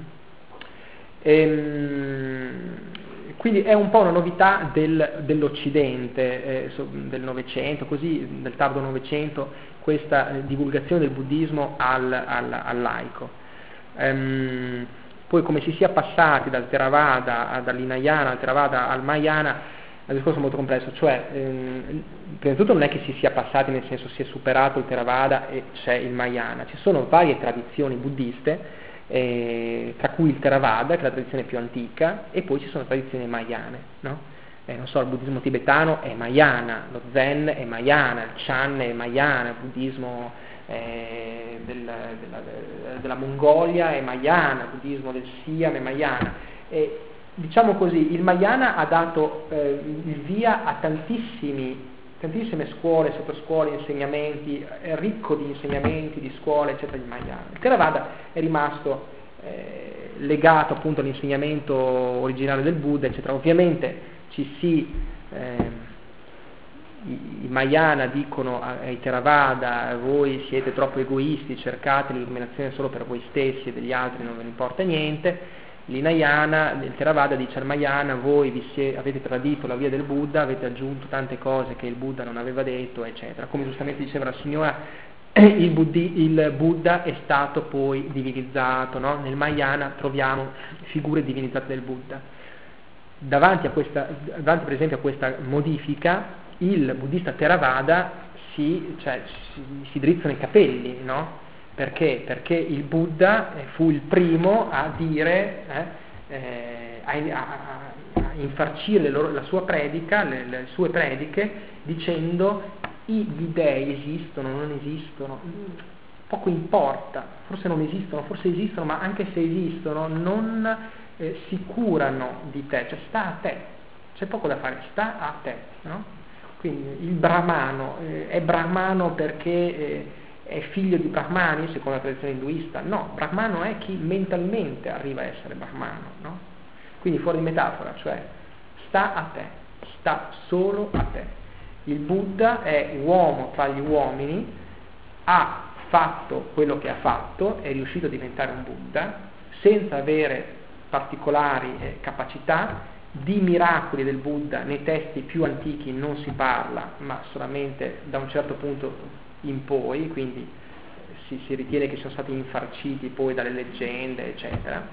B: Ehm, quindi è un po' una novità del, dell'Occidente, eh, del Novecento, così del tardo Novecento, questa eh, divulgazione del buddismo al, al, al laico. Ehm, Poi come si sia passati dal Theravada, dall'Hinayana al Theravada al Mahayana, è un discorso molto complesso, cioè ehm, prima di tutto non è che si sia passati nel senso si è superato il Theravada e c'è il Mahayana, ci sono varie tradizioni buddiste, eh, tra cui il Theravada, che è la tradizione più antica, e poi ci sono tradizioni mahayane, no? Eh, non so, il buddismo tibetano è Mahayana, lo Zen è Mahayana, il Chan è Mahayana, il buddismo Eh, del, della, della Mongolia è Mahayana, il buddismo del Siam è Mahayana. E, diciamo così, il Mahayana ha dato eh, il via a tantissimi, tantissime scuole, sottoscuole, insegnamenti, è ricco di insegnamenti, di scuole, eccetera, di Mahayana. Il Theravada è rimasto eh, legato appunto all'insegnamento originale del Buddha, eccetera. Ovviamente ci si eh, i Mahayana dicono ai Theravada: voi siete troppo egoisti, cercate l'illuminazione solo per voi stessi e degli altri non ve ne importa niente. L'Hinayana, il Theravada dice al Mahayana: voi vi siete, avete tradito la via del Buddha, avete aggiunto tante cose che il Buddha non aveva detto, eccetera. Come giustamente diceva la signora, il, Buddhi, il Buddha è stato poi divinizzato, no? Nel Mahayana troviamo figure divinizzate del Buddha. Davanti a questa, davanti per esempio a questa modifica, il buddista Theravada si, cioè, si, si drizzano i capelli, no? Perché? Perché il Buddha fu il primo a dire, eh, eh, a, a, a infarcire le loro, la sua predica, le, le sue prediche, dicendo: gli dei esistono, non esistono, poco importa, forse non esistono, forse esistono, ma anche se esistono non eh, si curano di te, cioè sta a te, c'è poco da fare, sta a te, no? Quindi il brahmano eh, è brahmano perché eh, è figlio di brahmani secondo la tradizione induista? No, brahmano è chi mentalmente arriva a essere brahmano, no? Quindi fuori di metafora, cioè sta a te, sta solo a te. Il Buddha è uomo tra gli uomini, ha fatto quello che ha fatto, è riuscito a diventare un Buddha senza avere particolari eh, capacità. Di miracoli del Buddha nei testi più antichi non si parla, ma solamente da un certo punto in poi, quindi si, si ritiene che siano stati infarciti poi dalle leggende, eccetera.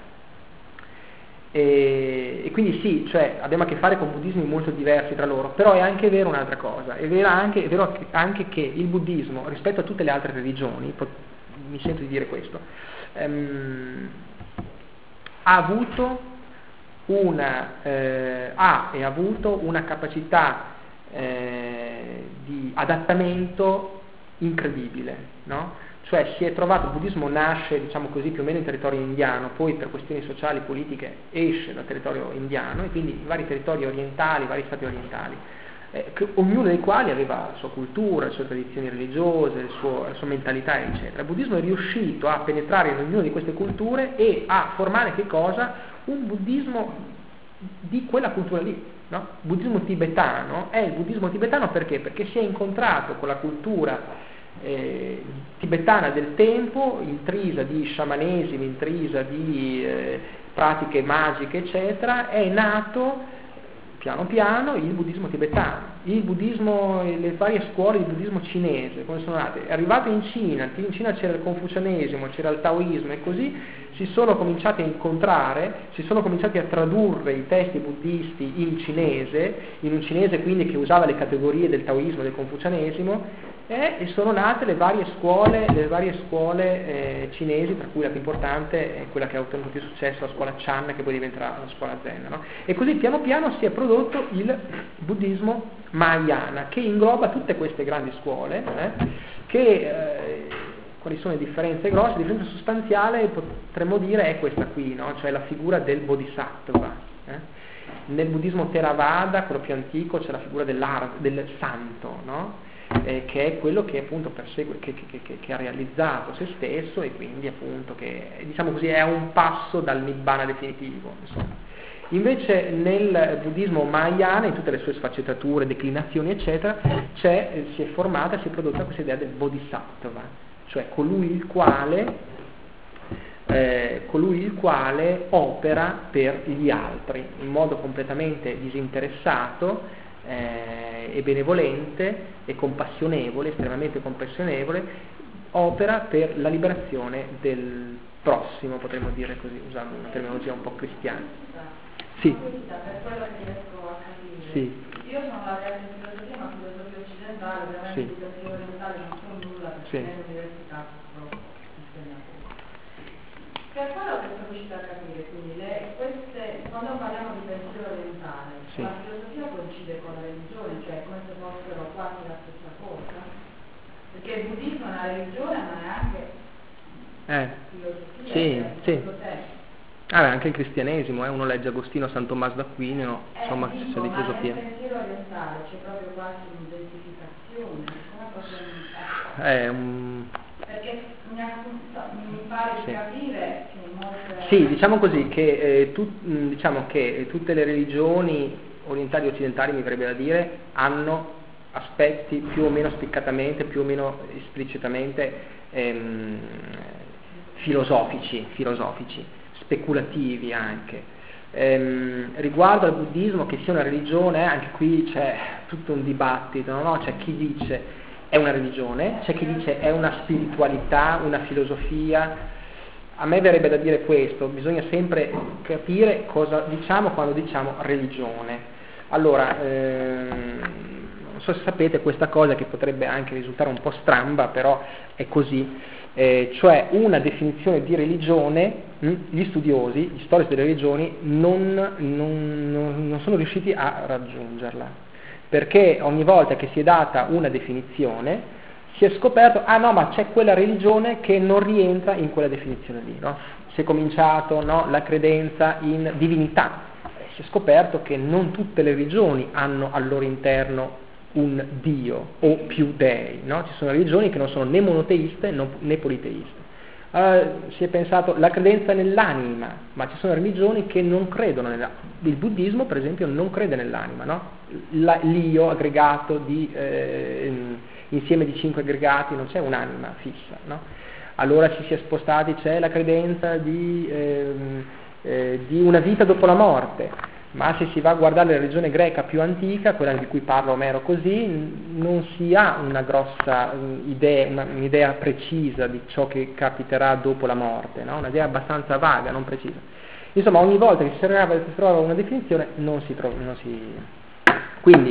B: E, e quindi sì, cioè abbiamo a che fare con buddismi molto diversi tra loro, però è anche vero un'altra cosa, è vero anche, è vero anche che il buddismo, rispetto a tutte le altre religioni, mi sento di dire questo, ehm, ha avuto una, eh, ha e ha avuto una capacità eh, di adattamento incredibile, no? Cioè si è trovato, il buddismo nasce, diciamo così, più o meno in territorio indiano, poi per questioni sociali, politiche esce dal territorio indiano, e quindi i vari territori orientali, i vari stati orientali, eh, che, ognuno dei quali aveva la sua cultura, le sue tradizioni religiose, il suo, la sua mentalità, eccetera. Il buddismo è riuscito a penetrare in ognuna di queste culture e a formare che cosa? Un buddismo di quella cultura lì, no? Il buddismo tibetano è il buddismo tibetano perché? Perché si è incontrato con la cultura eh, tibetana del tempo, intrisa di sciamanesimi, intrisa di eh, pratiche magiche, eccetera. È nato piano piano il buddismo tibetano, il buddismo, le varie scuole di buddismo cinese, come sono nate? È arrivato in Cina, in Cina c'era il confucianesimo, c'era il taoismo, e così si sono cominciati a incontrare, si sono cominciati a tradurre i testi buddisti in cinese, in un cinese quindi che usava le categorie del taoismo e del confucianesimo, eh, e sono nate le varie scuole, le varie scuole eh, cinesi, tra cui la più importante è quella che ha ottenuto più successo, la scuola Chan, che poi diventerà la scuola Zen, no? E così piano piano si è prodotto il buddismo Mahayana, che ingloba tutte queste grandi scuole, eh, che eh, quali sono le differenze grosse? La differenza sostanziale, potremmo dire, è questa qui, no? Cioè la figura del bodhisattva. Eh? Nel buddismo Theravada, quello più antico, c'è la figura del santo, no? Eh, che è quello che appunto persegue, che, che, che, che ha realizzato se stesso, e quindi appunto che, diciamo così, è a un passo dal nibbana definitivo, insomma. Invece nel buddismo Mahayana, in tutte le sue sfaccettature, declinazioni, eccetera, c'è, eh, si è formata, si è prodotta questa idea del bodhisattva, cioè colui il quale, eh, colui il quale opera per gli altri in modo completamente disinteressato eh, e benevolente e compassionevole, estremamente compassionevole, opera per la liberazione del prossimo, potremmo dire così, usando una terminologia un po' cristiana. Sì.
F: Per quello che riesco a capire.
B: Sì.
F: Io sono laureata in filosofia, ma filosofia occidentale, ovviamente
B: Sì.
F: educazione orientale non so nulla, perché
B: Sì.
F: nell'università però insegna poco. Per quello che sono riuscita a capire, quindi le, queste, quando parliamo di pensiero orientale,
B: Sì.
F: la filosofia coincide con la religione, cioè come se fossero quasi la stessa cosa, perché il buddismo è una religione, ma è anche
B: Eh.
F: filosofia,
B: Sì,
F: cioè,
B: sì.
F: tempo.
B: Ah, anche il cristianesimo, eh? Uno legge Agostino, San Tommaso d'Aquino, insomma,
F: eh,
B: c'è
F: dico,
B: di
F: ma
B: filosofia.
F: nel pensiero orientale c'è proprio quasi un'identificazione, come possiamo
B: È un...
F: perché mi, mi pare di
B: Sì.
F: capire che molte...
B: Sì, diciamo così, che, eh, tu, mh, diciamo che tutte le religioni orientali e occidentali, mi verrebbe da dire, hanno aspetti più o meno spiccatamente, più o meno esplicitamente ehm, filosofici, filosofici, speculativi anche. Ehm, riguardo al buddismo, che sia una religione, anche qui c'è tutto un dibattito, no? C'è chi dice è una religione, c'è chi dice è una spiritualità, una filosofia. A me verrebbe da dire questo, bisogna sempre capire cosa diciamo quando diciamo religione. Allora, ehm, non so se sapete questa cosa, che potrebbe anche risultare un po' stramba, però è così, eh, cioè una definizione di religione, mh, gli studiosi, gli storici delle religioni non, non, non, non sono riusciti a raggiungerla, perché ogni volta che si è data una definizione si è scoperto, ah no, ma c'è quella religione che non rientra in quella definizione lì, no? Si è cominciato, no, la credenza in divinità, si è scoperto che non tutte le religioni hanno al loro interno un dio o più dei, no? Ci sono religioni che non sono né monoteiste né politeiste. Allora, si è pensato la credenza nell'anima, ma ci sono religioni che non credono nell'anima. Il buddismo, per esempio, non crede nell'anima, no? La, l'io aggregato di eh, insieme di cinque aggregati, non c'è un'anima fissa, no? Allora ci si è spostati, c'è la credenza di, eh, eh, di una vita dopo la morte, ma se si va a guardare la religione greca più antica, quella di cui parla Omero così, non si ha una grossa idea, una, un'idea precisa di ciò che capiterà dopo la morte, no? Un'idea abbastanza vaga, non precisa. Insomma, ogni volta che si trovava una definizione non si trova, non si... Quindi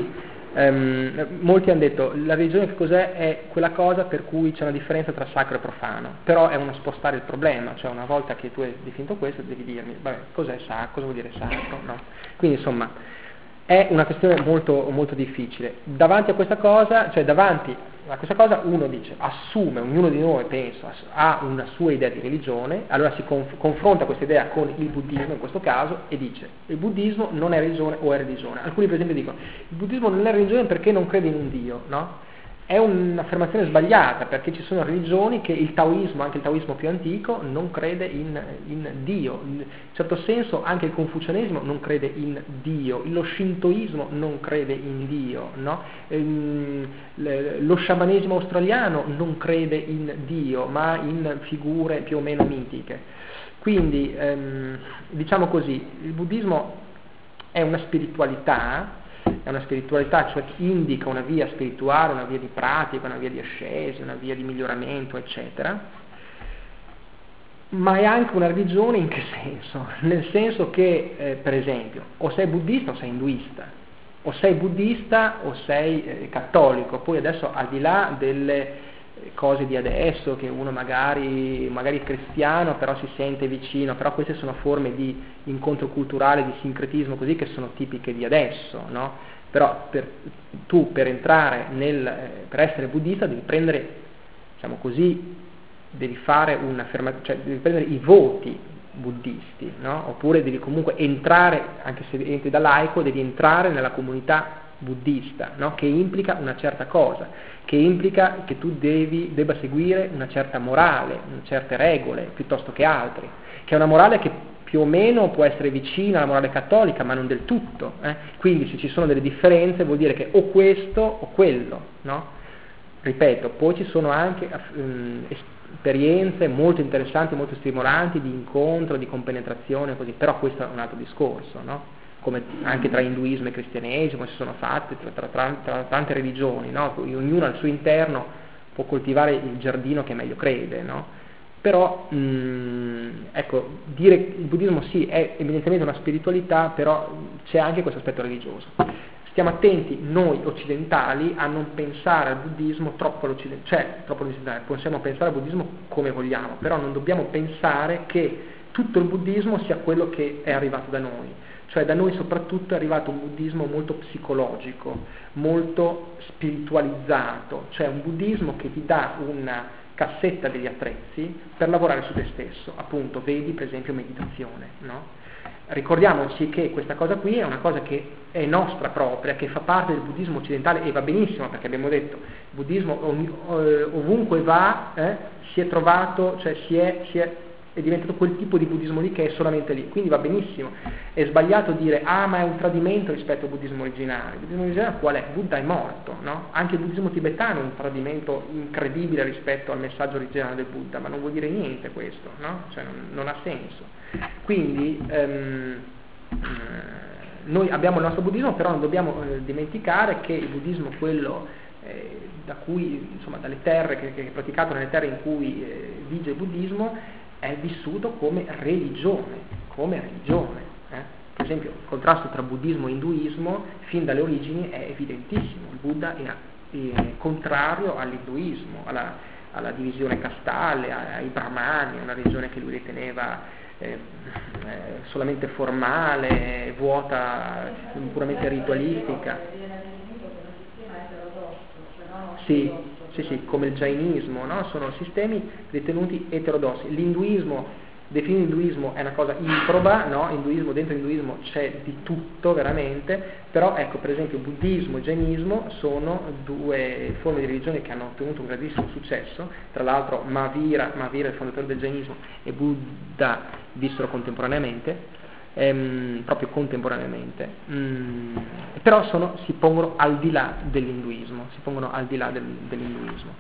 B: Um, molti hanno detto la religione che cos'è? È quella cosa per cui c'è una differenza tra sacro e profano, però è uno spostare il problema, cioè una volta che tu hai definito questo devi dirmi, vabbè, cos'è sacro, cosa vuol dire sacro, no? Quindi insomma è una questione molto, molto difficile. Davanti a questa cosa, cioè davanti a questa cosa uno dice, assume, ognuno di noi penso, ha una sua idea di religione, allora si conf- confronta questa idea con il buddismo in questo caso e dice, il buddismo non è religione o è religione. Alcuni per esempio dicono, il buddismo non è religione perché non crede in un Dio, no? È un'affermazione sbagliata, perché ci sono religioni che il taoismo, anche il taoismo più antico, non crede in, in Dio. In certo senso anche il confucianesimo non crede in Dio, lo shintoismo non crede in Dio, no? ehm, lo sciamanesimo australiano non crede in Dio, ma in figure più o meno mitiche. Quindi, ehm, diciamo così, il buddismo è una spiritualità, è una spiritualità, cioè che indica una via spirituale, una via di pratica, una via di ascesi, una via di miglioramento, eccetera, ma è anche una religione in che senso? Nel senso che, eh, per esempio, o sei buddista o sei induista, o sei buddista o sei eh, cattolico, poi adesso al di là delle cose di adesso, che uno magari, magari è cristiano però si sente vicino, però queste sono forme di incontro culturale, di sincretismo così, che sono tipiche di adesso, no? Però per, tu per entrare nel, eh, per essere buddista devi prendere, diciamo così, devi fare un'affermazione, cioè devi prendere i voti buddisti, no? Oppure devi comunque entrare, anche se entri da laico, devi entrare nella comunità buddista, no? Che implica una certa cosa, che implica che tu devi, debba seguire una certa morale, certe regole, piuttosto che altri, che è una morale che più o meno può essere vicina alla morale cattolica, ma non del tutto, eh? Quindi se ci sono delle differenze vuol dire che o questo o quello, no? Ripeto, poi ci sono anche um, esperienze molto interessanti, molto stimolanti di incontro, di compenetrazione, così, però questo è un altro discorso, no? Come anche tra induismo e cristianesimo si sono fatte tra, tra, tra tante religioni, no? Ognuno al suo interno può coltivare il giardino che meglio crede, no? Però mh, ecco, dire che il buddismo sì è evidentemente una spiritualità, però c'è anche questo aspetto religioso. Stiamo attenti noi occidentali a non pensare al buddismo troppo all'occidentale, cioè troppo all'occidentale, possiamo pensare al buddismo come vogliamo, però non dobbiamo pensare che tutto il buddismo sia quello che è arrivato da noi. Cioè da noi soprattutto è arrivato un buddismo molto psicologico, molto spiritualizzato, cioè un buddismo che ti dà una cassetta degli attrezzi per lavorare su te stesso, appunto, vedi per esempio meditazione, no? Ricordiamoci che questa cosa qui è una cosa che è nostra propria, che fa parte del buddismo occidentale e va benissimo, perché abbiamo detto il buddismo ovunque va eh, si è trovato, cioè si è, si è è diventato quel tipo di buddismo lì che è solamente lì, quindi va benissimo. È sbagliato dire ah ma è un tradimento rispetto al buddismo originale. Il buddismo originale qual è? Buddha è morto, no? Anche il buddismo tibetano è un tradimento incredibile rispetto al messaggio originale del Buddha, ma non vuol dire niente questo, no? Cioè non, non ha senso. Quindi ehm, noi abbiamo il nostro buddismo, però non dobbiamo eh, dimenticare che il buddismo, quello eh, da cui, insomma, dalle terre che, che è praticato nelle terre in cui eh, vige il buddismo, è vissuto come religione, come religione. Eh? Per esempio, il contrasto tra buddismo e induismo fin dalle origini è evidentissimo. Il Buddha è, è contrario all'induismo, alla, alla divisione castale, ai brahmani, una religione che lui riteneva eh, eh, solamente formale, vuota, puramente ritualistica. Sì. Sì, sì, come il jainismo, no? Sono sistemi ritenuti eterodossi. L'induismo, definire induismo è una cosa improba, no? Induismo, dentro l'induismo c'è di tutto veramente, però ecco, per esempio buddismo e jainismo sono due forme di religione che hanno ottenuto un grandissimo successo. Tra l'altro Mahavira, Mahavira il fondatore del jainismo, e Buddha vissero contemporaneamente. Ehm, proprio contemporaneamente, mm, però sono, si pongono al di là dell'induismo, si pongono al di là del, dell'induismo.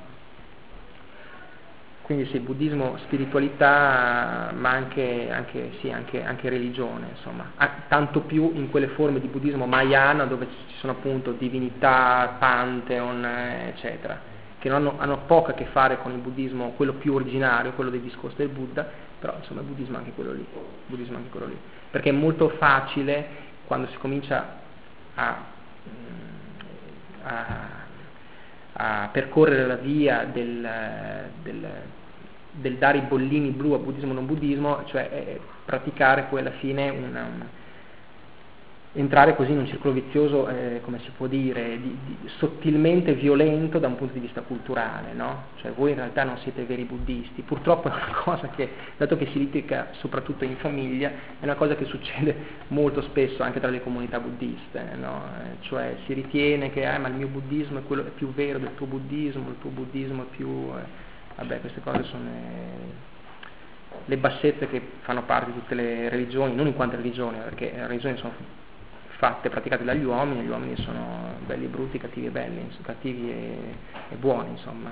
B: Quindi sì, buddismo, spiritualità, ma anche, anche, sì, anche, anche religione, insomma, ah, tanto più in quelle forme di buddismo mahayana dove ci sono appunto divinità, pantheon, eccetera, che non hanno, hanno poco a che fare con il buddismo, quello più originario, quello dei discorsi del Buddha, però insomma il buddismo è anche quello lì, il buddismo è anche quello lì. Perché è molto facile quando si comincia a a, a percorrere la via del, del, del dare i bollini blu a buddismo e non buddismo, cioè eh, praticare poi alla fine una, una entrare così in un circolo vizioso, eh, come si può dire, di, di, sottilmente violento da un punto di vista culturale, no? Cioè voi in realtà non siete veri buddisti, purtroppo è una cosa che, dato che si litiga soprattutto in famiglia, è una cosa che succede molto spesso anche tra le comunità buddiste, no? Eh, cioè si ritiene che ah, ma il mio buddismo è quello è più vero del tuo buddismo, il tuo buddismo è più... Eh, vabbè, queste cose sono... Eh, le bassezze che fanno parte di tutte le religioni, non in quanto religioni, perché le religioni sono fatte, praticate dagli uomini, gli uomini sono belli e brutti, cattivi e belli, cattivi e, e buoni, insomma.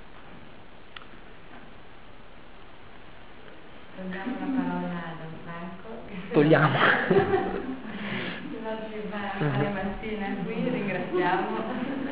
A: Togliamo la parola a Don Franco.
B: Togliamo.
A: Non ci fa fare mattina qui, ringraziamo.